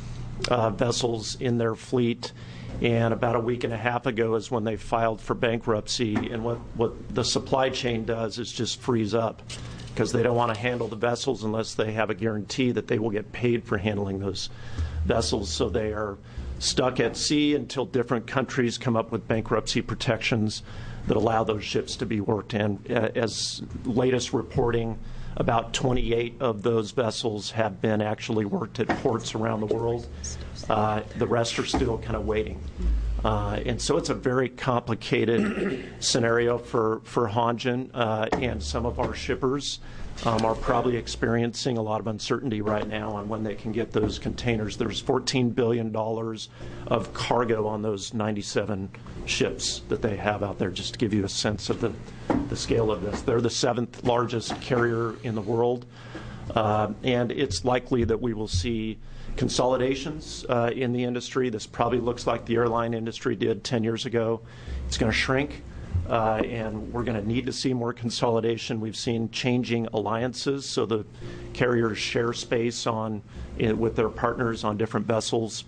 uh, vessels in their fleet, and about a week and a half ago is when they filed for bankruptcy, and what, what the supply chain does is just freeze up, because they don't want to handle the vessels unless they have a guarantee that they will get paid for handling those vessels. So they are stuck at sea until different countries come up with bankruptcy protections that allow those ships to be worked in. As latest reporting, about twenty-eight of those vessels have been actually worked at ports around the world. Uh, the rest are still kind of waiting. Uh, and so it's a very complicated scenario for, for Hanjin, uh, and some of our shippers um, are probably experiencing a lot of uncertainty right now on when they can get those containers. There's fourteen billion dollars of cargo on those ninety-seven ships that they have out there, just to give you a sense of the, the scale of this. They're the seventh largest carrier in the world, uh, and it's likely that we will see consolidations uh, in the industry. This probably looks like the airline industry did ten years ago. It's going to shrink, uh, and we're going to need to see more consolidation. We've seen changing alliances, so the carriers share space on in, with their partners on different vessels.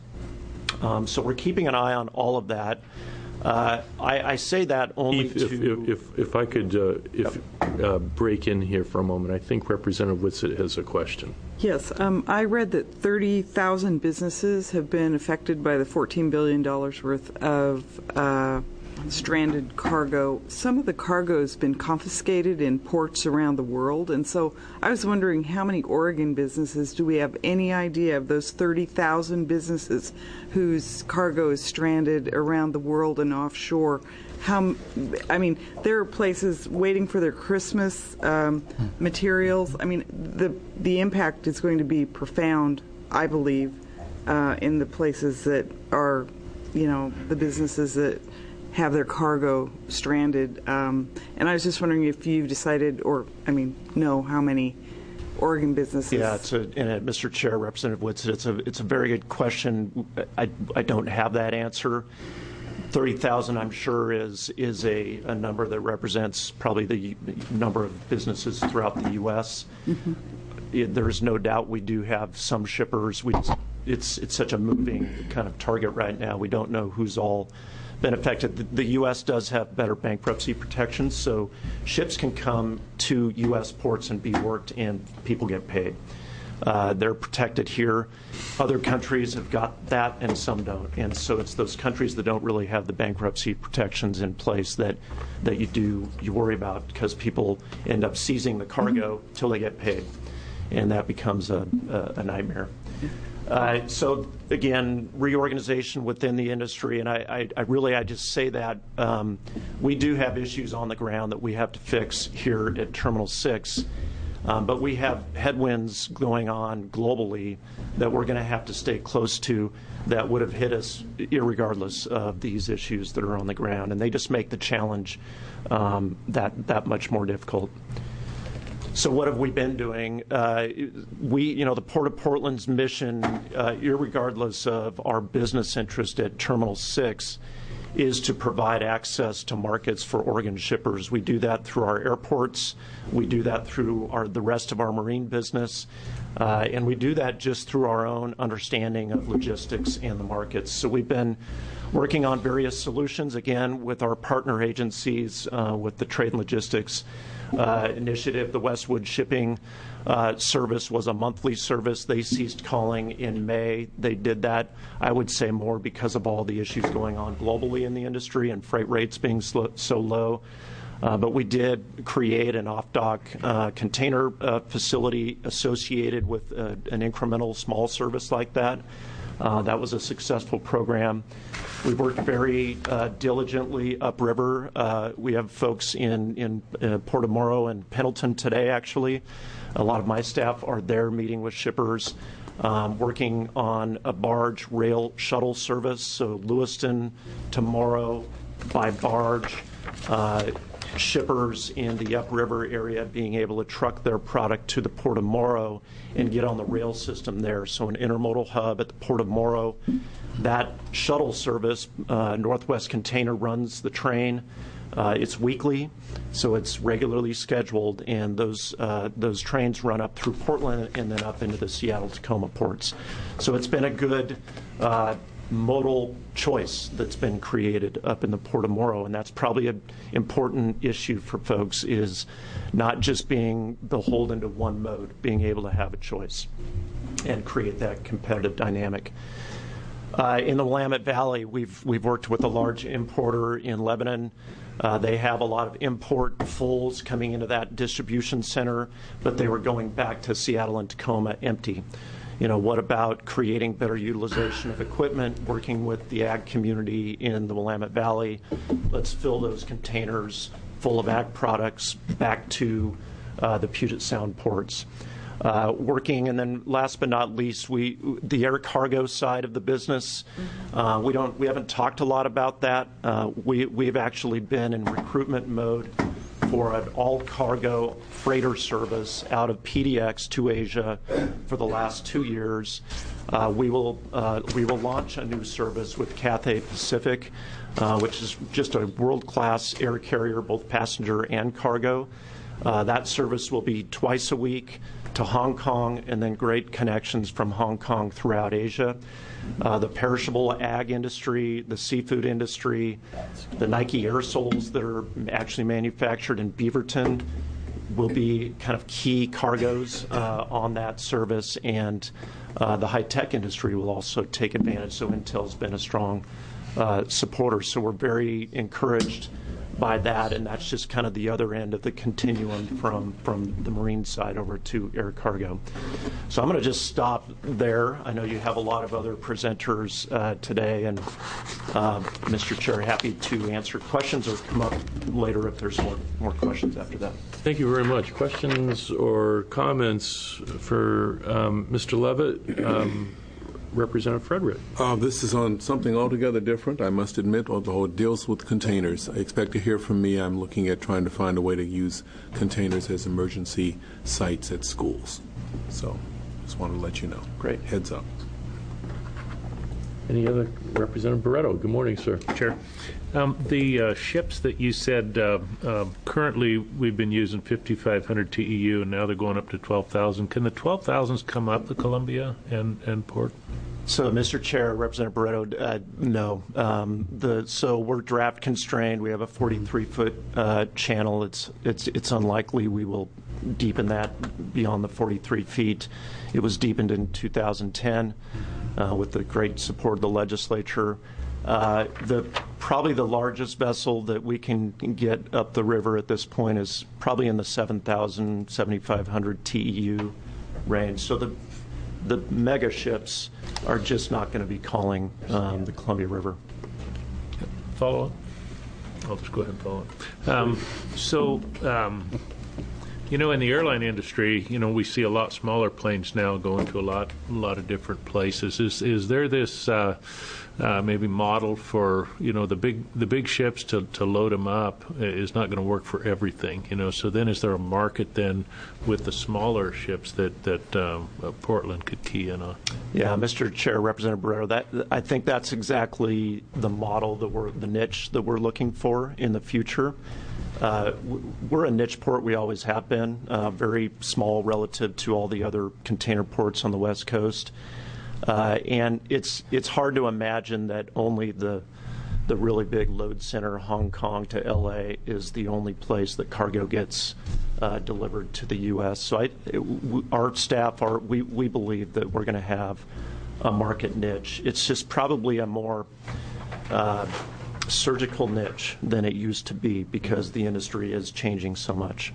Um, so we're keeping an eye on all of that. Uh, I, I say that only if, to... If, if, if I could uh, if, uh, break in here for a moment, I think Representative Whitsitt has a question. Yes, um, I read that thirty thousand businesses have been affected by the fourteen billion dollars worth of uh, stranded cargo. Some of the cargo has been confiscated in ports around the world, and so I was wondering how many Oregon businesses, do we have any idea of those thirty thousand businesses whose cargo is stranded around the world and offshore? How, I mean, there are places waiting for their Christmas um, materials. I mean, the the impact is going to be profound, I believe, uh, in the places that are, you know, the businesses that have their cargo stranded. Um, and I was just wondering if you've decided, or, I mean, know how many Oregon businesses. Yeah, it's a, and uh, Mister Chair, Representative Whitsitt, it's a, it's a very good question. I, I don't have that answer. thirty thousand, I'm sure, is is a, a number that represents probably the number of businesses throughout the U S Mm-hmm. It, there's no doubt we do have some shippers. We, it's it's such a moving kind of target right now. We don't know who's all been affected. The, the U S does have better bankruptcy protections, so ships can come to U S ports and be worked, and people get paid. Uh, they're protected here. Other countries have got that, and some don't. And so it's those countries that don't really have the bankruptcy protections in place that that you do you worry about, because people end up seizing the cargo until mm-hmm. they get paid. and that becomes a, a, a nightmare. Uh, so again, reorganization within the industry, and I, I, I really I just say that um, we do have issues on the ground that we have to fix here at Terminal six, um, but we have headwinds going on globally that we're going to have to stay close to that would have hit us irregardless of these issues that are on the ground, and they just make the challenge um, that that much more difficult. So what have we been doing? Uh, we, you know, the Port of Portland's mission, uh, irregardless of our business interest at Terminal six, is to provide access to markets for organ shippers. We do that through our airports. We do that through our, the rest of our marine business. Uh, and we do that just through our own understanding of logistics and the markets. So we've been working on various solutions, again, with our partner agencies, uh, with the Trade and Logistics Uh, initiative. The Westwood Shipping uh, service was a monthly service. They ceased calling in May. They did that, I would say, more because of all the issues going on globally in the industry and freight rates being so, so low. Uh, but we did create an off-dock uh, container uh, facility associated with uh, an incremental small service like that. Uh, that was a successful program. We worked very uh, diligently upriver. Uh, we have folks in, in uh, Port of Morrow and Pendleton today, actually. A lot of my staff are there meeting with shippers, um, working on a barge rail shuttle service, so Lewiston to Morrow by barge. Uh, shippers in the upriver area being able to truck their product to the Port of Morrow and get on the rail system there. So an intermodal hub at the Port of Morrow. That shuttle service, uh, Northwest Container runs the train. Uh, it's weekly, so it's regularly scheduled, and those uh, those trains run up through Portland and then up into the Seattle-Tacoma ports. So it's been a good uh, modal choice that's been created up in the Port of Morrow, and that's probably an important issue for folks, is not just being beholden to one mode, being able to have a choice and create that competitive dynamic. Uh, in the Willamette Valley, we've we've worked with a large importer in Lebanon. Uh, they have a lot of import fulls coming into that distribution center, but they were going back to Seattle and Tacoma empty. You know, what about creating better utilization of equipment, working with the ag community in the Willamette Valley? Let's fill those containers full of ag products back to uh, the Puget Sound ports. Uh, working, and then last but not least, we the air cargo side of the business. Uh, we don't we haven't talked a lot about that. Uh, we we've actually been in recruitment mode for an all-cargo freighter service out of P D X to Asia for the last two years. Uh, we will uh, we will launch a new service with Cathay Pacific, uh, which is just a world-class air carrier, both passenger and cargo. Uh, that service will be twice a week to Hong Kong, and then great connections from Hong Kong throughout Asia. Uh, the perishable ag industry, the seafood industry, the Nike aerosols that are actually manufactured in Beaverton will be kind of key cargoes uh, on that service, and uh, the high-tech industry will also take advantage. So Intel's been a strong uh, supporter. So we're very encouraged by that, and that's just kind of the other end of the continuum from, from the marine side over to air cargo. So I'm going to just stop there. I know you have a lot of other presenters uh, today, and uh, Mister Chair, happy to answer questions or come up later if there's more, more questions after that. Thank you very much. Questions or comments for um, Mister Levitt? Um, Representative Frederick. Uh, this is on something altogether different, I must admit, although it deals with containers. I expect to hear from me. I'm looking at trying to find a way to use containers as emergency sites at schools. So just wanted to let you know. Great. Heads up. Any other? Representative Barretto. Good morning, sir. Chair. Um, the uh, ships that you said uh, uh, currently we've been using fifty-five hundred T E U, and now they're going up to twelve thousand. Can the twelve thousands come up the Columbia and, and Port? So, Mister Chair, Representative Barretto, uh, no. Um, the so we're draft constrained. We have a forty-three foot uh, channel. It's it's it's unlikely we will deepen that beyond the forty-three feet. It was deepened in two thousand ten uh, with the great support of the legislature. Uh, the probably the largest vessel that we can get up the river at this point is probably in the seven thousand, seventy-five hundred T E U range. So the the mega ships are just not going to be calling um, the Columbia River. Follow up? I'll just go ahead and follow up. Um, so, um, you know, in the airline industry, you know, we see a lot smaller planes now going to a lot, a lot of different places. Is is there this uh, uh, maybe model for, you know, the big the big ships to, to load them up is not going to work for everything, you know? So then, is there a market then with the smaller ships that that um, uh, Portland could key in on? Yeah, Mister Chair, Representative Barrero, that I think that's exactly the model that we're the niche that we're looking for in the future. Uh, we're a niche port. We always have been, uh, very small relative to all the other container ports on the West Coast. Uh, and it's it's hard to imagine that only the the really big load center, Hong Kong to L A, is the only place that cargo gets uh, delivered to the U S. So I, it, w- our staff, are we, we believe that we're going to have a market niche. It's just probably a more uh, surgical niche than it used to be because the industry is changing so much.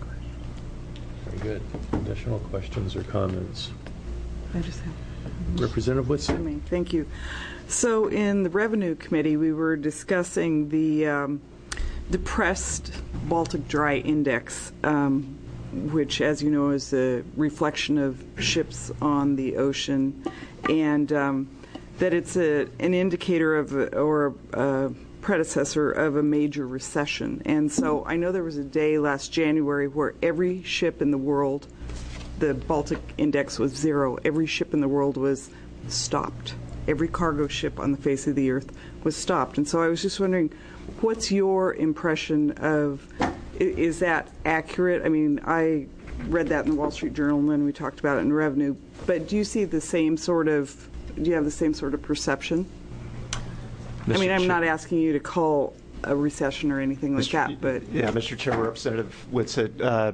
Very good. Additional questions or comments? I just have Representative Whitson. Thank you. So in the Revenue Committee, we were discussing the um, depressed Baltic Dry Index, um, which, as you know, is a reflection of ships on the ocean, and um, that it's a, an indicator of a, or a, a predecessor of a major recession. And so I know there was a day last January where every ship in the world, the Baltic Index was zero. Every ship in the world was stopped. Every cargo ship on the face of the earth was stopped. And so I was just wondering, what's your impression of, is that accurate? I mean, I read that in the Wall Street Journal and then we talked about it in Revenue, but do you see the same sort of, do you have the same sort of perception? Mister I mean, I'm Chair. not asking you to call a recession or anything like Mister that, but... Yeah, Mister Chair, Representative Whitsitt, uh,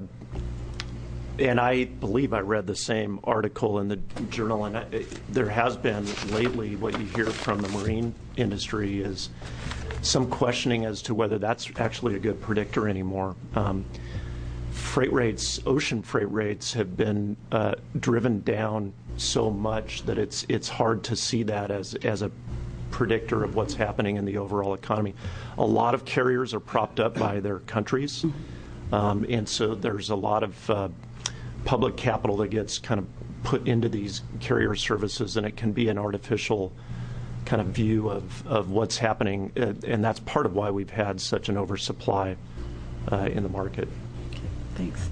and I believe I read the same article in the journal, and I, there has been lately what you hear from the marine industry is some questioning as to whether that's actually a good predictor anymore. Um, freight rates, ocean freight rates have been uh, driven down so much that it's it's hard to see that as as a predictor of what's happening in the overall economy. A lot of carriers are propped up by their countries, um, and so there's a lot of uh, public capital that gets kind of put into these carrier services, and it can be an artificial kind of view of, of what's happening, uh, and that's part of why we've had such an oversupply uh, in the market. Okay, thanks.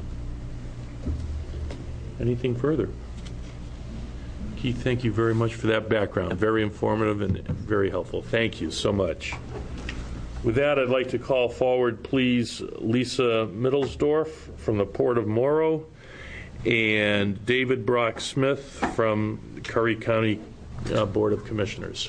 Anything further? Keith, thank you very much for that background. Very informative and very helpful. Thank you so much. With that, I'd like to call forward, please, Lisa Middlesdorf from the Port of Morrow and David Brock Smith from the Curry County uh, Board of Commissioners.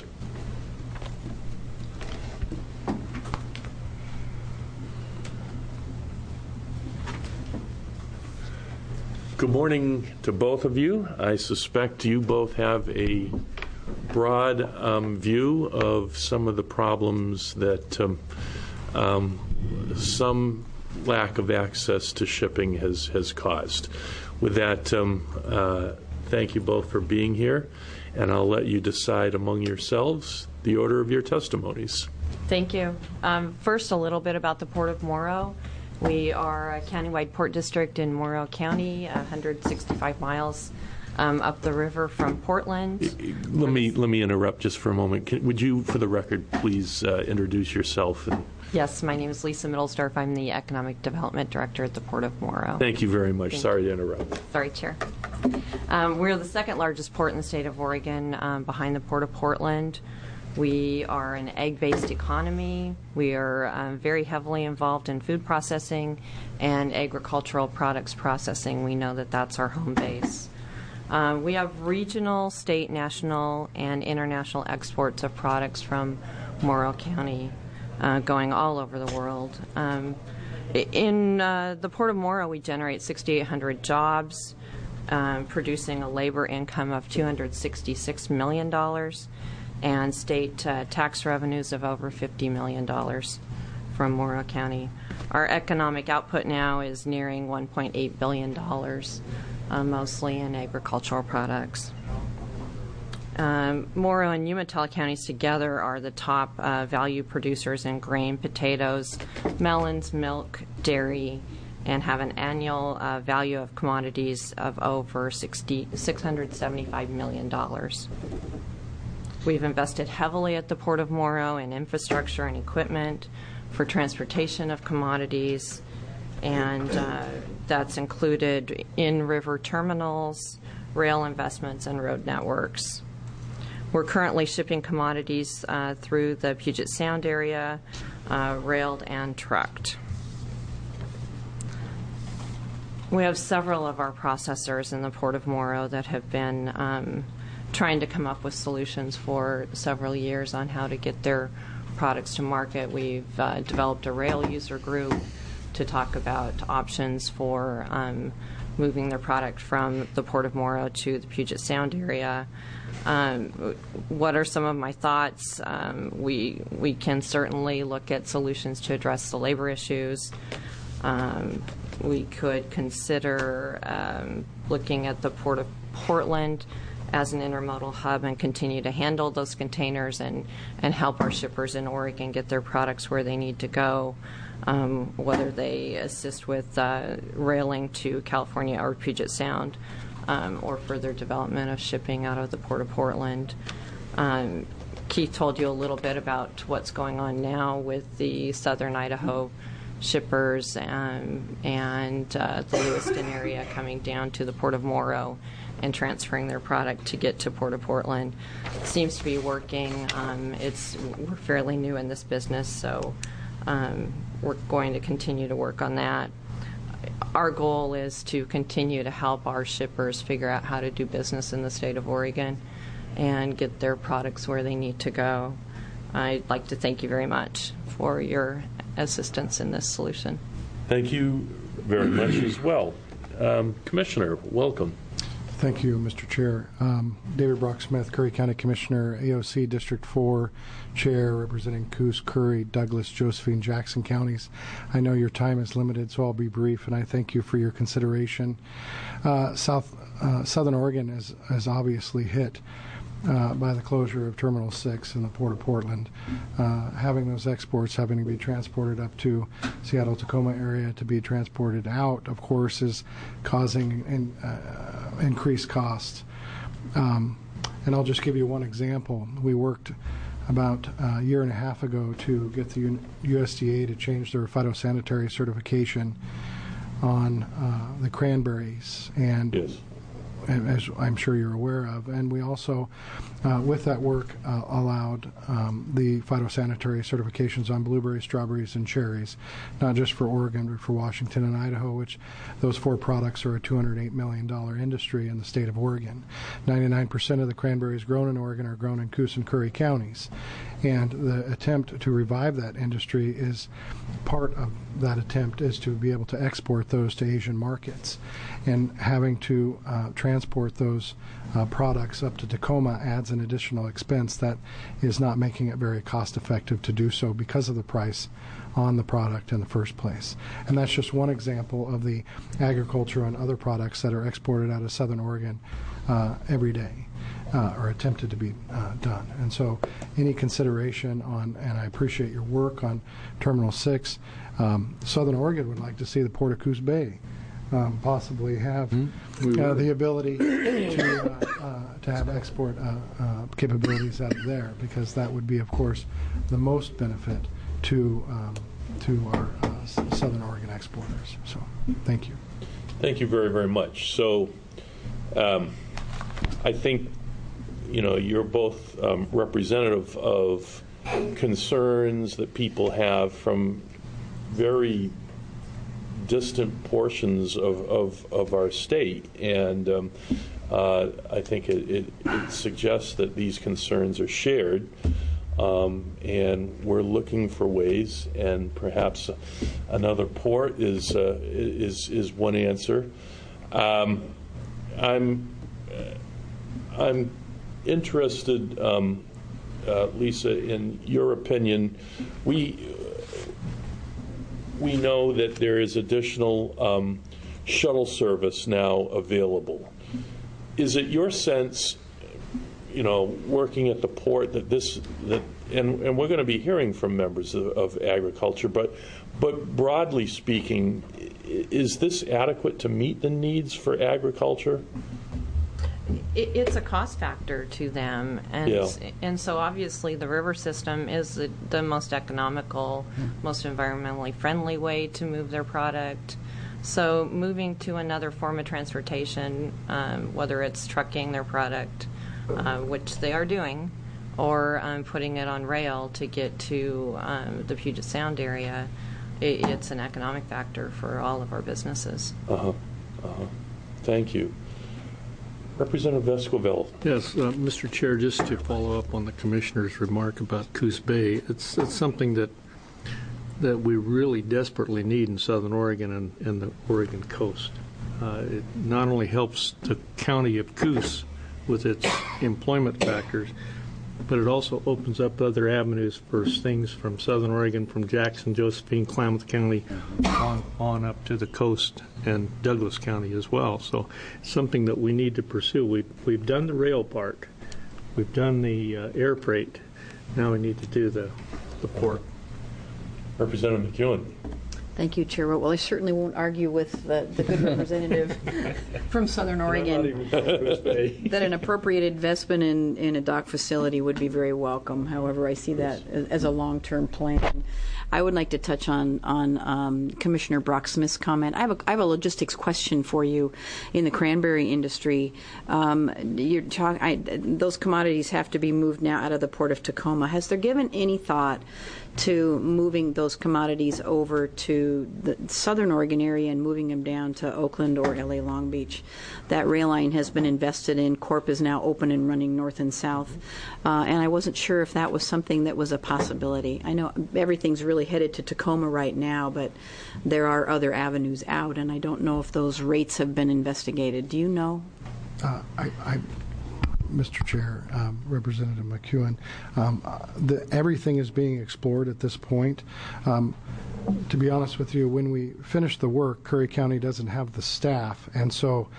Good morning to both of you. I suspect you both have a broad um, view of some of the problems that um, um, some lack of access to shipping has, has caused. With that, um, uh, thank you both for being here, and I'll let you decide among yourselves the order of your testimonies. Thank you. Um, first, a little bit about the Port of Morrow. We are a countywide port district in Morrow County, one hundred sixty-five miles um, up the river from Portland. Let me let me interrupt just for a moment. Can, would you, for the record, please uh, introduce yourself? And yes, my name is Lisa Middlesdorf. I'm the Economic Development Director at the Port of Morrow. Thank you very much. Thank Sorry you. to interrupt. Sorry, Chair. Um, we're the second largest port in the state of Oregon, um, behind the Port of Portland. We are an egg-based economy. We are um, very heavily involved in food processing and agricultural products processing. We know that that's our home base. Uh, we have regional, state, national, and international exports of products from Morrow County uh, going all over the world. Um, in uh, the Port of Morrow, we generate six thousand eight hundred jobs, um, producing a labor income of two hundred sixty-six million dollars. And state uh, tax revenues of over fifty million dollars from Morrow County. Our economic output now is nearing one point eight billion dollars, uh, mostly in agricultural products. Um, Morrow and Umatilla counties together are the top uh, value producers in grain, potatoes, melons, milk, dairy, and have an annual uh, value of commodities of over six hundred seventy-five million dollars. We've invested heavily at the Port of Morrow in infrastructure and equipment for transportation of commodities, and uh, that's included in-river terminals, rail investments, and road networks. We're currently shipping commodities uh, through the Puget Sound area, uh, railed and trucked. We have several of our processors in the Port of Morrow that have been um, trying to come up with solutions for several years on how to get their products to market. We've uh, developed a rail user group to talk about options for um, moving their product from the Port of Morrow to the Puget Sound area. Um, what are some of my thoughts? Um, we we can certainly look at solutions to address the labor issues. Um, we could consider um, looking at the Port of Portland as an intermodal hub and continue to handle those containers and, and help our shippers in Oregon get their products where they need to go, um, whether they assist with uh, railing to California or Puget Sound, um, or further development of shipping out of the Port of Portland. Um, Keith told you a little bit about what's going on now with the Southern Idaho shippers um, and uh, the Lewiston area coming down to the Port of Morrow and transferring their product to get to Port of Portland. It seems to be working. Um, it's we're fairly new in this business, so um, we're going to continue to work on that. Our goal is to continue to help our shippers figure out how to do business in the state of Oregon and get their products where they need to go. I'd like to thank you very much for your assistance in this solution. Thank you very much as well. Um, Commissioner, welcome. Thank you, Mister Chair. Um, David Brock Smith, Curry County Commissioner, A O C District four Chair, representing Coos, Curry, Douglas, Josephine, Jackson counties. I know your time is limited, so I'll be brief, and I thank you for your consideration. Uh, South uh, Southern Oregon is, is obviously hit uh, by the closure of Terminal six in the Port of Portland. Uh, having those exports having to be transported up to Seattle-Tacoma area to be transported out, of course, is causing in, uh, increased costs. Um, and I'll just give you one example. We worked about a year and a half ago to get the U S D A to change their phytosanitary certification on uh, the cranberries, and yes. as I'm sure you're aware of. And we also, uh, with that work, uh, allowed um, the phytosanitary certifications on blueberries, strawberries, and cherries, not just for Oregon, but for Washington and Idaho, which those four products are a two hundred eight million dollars industry in the state of Oregon. ninety-nine percent of the cranberries grown in Oregon are grown in Coos and Curry counties. And the attempt to revive that industry is part of that attempt is to be able to export those to Asian markets. And having to uh, transport those uh, products up to Tacoma adds an additional expense that is not making it very cost effective to do so because of the price on the product in the first place. And that's just one example of the agriculture and other products that are exported out of Southern Oregon uh, every day. Uh, or attempted to be uh, done. And so any consideration on, and I appreciate your work on Terminal six, um, Southern Oregon would like to see the Port of Coos Bay um, possibly have mm-hmm. uh, the ability to, uh, uh, to have export uh, uh, capabilities out of there, because that would be, of course, the most benefit to, um, to our uh, Southern Oregon exporters. So thank you. Thank you very, very much. So um, I think you know, you're both um, representative of concerns that people have from very distant portions of, of, of our state. And um, uh, I think it, it, it suggests that these concerns are shared. Um, and we're looking for ways, and perhaps another port is, uh, is, is one answer. Um, I'm, I'm interested, um, uh, Lisa, in your opinion. We we know that there is additional um, shuttle service now available. Is it your sense, you know, working at the port, that this, that, and, and we're going to be hearing from members of, of agriculture, but, but broadly speaking, is this adequate to meet the needs for agriculture? It, it's a cost factor to them, and Yeah. and so obviously the river system is the, the most economical, most environmentally friendly way to move their product. So moving to another form of transportation, um, whether it's trucking their product, uh, which they are doing, or um, putting it on rail to get to um, the Puget Sound area, it, it's an economic factor for all of our businesses. Uh-huh. Uh-huh. Thank you. Representative Esquivel. Yes, uh, Mister Chair, just to follow up on the Commissioner's remark about Coos Bay, it's, it's something that that we really desperately need in Southern Oregon and, and the Oregon coast. Uh, it not only helps the county of Coos with its employment factors, but it also opens up other avenues for things from Southern Oregon, from Jackson, Josephine, Klamath County, on, on up to the coast and Douglas County as well. So it's something that we need to pursue. We've, we've done the rail part. We've done the uh, air freight. Now we need to do the, the port. Representative McEwen. Thank you, Chair. Well, I certainly won't argue with the, the good representative from Southern Oregon that an appropriate investment in, in a dock facility would be very welcome. However, I see that as a long-term plan. I would like to touch on on um, Commissioner Brock Smith's comment. I have a I have a logistics question for you. In the cranberry industry, um, you're talk, I, those commodities have to be moved now out of the Port of Tacoma. Has there given any thought to moving those commodities over to the Southern Oregon area and moving them down to Oakland or L A Long Beach? That rail line has been invested in. Corp is now open and running north and south. Uh, and I wasn't sure if that was something that was a possibility. I know everything's really headed to Tacoma right now, but there are other avenues out, and I don't know if those rates have been investigated. Do you know? Uh, I, I Mister Chair, um, Representative McEwen, um, uh, the, everything is being explored at this point. Um, to be honest with you, when we finish the work, Curry County doesn't have the staff, and so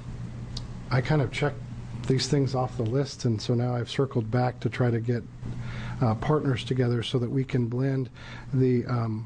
I kind of checked these things off the list, and so now I've circled back to try to get uh, partners together so that we can blend the um,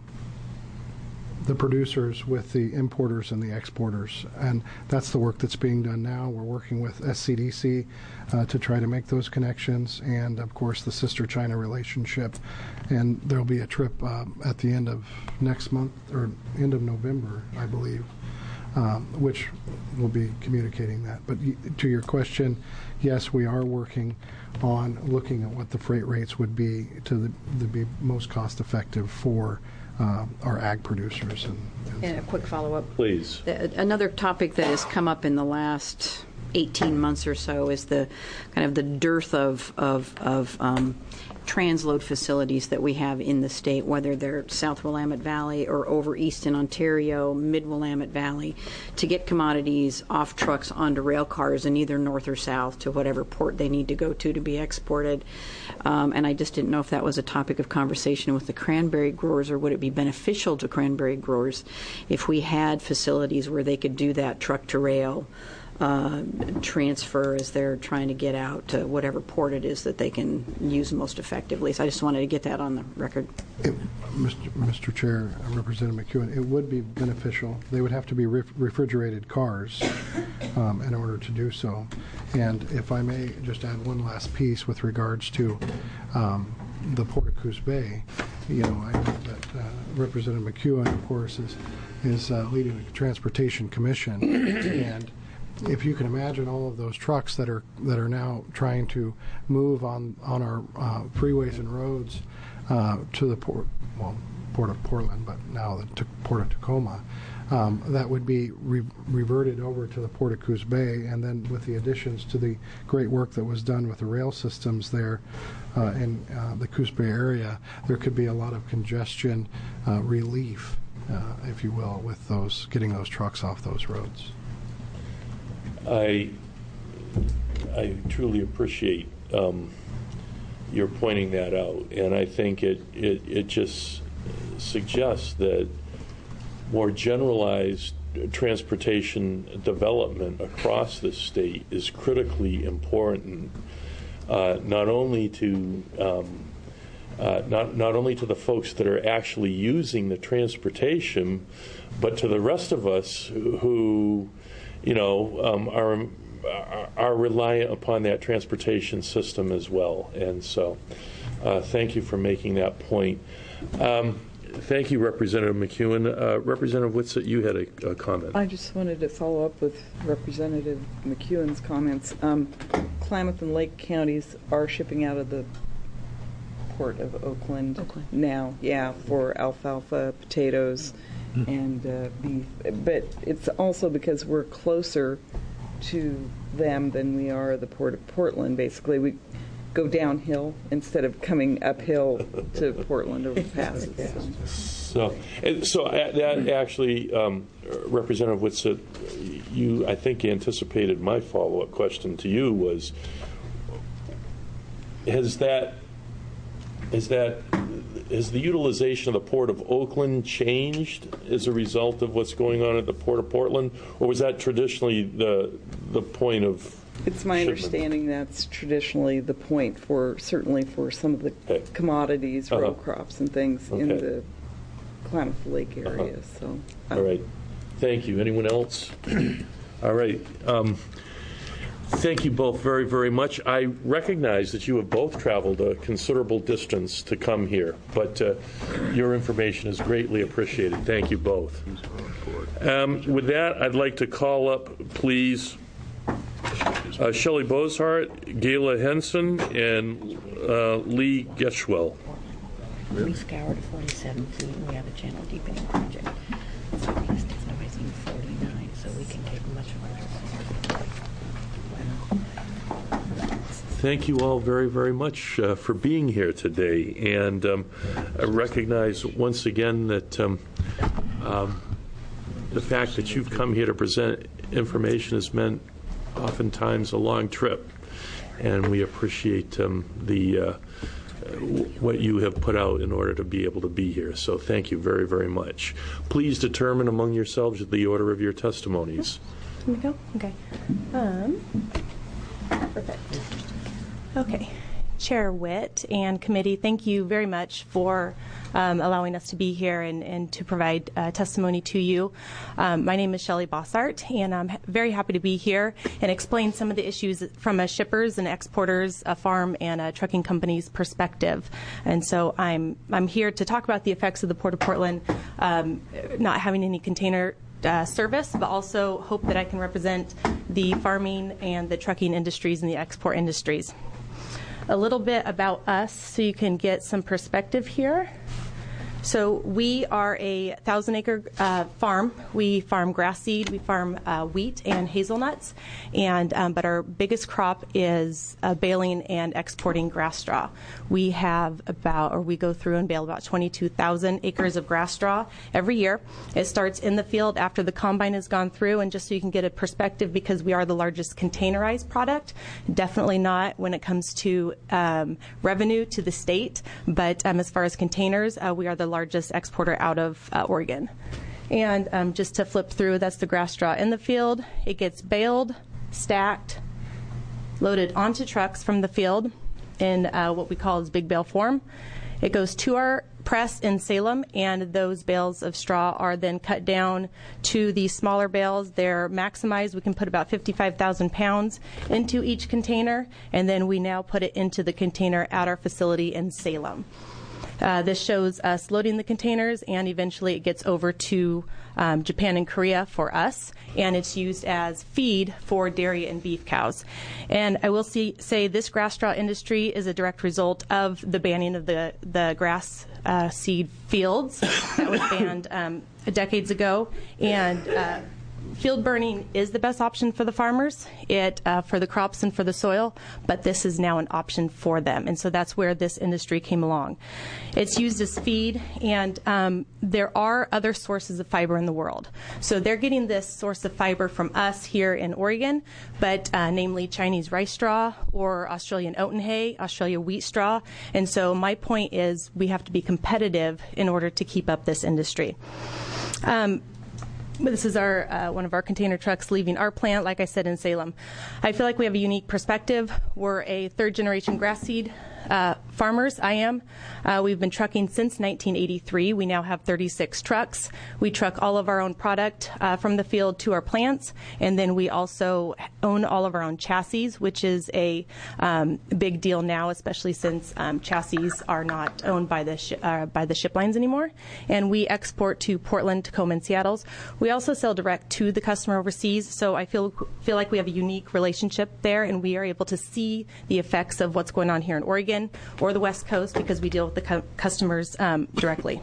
the producers with the importers and the exporters, and that's the work that's being done now. We're working with S C D C uh, to try to make those connections, and of course the Sister China relationship, and there'll be a trip um, at the end of next month, or end of November, I believe, um, which will be communicating that. But to your question, yes, we are working on looking at what the freight rates would be to the, the be most cost effective for Uh, our ag producers. And, and, and a quick follow-up. Please. The, another topic that has come up in the last eighteen months or so is the kind of the dearth of, of, of um, transload facilities that we have in the state, whether they're South Willamette Valley or over east in Ontario, mid Willamette Valley, to get commodities off trucks onto rail cars in either north or south to whatever port they need to go to to be exported. Um, and I just didn't know if that was a topic of conversation with the cranberry growers, or would it be beneficial to cranberry growers if we had facilities where they could do that truck to rail uh, transfer as they're trying to get out to whatever port it is that they can use most effectively. So I just wanted to get that on the record. It, Mister Mister Chair, Representative McEwen, it would be beneficial. They would have to be ref refrigerated cars um, in order to do so. And if I may just add one last piece with regards to um, the Port of Coos Bay, you know, I know that uh, Representative McEwen, of course, is, is uh, leading the Transportation Commission, and if you can imagine all of those trucks that are that are now trying to move on on our uh, freeways and roads uh, to the port, well, Port of Portland, but now the Port of Tacoma, um, that would be re reverted over to the Port of Coos Bay, and then with the additions to the great work that was done with the rail systems there uh, in uh, the Coos Bay area, there could be a lot of congestion uh, relief, uh, if you will, with those getting those trucks off those roads. I I truly appreciate um, your pointing that out, and I think it, it, it just suggests that more generalized transportation development across the state is critically important, uh, not only to um, uh, not not only to the folks that are actually using the transportation, but to the rest of us who, you know, um, are are reliant upon that transportation system as well. And so, uh, thank you for making that point. Um, Thank you, Representative McEwen. Uh, Representative Whitsett, you had a, a comment. I just wanted to follow up with Representative McEwen's comments. Um, Klamath and Lake counties are shipping out of the Port of Oakland, Oakland. now, yeah, for alfalfa, potatoes, mm-hmm. and uh, beef. But it's also because we're closer to them than we are the Port of Portland. Basically, we go downhill instead of coming uphill to Portland over the passes. So, and so uh, that actually, um, Representative Whitsett, you, I think, anticipated my follow-up question to you was, has that, has that, has the utilization of the Port of Oakland changed as a result of what's going on at the Port of Portland, or was that traditionally the the point of? It's my shipment? understanding that's traditionally the point for, certainly for some of the okay. commodities, row uh-huh. crops and things okay. in the Klamath Lake area. Uh-huh. So, um, all right. Thank you. Anyone else? All right. Um, thank you both very, very much. I recognize that you have both traveled a considerable distance to come here, but uh, your information is greatly appreciated. Thank you both. Um, with that, I'd like to call up, please, Uh, Shelley Bozhart, Gayla Henson, and uh, Lee Geschwell. We scoured forty-seven feet, and we have a channel deepening project. So at least it's noising forty-nine, so we can take much farther. Thank you all very, very much uh, for being here today. And um, I recognize once again that um, um, the fact that you've come here to present information has meant oftentimes a long trip, and we appreciate um, the uh, what you have put out in order to be able to be here. So thank you very, very much. Please determine among yourselves the order of your testimonies. Can we go? Okay. Um, perfect. Okay. Chair Witt and committee, thank you very much for um, allowing us to be here and, and to provide uh, testimony to you. Um, my name is Shelley Bossart, and I'm ha- very happy to be here and explain some of the issues from a shippers and exporters, a farm and a trucking company's perspective. And so I'm I'm here to talk about the effects of the Port of Portland um, not having any container Uh, service, but also hope that I can represent the farming and the trucking industries and the export industries. A little bit about us so you can get some perspective here. So we are a thousand acre uh, farm. We farm grass seed, we farm uh, wheat and hazelnuts, and um, but our biggest crop is uh, baling and exporting grass straw. We have about, or we go through and bale about twenty-two thousand acres of grass straw every year. It starts in the field after the combine has gone through, and just so you can get a perspective, because we are the largest containerized product, definitely not when it comes to um, revenue to the state, but um, as far as containers, uh, we are the largest exporter out of uh, Oregon. And um, just to flip through, that's the grass straw in the field. It gets baled, stacked, loaded onto trucks from the field in uh, what we call as big bale form. It goes to our press in Salem, and those bales of straw are then cut down to these smaller bales. They're maximized. We can put about fifty-five thousand pounds into each container, and then we now put it into the container at our facility in Salem. Uh, this shows us loading the containers, and eventually it gets over to um, Japan and Korea for us, and it's used as feed for dairy and beef cows. And I will see, say this grass straw industry is a direct result of the banning of the, the grass uh, seed fields that was banned um, decades ago. And uh, field burning is the best option for the farmers, it uh, for the crops and for the soil, but this is now an option for them, and so that's where this industry came along. It's used as feed, and um, there are other sources of fiber in the world. So they're getting this source of fiber from us here in Oregon, but uh, namely Chinese rice straw or Australian oat and hay, Australia wheat straw, and so my point is we have to be competitive in order to keep up this industry. Um, This is our uh, one of our container trucks leaving our plant, like I said, in Salem. I feel like we have a unique perspective. We're a third-generation grass seed uh, farmers. I am. Uh, we've been trucking since nineteen eighty-three. We now have thirty-six trucks. We truck all of our own product uh, from the field to our plants, and then we also own all of our own chassis, which is a um, big deal now, especially since um, chassis are not owned by the sh- uh, by the ship lines anymore. And we export to Portland, Tacoma, and Seattle. We also sell direct to the customer overseas, so I feel feel like we have a unique relationship there, and we are able to see the effects of what's going on here in Oregon or the West Coast because we deal with the cu- customers um, directly.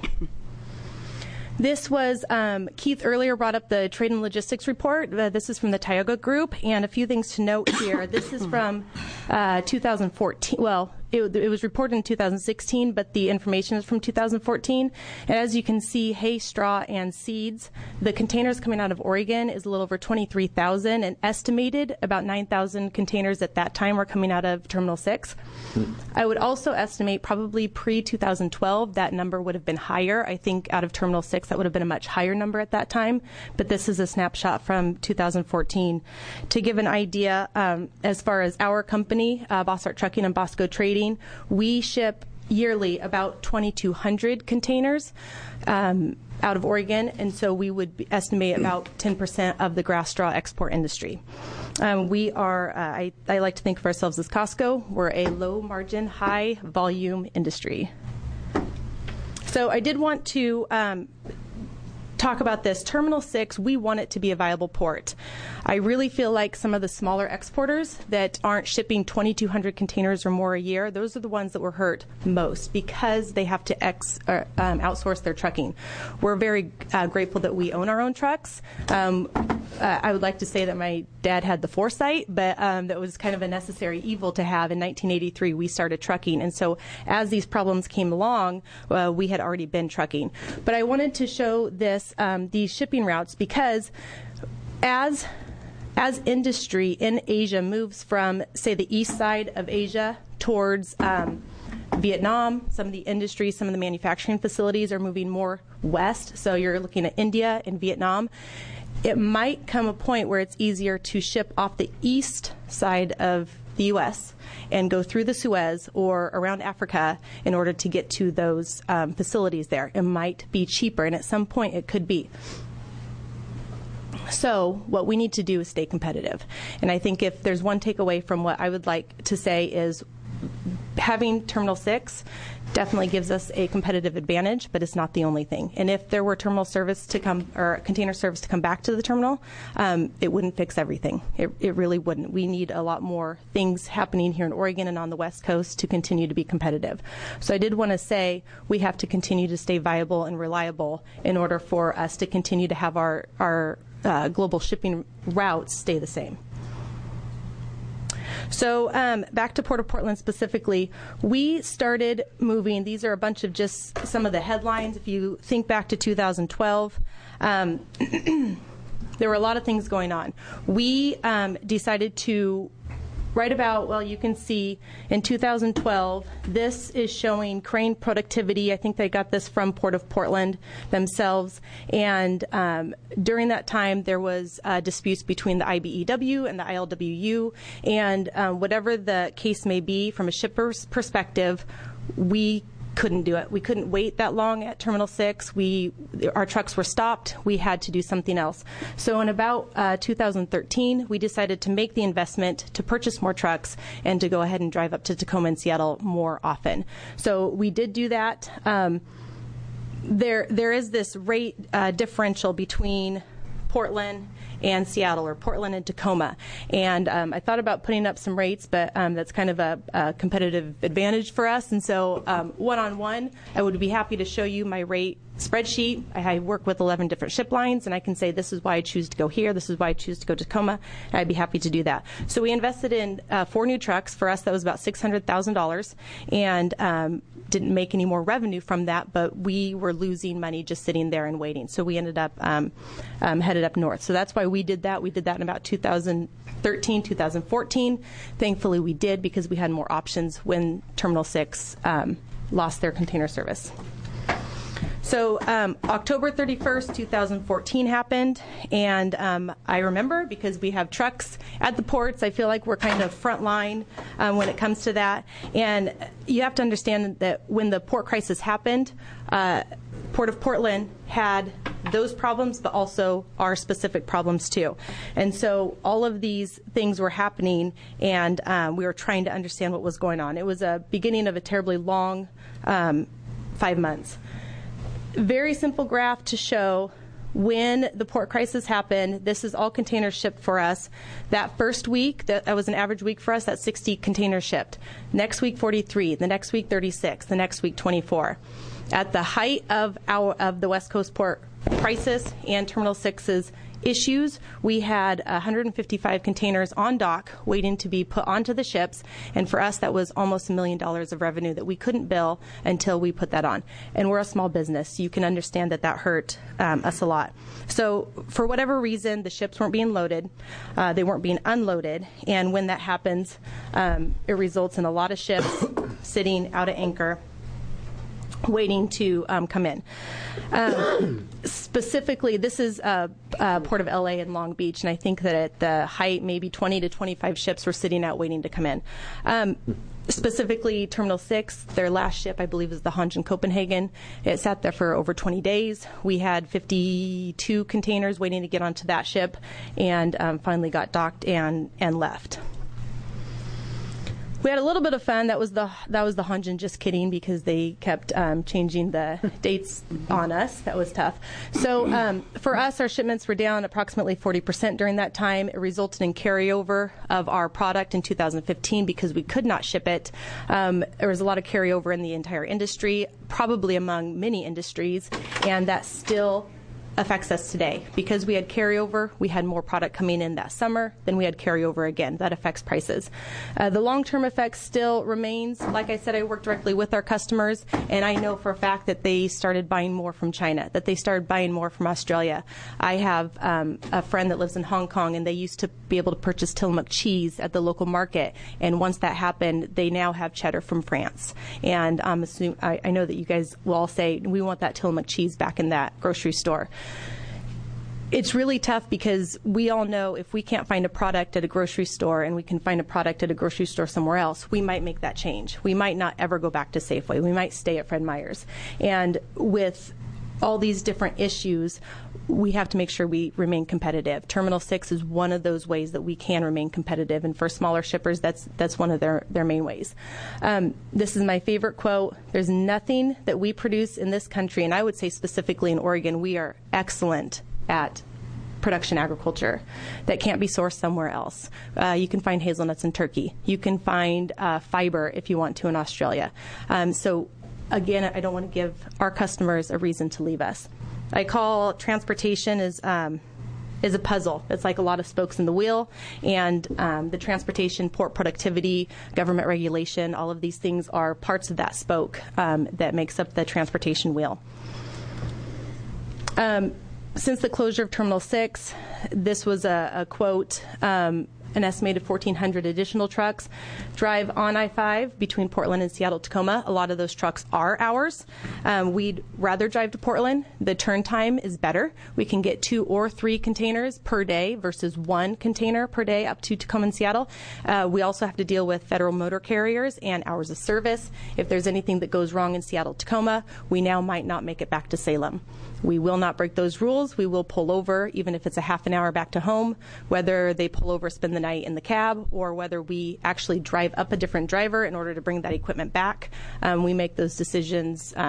This was, um, Keith earlier brought up the trade and logistics report. Uh, this is from the Tioga Group, and a few things to note here. This is from uh, two thousand fourteen. Well, it, it was reported in two thousand sixteen, but the information is from two thousand fourteen. And as you can see, hay, straw, and seeds, the containers coming out of Oregon is a little over twenty-three thousand, and estimated about nine thousand containers at that time were coming out of Terminal six. I would also estimate probably pre two thousand twelve that number would have been higher. I think out of Terminal six that would have been a much higher number at that time, but this is a snapshot from two thousand fourteen. To give an idea, um, as far as our company, uh, Bossart Trucking and Bosco Trading, we ship yearly about twenty-two hundred containers um, out of Oregon, and so we would be, estimate about ten percent of the grass straw export industry. Um, we are, uh, I, I like to think of ourselves as Costco. We're a low margin, high volume industry. So I did want to um, talk about this. Terminal six, we want it to be a viable port. I really feel like some of the smaller exporters that aren't shipping twenty-two hundred containers or more a year, those are the ones that were hurt most because they have to ex, or, um, outsource their trucking. We're very uh, grateful that we own our own trucks. Um, uh, I would like to say that my dad had the foresight, but um, that was kind of a necessary evil to have. In nineteen eighty-three, we started trucking, and so as these problems came along, uh, we had already been trucking. But I wanted to show this, um, these shipping routes, because as As industry in Asia moves from, say, the east side of Asia towards um, Vietnam, some of the industries, some of the manufacturing facilities are moving more west. So you're looking at India and Vietnam. It might come a point where it's easier to ship off the east side of the U S and go through the Suez or around Africa in order to get to those um, facilities there. It might be cheaper, and at some point it could be. So what we need to do is stay competitive. And I think if there's one takeaway from what I would like to say is having Terminal six definitely gives us a competitive advantage, but it's not the only thing. And if there were terminal service to come, or container service to come back to the terminal, um, it wouldn't fix everything. It, it really wouldn't. We need a lot more things happening here in Oregon and on the West Coast to continue to be competitive. So I did want to say we have to continue to stay viable and reliable in order for us to continue to have our, our uh, global shipping routes stay the same. So um, back to Port of Portland specifically, we started moving. These are a bunch of just some of the headlines. If you think back to two thousand twelve, um, there were a lot of things going on. We um, decided to write about, well, you can see in two thousand twelve, this is showing crane productivity. I think they got this from Port of Portland themselves. And um, during that time, there was uh, disputes between the I B E W and the I L W U. And um, whatever the case may be, from a shipper's perspective, we couldn't do it. We couldn't wait that long at Terminal six. We, our trucks were stopped. We had to do something else. So in about uh, two thousand thirteen, we decided to make the investment to purchase more trucks and to go ahead and drive up to Tacoma and Seattle more often. So we did do that. Um, there, there is this rate uh, differential between Portland and Seattle, or Portland and Tacoma. And um, I thought about putting up some rates, but um, that's kind of a, a competitive advantage for us. And so um, one-on-one, I would be happy to show you my rate spreadsheet. I work with eleven different ship lines, and I can say this is why I choose to go here, this is why I choose to go to Tacoma, and I'd be happy to do that. So we invested in uh, four new trucks. For us, that was about six hundred thousand dollars, and um, didn't make any more revenue from that, but we were losing money just sitting there and waiting. So we ended up um, um, headed up north. So that's why we did that. We did that in about two thousand thirteen, two thousand fourteen. Thankfully, we did, because we had more options when Terminal six um, lost their container service. So um, October thirty-first, two thousand fourteen happened, and um, I remember because we have trucks at the ports. I feel like we're kind of front line um, when it comes to that. And you have to understand that when the port crisis happened, uh, Port of Portland had those problems, but also our specific problems too. And so all of these things were happening, and um, we were trying to understand what was going on. It was a beginning of a terribly long um, five months. Very simple graph to show when the port crisis happened. This is all containers shipped for us. That first week, that, that was an average week for us, that's sixty containers shipped. Next week, forty-three. The next week, thirty-six. The next week, twenty-four. At the height of our of the West Coast port crisis and Terminal six's issues, we had one hundred fifty-five containers on dock waiting to be put onto the ships, and for us that was almost a million dollars of revenue that we couldn't bill until we put that on. And we're a small business. You can understand that that hurt um, us a lot. So for whatever reason, the ships weren't being loaded, uh, they weren't being unloaded, and when that happens, um, it results in a lot of ships sitting out at anchor waiting to um, come in. Um, specifically, this is uh, uh, Port of L A and Long Beach, and I think that at the height, maybe twenty to twenty-five ships were sitting out waiting to come in. Um, specifically, Terminal six, their last ship, I believe, is the Hanjin Copenhagen. It sat there for over twenty days. We had fifty-two containers waiting to get onto that ship, and um, finally got docked and, and left. We had a little bit of fun. That was the that was the Hanjin. Just kidding, because they kept um, changing the dates on us. That was tough. So um, for us, our shipments were down approximately forty percent during that time. It resulted in carryover of our product in two thousand fifteen because we could not ship it. Um, there was a lot of carryover in the entire industry, probably among many industries, and that still affects us today. Because we had carryover, we had more product coming in that summer, then we had carryover again. That affects prices. Uh, the long-term effect still remains. Like I said, I work directly with our customers, and I know for a fact that they started buying more from China, that they started buying more from Australia. I have um, a friend that lives in Hong Kong, and they used to be able to purchase Tillamook cheese at the local market, and once that happened, they now have cheddar from France. And um, assume, I, I know that you guys will all say, we want that Tillamook cheese back in that grocery store. It's really tough because we all know if we can't find a product at a grocery store and we can find a product at a grocery store somewhere else, we might make that change. We might not ever go back to Safeway. We might stay at Fred Meyer's. And with all these different issues, we have to make sure we remain competitive. Terminal six is one of those ways that we can remain competitive, and for smaller shippers, that's that's one of their, their main ways. Um, this is my favorite quote. There's nothing that we produce in this country, and I would say specifically in Oregon, we are excellent at production agriculture that can't be sourced somewhere else. Uh, you can find hazelnuts in Turkey. You can find uh, fiber if you want to in Australia. Um, so again, I don't want to give our customers a reason to leave us. I call transportation is um, is a puzzle. It's like a lot of spokes in the wheel, and um, the transportation, port productivity, government regulation, all of these things are parts of that spoke um, that makes up the transportation wheel. Um, Since the closure of Terminal six, this was a, a quote, um, an estimated fourteen hundred additional trucks drive on I five between Portland and Seattle-Tacoma. A lot of those trucks are ours. Um, we'd rather drive to Portland. The turn time is better. We can get two or three containers per day versus one container per day up to Tacoma and Seattle. Uh, we also have to deal with federal motor carriers and hours of service. If there's anything that goes wrong in Seattle-Tacoma, we now might not make it back to Salem. We will not break those rules. We will pull over, even if it's a half an hour back to home, whether they pull over, spend the night in the cab, or whether we actually drive up a different driver in order to bring that equipment back. Um, we make those decisions um,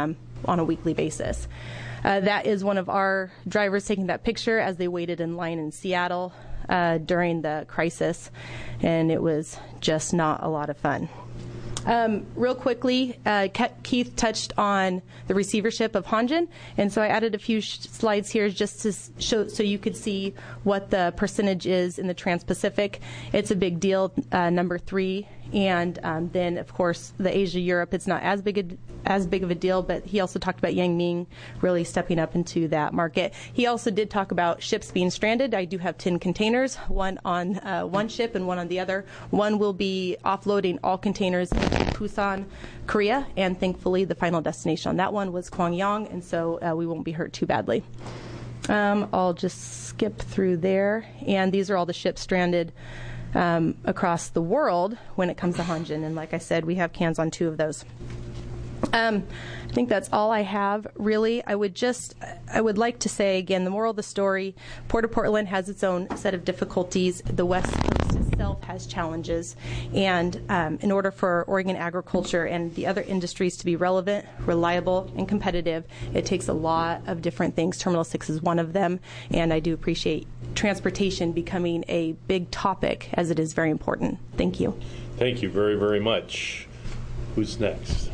on a weekly basis. Uh, that is one of our drivers taking that picture as they waited in line in Seattle uh, during the crisis, and it was just not a lot of fun. Um, real quickly, uh, Keith touched on the receivership of Hanjin, and so I added a few sh- slides here just to show so you could see what the percentage is in the Trans-Pacific. It's a big deal, uh, number three, and um, then of course the Asia-Europe. It's not as big a, as big of a deal, but he also talked about Yang Ming really stepping up into that market. He also did talk about ships being stranded. I do have ten containers, one on uh, one ship and one on the other. One will be offloading all containers into Busan, Korea, and thankfully the final destination on that one was Gwangyang, and so uh, we won't be hurt too badly. Um, I'll just skip through there, and these are all the ships stranded um, across the world when it comes to Hanjin, and like I said, we have cans on two of those. Um, I think that's all I have, really. I would just, I would like to say, again, the moral of the story, Port of Portland has its own set of difficulties. The West Coast itself has challenges. And um, in order for Oregon agriculture and the other industries to be relevant, reliable, and competitive, it takes a lot of different things. Terminal six is one of them. And I do appreciate transportation becoming a big topic, as it is very important. Thank you. Thank you very, very much. Who's next?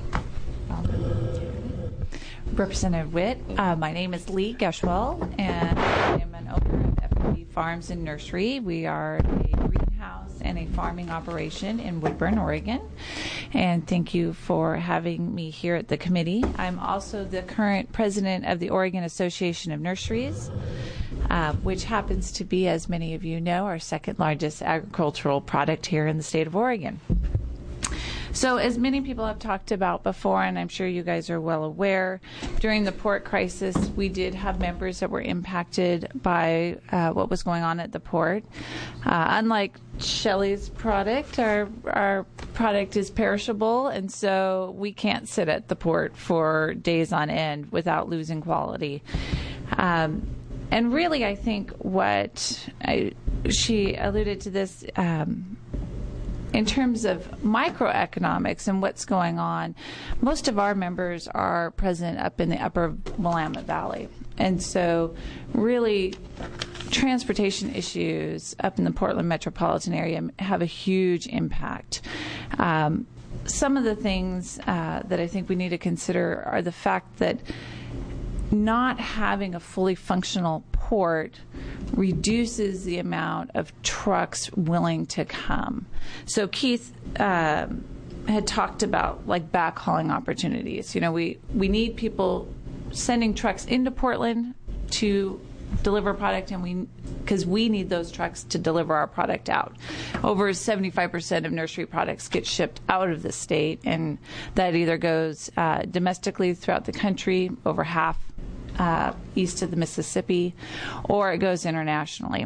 Representative Witt, uh, my name is Lee Geschwell, and I am an owner of F and B Farms and Nursery. We are a greenhouse and a farming operation in Woodburn, Oregon, and thank you for having me here at the committee. I'm also the current president of the Oregon Association of Nurseries, uh, which happens to be, as many of you know, our second largest agricultural product here in the state of Oregon. So as many people have talked about before, and I'm sure you guys are well aware, during the port crisis, we did have members that were impacted by uh, what was going on at the port. Uh, unlike Shelley's product, our, our product is perishable, and so we can't sit at the port for days on end without losing quality. Um, and really, I think what I, she alluded to this, um, in terms of microeconomics and what's going on, most of our members are present up in the upper Willamette Valley. And so really transportation issues up in the Portland metropolitan area have a huge impact. Um, some of the things uh, that I think we need to consider are the fact that not having a fully functional port reduces the amount of trucks willing to come. So Keith um, had talked about like backhauling opportunities. You know, we, we need people sending trucks into Portland to deliver product, and we because we need those trucks to deliver our product out. Over seventy-five percent of nursery products get shipped out of the state, and that either goes uh, domestically throughout the country, over half uh, east of the Mississippi, or it goes internationally.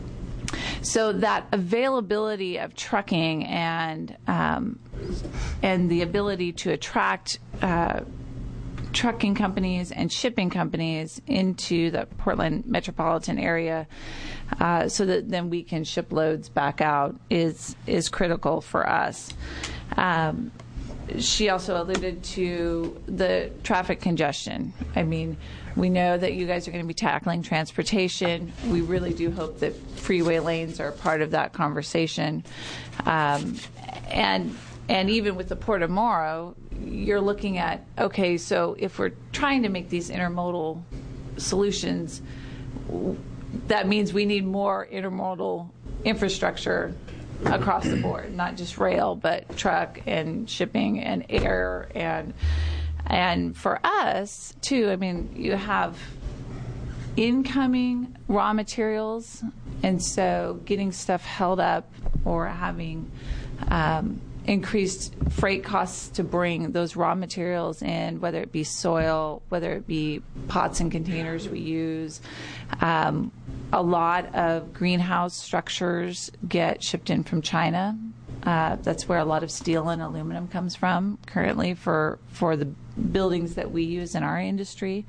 So that availability of trucking and um, and the ability to attract uh, trucking companies and shipping companies into the Portland metropolitan area uh, so that then we can ship loads back out is is critical for us. Um, she also alluded to the traffic congestion. I mean, we know that you guys are going to be tackling transportation. We really do hope that freeway lanes are part of that conversation. Um, and And even with the Port of Morrow, you're looking at, okay, so if we're trying to make these intermodal solutions, that means we need more intermodal infrastructure across the board, not just rail, but truck and shipping and air. And, and for us, too, I mean, you have incoming raw materials, and so getting stuff held up or having um, increased freight costs to bring those raw materials in, whether it be soil, whether it be pots and containers we use. Um, a lot of greenhouse structures get shipped in from China. Uh, that's where a lot of steel and aluminum comes from currently for, for the buildings that we use in our industry.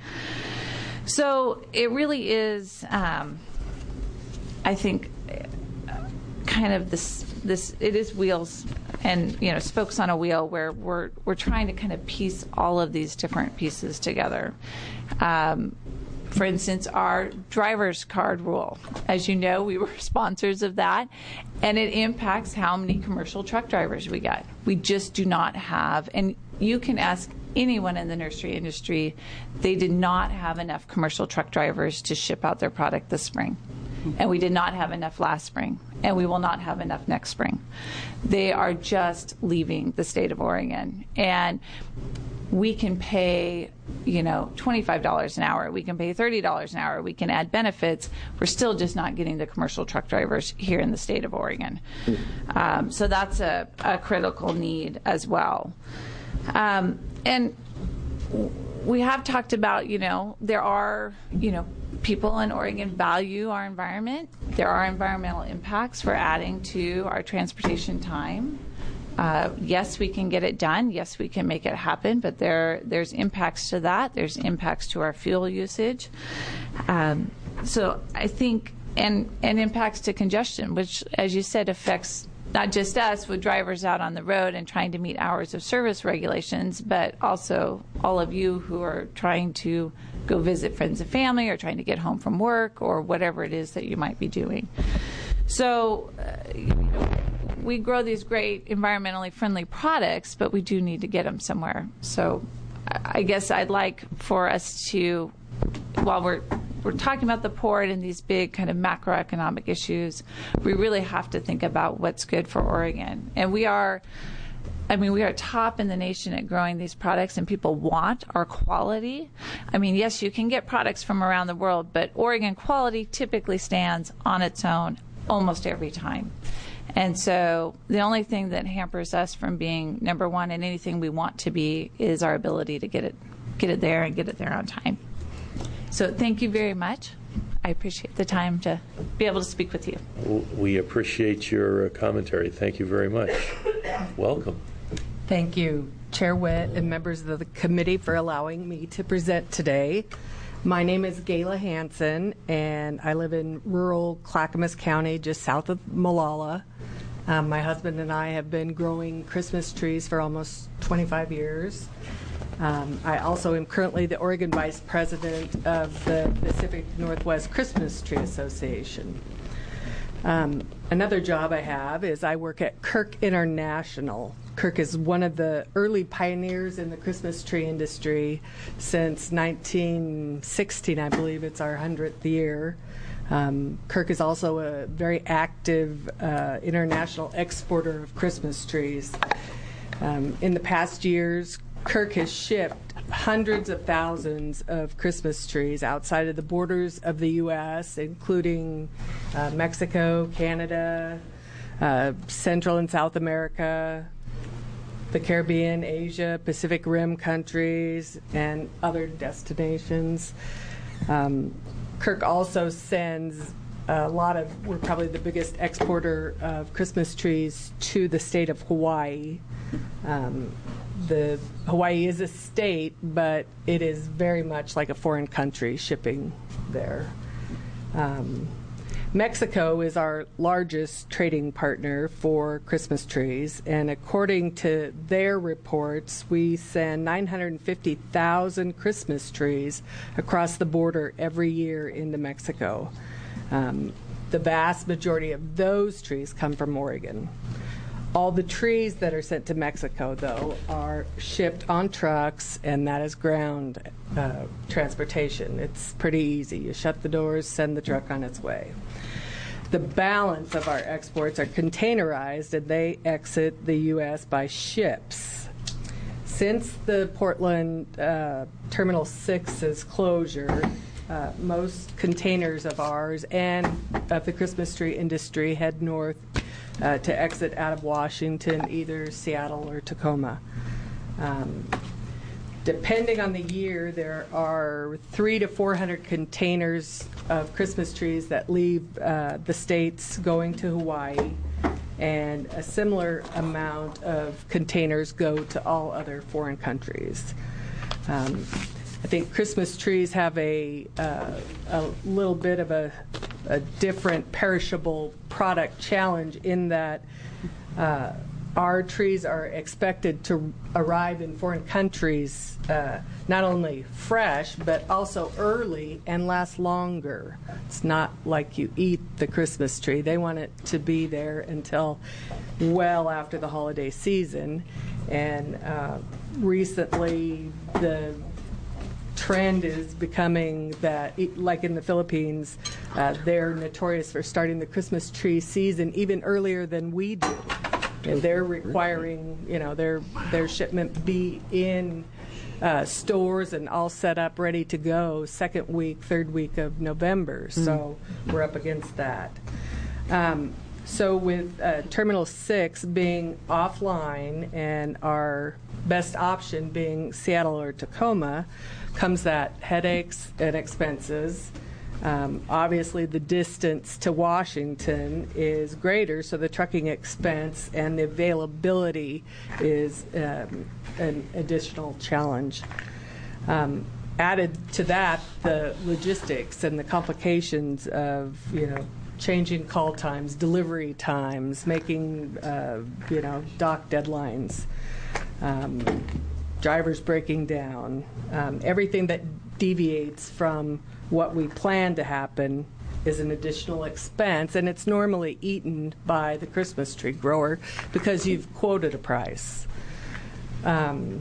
So it really is, um, I think, kind of this this it is wheels and you know spokes on a wheel where we're we're trying to kind of piece all of these different pieces together. Um, For instance, our driver's card rule. As you know, we were sponsors of that, and it impacts how many commercial truck drivers we get. We just do not have, and you can ask anyone in the nursery industry, they did not have enough commercial truck drivers to ship out their product this spring. And we did not have enough last spring, and we will not have enough next spring. They are just leaving the state of Oregon. And we can pay, you know, twenty-five dollars an hour. We can pay thirty dollars an hour. We can add benefits. We're still just not getting the commercial truck drivers here in the state of Oregon. Um, so that's a, a critical need as well. Um, and we have talked about, you know, there are, you know, people in Oregon value our environment. There are environmental impacts for adding to our transportation time. Uh, yes, we can get it done. Yes, we can make it happen, but there there's impacts to that. There's impacts to our fuel usage. Um, so I think, and, and impacts to congestion, which, as you said, affects not just us with drivers out on the road and trying to meet hours of service regulations, but also all of you who are trying to go visit friends and family or trying to get home from work or whatever it is that you might be doing. So, uh, you know, we grow these great environmentally friendly products, but we do need to get them somewhere. So I guess I'd like for us to, while we're we're talking about the port and these big kind of macroeconomic issues, we really have to think about what's good for Oregon. And we are, I mean, we are top in the nation at growing these products, and people want our quality. I mean, yes, you can get products from around the world, but Oregon quality typically stands on its own almost every time. And so the only thing that hampers us from being number one in anything we want to be is our ability to get it get it there and get it there on time. So thank you very much. I appreciate the time to be able to speak with you. We appreciate your commentary. Thank you very much. Welcome. Thank you, Chair Witt and members of the committee, for allowing me to present today. My name is Gayla Hansen, and I live in rural Clackamas County, just south of Molalla. Um, my husband and I have been growing Christmas trees for almost twenty-five years. Um, I also am currently the Oregon Vice President of the Pacific Northwest Christmas Tree Association. Um, another job I have is I work at Kirk International. Kirk is one of the early pioneers in the Christmas tree industry since nineteen sixteen, I believe it's our hundredth year. Um, Kirk is also a very active uh, international exporter of Christmas trees. Um, in the past years, Kirk has shipped hundreds of thousands of Christmas trees outside of the borders of the U S, including uh, Mexico, Canada, uh, Central and South America, the Caribbean, Asia, Pacific Rim countries, and other destinations. Um, Kirk also sends a lot of, we're probably the biggest exporter of Christmas trees to the state of Hawaii. Um, the Hawaii is a state, but it is very much like a foreign country shipping there. Um, Mexico is our largest trading partner for Christmas trees, and according to their reports, we send nine hundred fifty thousand Christmas trees across the border every year into Mexico. Um, the vast majority of those trees come from Oregon. All the trees that are sent to Mexico, though, are shipped on trucks, and that is ground uh, transportation. It's pretty easy. You shut the doors, send the truck on its way. The balance of our exports are containerized, and they exit the U S by ships. Since the Portland uh, Terminal six's closure, uh, most containers of ours and of the Christmas tree industry head north uh, to exit out of Washington, either Seattle or Tacoma. Um, Depending on the year, there are three to four hundred containers of Christmas trees that leave uh, the states going to Hawaii, and a similar amount of containers go to all other foreign countries. Um, I think Christmas trees have a uh, a little bit of a a different perishable product challenge in that uh, our trees are expected to arrive in foreign countries uh, not only fresh, but also early and last longer. It's not like you eat the Christmas tree. They want it to be there until well after the holiday season. And uh, recently, the trend is becoming that, like in the Philippines, uh, they're notorious for starting the Christmas tree season even earlier than we do. And they're requiring, you know, their their shipment be in uh, stores and all set up, ready to go, second week, third week of November. Mm. So we're up against that. Um, so with uh, Terminal six being offline and our best option being Seattle or Tacoma, comes that headaches and expenses. Um, obviously, the distance to Washington is greater, so the trucking expense and the availability is um, an additional challenge. Um, added to that, the logistics and the complications of, you know, changing call times, delivery times, making, uh, you know, dock deadlines, um, drivers breaking down, um, everything that deviates from what we plan to happen is an additional expense, and it's normally eaten by the Christmas tree grower because you've quoted a price. Um,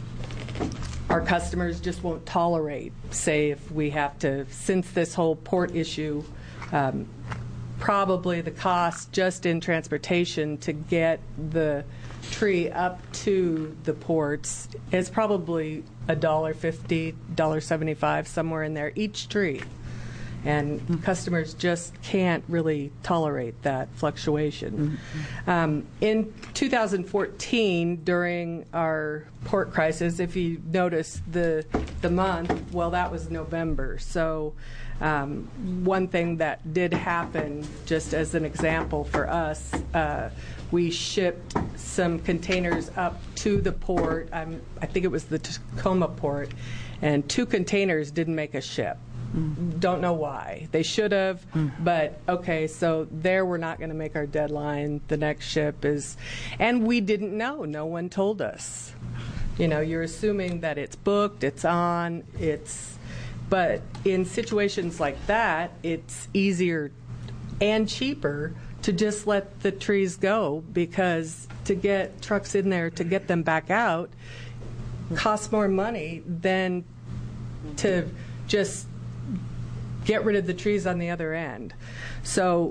our customers just won't tolerate, say, if we have to, since this whole port issue, um, probably the cost just in transportation to get the tree up to the ports is probably a dollar fifty, dollar seventy-five, somewhere in there each tree, and mm-hmm. customers just can't really tolerate that fluctuation. Mm-hmm. Um, in two thousand fourteen, during our port crisis, if you notice the the month, well, that was November. So um, one thing that did happen, just as an example for us, uh, we shipped some containers up to the port. Um, I think it was the Tacoma port, and two containers didn't make a ship. Mm. Don't know why. They should have, mm. but okay, so there we're not going to make our deadline. The next ship is, and we didn't know. No one told us. You know, you're assuming that it's booked, it's on, it's, but in situations like that, it's easier and cheaper to just let the trees go, because to get trucks in there to get them back out costs more money than to just get rid of the trees on the other end. So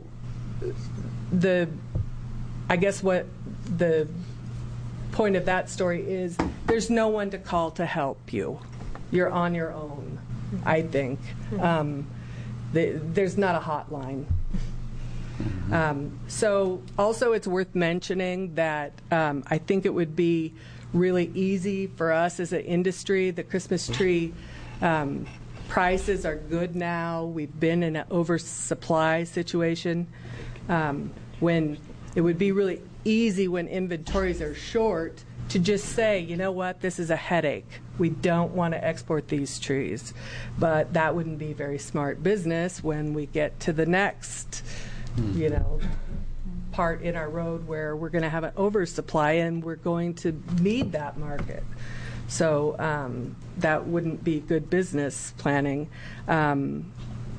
the, I guess what the point of that story is, there's no one to call to help you. You're on your own, I think. Um, the, there's not a hotline. Um, so also it's worth mentioning that um, I think it would be really easy for us as an industry. The Christmas tree um, prices are good now. We've been in an oversupply situation. Um, when it would be really easy when inventories are short to just say, you know what, this is a headache. We don't want to export these trees. But that wouldn't be very smart business when we get to the next you know, part in our road where we're going to have an oversupply and we're going to need that market. So um, that wouldn't be good business planning. Um,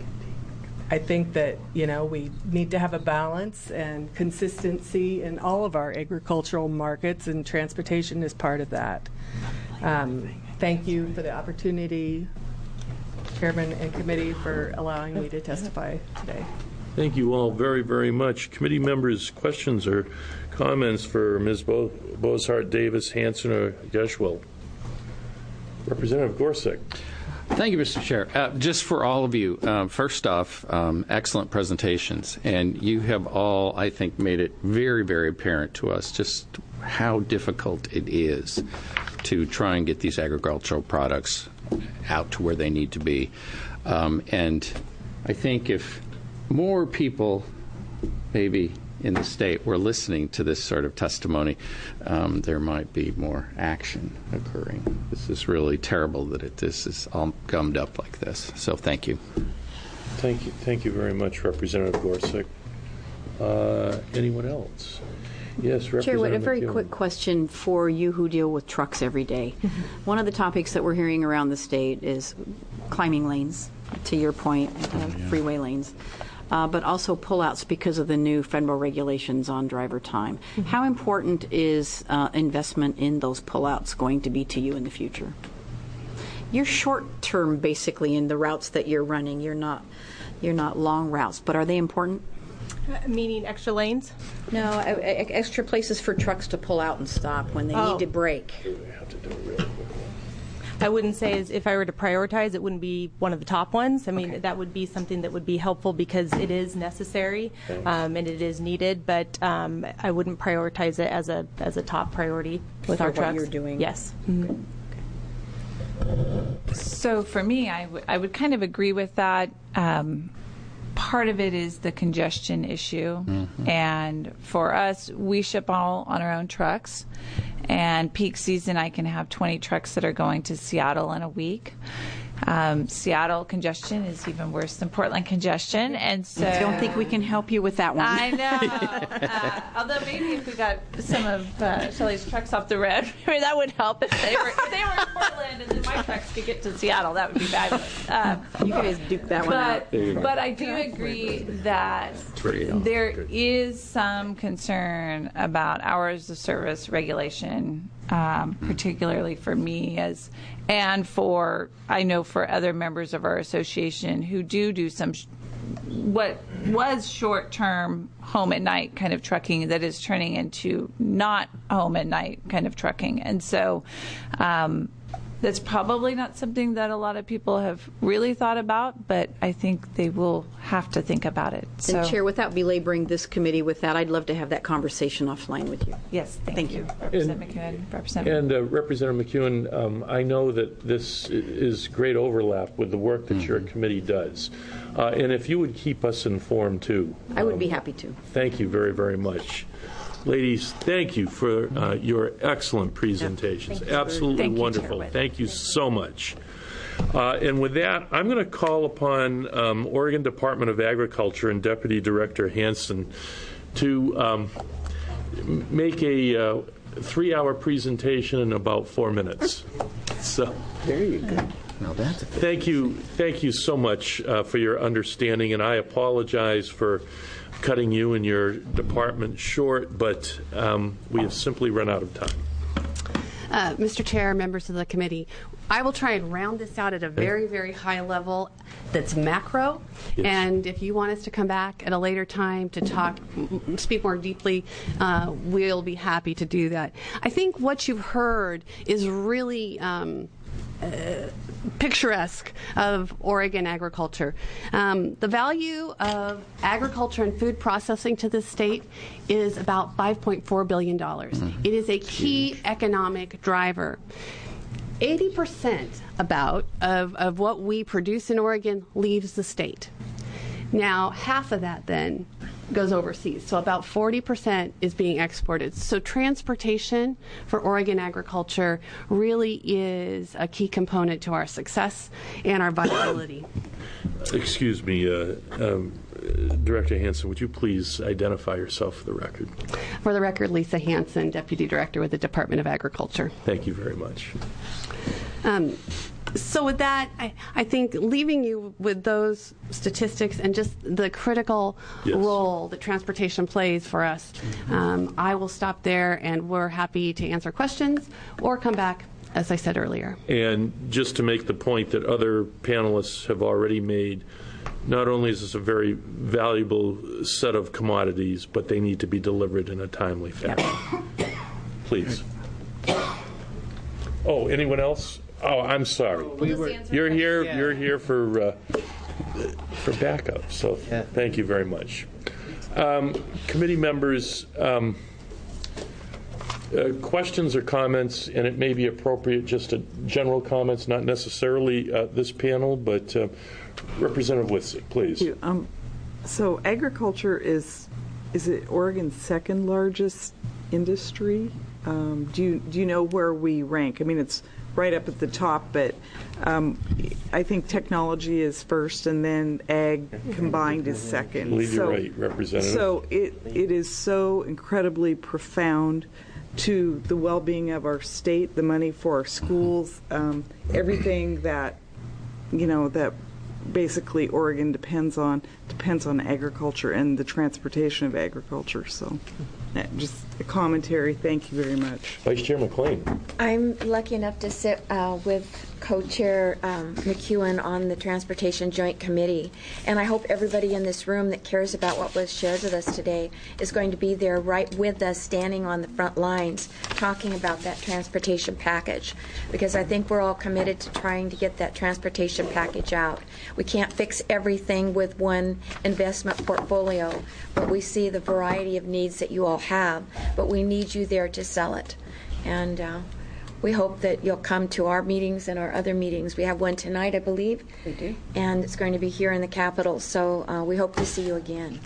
I think that, you know, we need to have a balance and consistency in all of our agricultural markets, and transportation is part of that. Um, thank you for the opportunity, Chairman and committee, for allowing me to testify today. Thank you all very, very much. Committee members' questions or comments for Miz Bo- Bozhart, Davis, Hanson, or Geschwell? Representative Gorsuch. Thank you, Mister Chair. Uh, just for all of you, uh, first off, um, excellent presentations. And you have all, I think, made it very, very apparent to us just how difficult it is to try and get these agricultural products out to where they need to be. Um, and I think if more people maybe in the state were listening to this sort of testimony, um, there might be more action occurring. This is really terrible that it, this is all gummed up like this. So thank you. Thank you. Thank you very much, Representative Gorsuch. Uh, anyone else? Yes, Representative Chair Witt, a very McEwen. quick question for you who deal with trucks every day. One of the topics that we're hearing around the state is climbing lanes, to your point, uh, freeway lanes, uh, but also pullouts because of the new federal regulations on driver time. Mm-hmm. How important is uh, investment in those pullouts going to be to you in the future? You're short term, basically, in the routes that you're running. You're not, you're not long routes, but are they important? Uh, meaning extra lanes? No, uh, extra places for trucks to pull out and stop when they Oh. need to brake. I wouldn't say as if I were to prioritize, it wouldn't be one of the top ones. I mean, okay. That would be something that would be helpful because it is necessary um, and it is needed, but um, I wouldn't prioritize it as a as a top priority with For our what trucks. you're doing. Yes. Mm-hmm. So for me, I, w- I would kind of agree with that. Um, part of it is the congestion issue. Mm-hmm. And for us, we ship all on our own trucks. And peak season, I can have twenty trucks that are going to Seattle in a week. Um, Seattle congestion is even worse than Portland congestion, and so I don't think we can help you with that one. I know. uh, although maybe if we got some of uh, Shelley's trucks off the road, maybe that would help. If they were if they were in Portland and then my trucks could get to Seattle, that would be fabulous. Um, you guys duke that one out. But, but I do agree that there is some concern about hours of service regulation. Um, particularly for me as and for I know for other members of our association who do do some sh- what was short-term home at night kind of trucking that is turning into not home at night kind of trucking, and so um, that's probably not something that a lot of people have really thought about, but I think they will have to think about it. So, and Chair, without belaboring this committee with that, I'd love to have that conversation offline with you. Yes, thank, thank you. you. Representative McEwen. Representative. And uh, Representative McEwen, um, I know that this is great overlap with the work that mm-hmm. your committee does. Uh, and if you would keep us informed, too. I would um, be happy to. Thank you very, very much. Ladies, thank you for uh, your excellent presentations. Thank Absolutely thank you, wonderful. Chair Thank you so much. Uh, and with that, I'm going to call upon um, Oregon Department of Agriculture and Deputy Director Hansen to um, make a uh, three-hour presentation in about four minutes. So there you go. Now that's a thank you, thank you so much uh, for your understanding, and I apologize for cutting you and your department short, but um, we have simply run out of time. Uh, Mister Chair, members of the committee, I will try and round this out at a very, very high level that's macro. Yes. And if you want us to come back at a later time to talk, speak more deeply, uh, we'll be happy to do that. I think what you've heard is really um, uh, picturesque of Oregon agriculture. Um, the value of agriculture and food processing to this state is about five point four billion dollars. Mm-hmm. It is a key Huge. economic driver. eighty percent about of, of what we produce in Oregon leaves the state. Now, half of that then goes overseas. So about forty percent is being exported. So transportation for Oregon agriculture really is a key component to our success and our viability. Excuse me, uh, um, Director Hansen, would you please identify yourself for the record? For the record, Lisa Hansen, Deputy Director with the Department of Agriculture. Thank you very much. Um, So with that, I, I think leaving you with those statistics and just the critical yes. role that transportation plays for us, mm-hmm. um, I will stop there, and we're happy to answer questions or come back, as I said earlier. And just to make the point that other panelists have already made, not only is this a very valuable set of commodities, but they need to be delivered in a timely fashion. Yep. Please. Oh, anyone else? Oh, I'm sorry. We were, you're here. yeah. You're here for uh, for backup. So yeah. Thank you very much, um, committee members. Um, uh, questions or comments, and it may be appropriate just a general comments, not necessarily uh, this panel, but uh, Representative Witzik, please. Thank you. Um, so agriculture is is it Oregon's second largest industry? Um, do you do you know where we rank? I mean, it's right up at the top, but um, I think technology is first, and then ag combined is second. I believe you're right, Representative. So it it is so incredibly profound to the well-being of our state, the money for our schools, um, everything that you know that basically Oregon depends on depends on agriculture and the transportation of agriculture. So, just a commentary. Thank you very much. Vice Chair McLean. I'm lucky enough to sit uh, with Co-Chair um, McEwen on the Transportation Joint Committee, and I hope everybody in this room that cares about what was shared with us today is going to be there right with us, standing on the front lines, talking about that transportation package, because I think we're all committed to trying to get that transportation package out. We can't fix everything with one investment portfolio, but we see the variety of needs that you all have, but we need you there to sell it. And uh, we hope that you'll come to our meetings and our other meetings. We have one tonight, I believe. We do. And it's going to be here in the Capitol, so uh, we hope to see you again.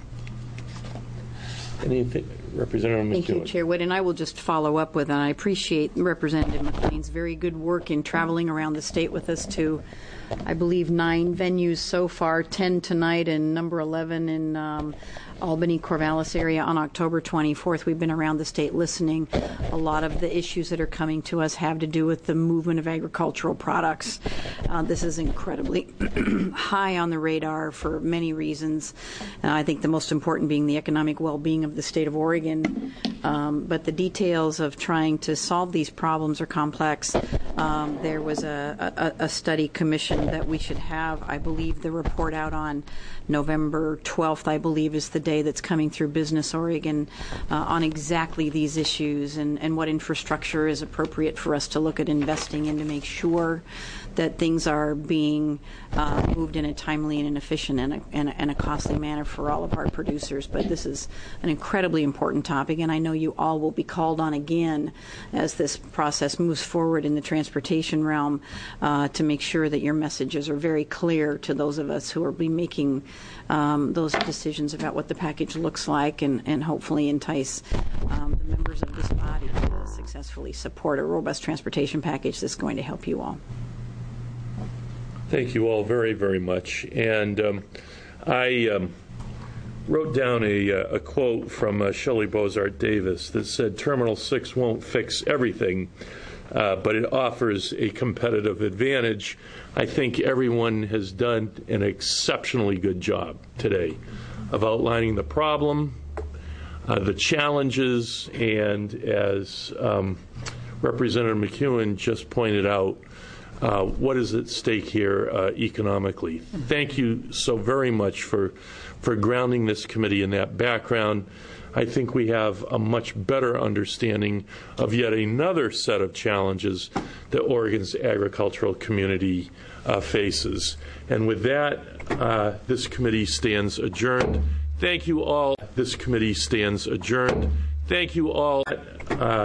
Anything, Representative McEwen? Thank you, Chair Witt. And I will just follow up with, and I appreciate Representative McLean's very good work in traveling around the state with us to, I believe, nine venues so far, ten tonight and number eleven in um, Albany, Corvallis area on October twenty-fourth. We've been around the state listening. A lot of the issues that are coming to us have to do with the movement of agricultural products. Uh, this is incredibly high on the radar for many reasons. Uh, I think the most important being the economic well-being of the state of Oregon. Um, but the details of trying to solve these problems are complex. Um, there was a, a, a study commission that we should have, I believe, the report out on November twelfth, I believe, is the day that's coming through Business Oregon uh, on exactly these issues and, and what infrastructure is appropriate for us to look at investing in to make sure that things are being uh, moved in a timely and an efficient and a, and, a, and a costly manner for all of our producers. But this is an incredibly important topic, and I know you all will be called on again as this process moves forward in the transportation realm uh, to make sure that your messages are very clear to those of us who are be making um, those decisions about what the package looks like, and, and hopefully entice um, the members of this body to successfully support a robust transportation package that's going to help you all. Thank you all very, very much. And um, I um, wrote down a, a quote from uh, Shelley Bozart Davis that said, "Terminal six won't fix everything, uh, but it offers a competitive advantage." I think everyone has done an exceptionally good job today of outlining the problem, uh, the challenges, and as um, Representative McEwen just pointed out, Uh, what is at stake here uh, economically. Thank you so very much for for grounding this committee in that background. I think we have a much better understanding of yet another set of challenges that Oregon's agricultural community uh, faces. And with that, uh, this committee stands adjourned. Thank you all. This committee stands adjourned. Thank you all. Uh,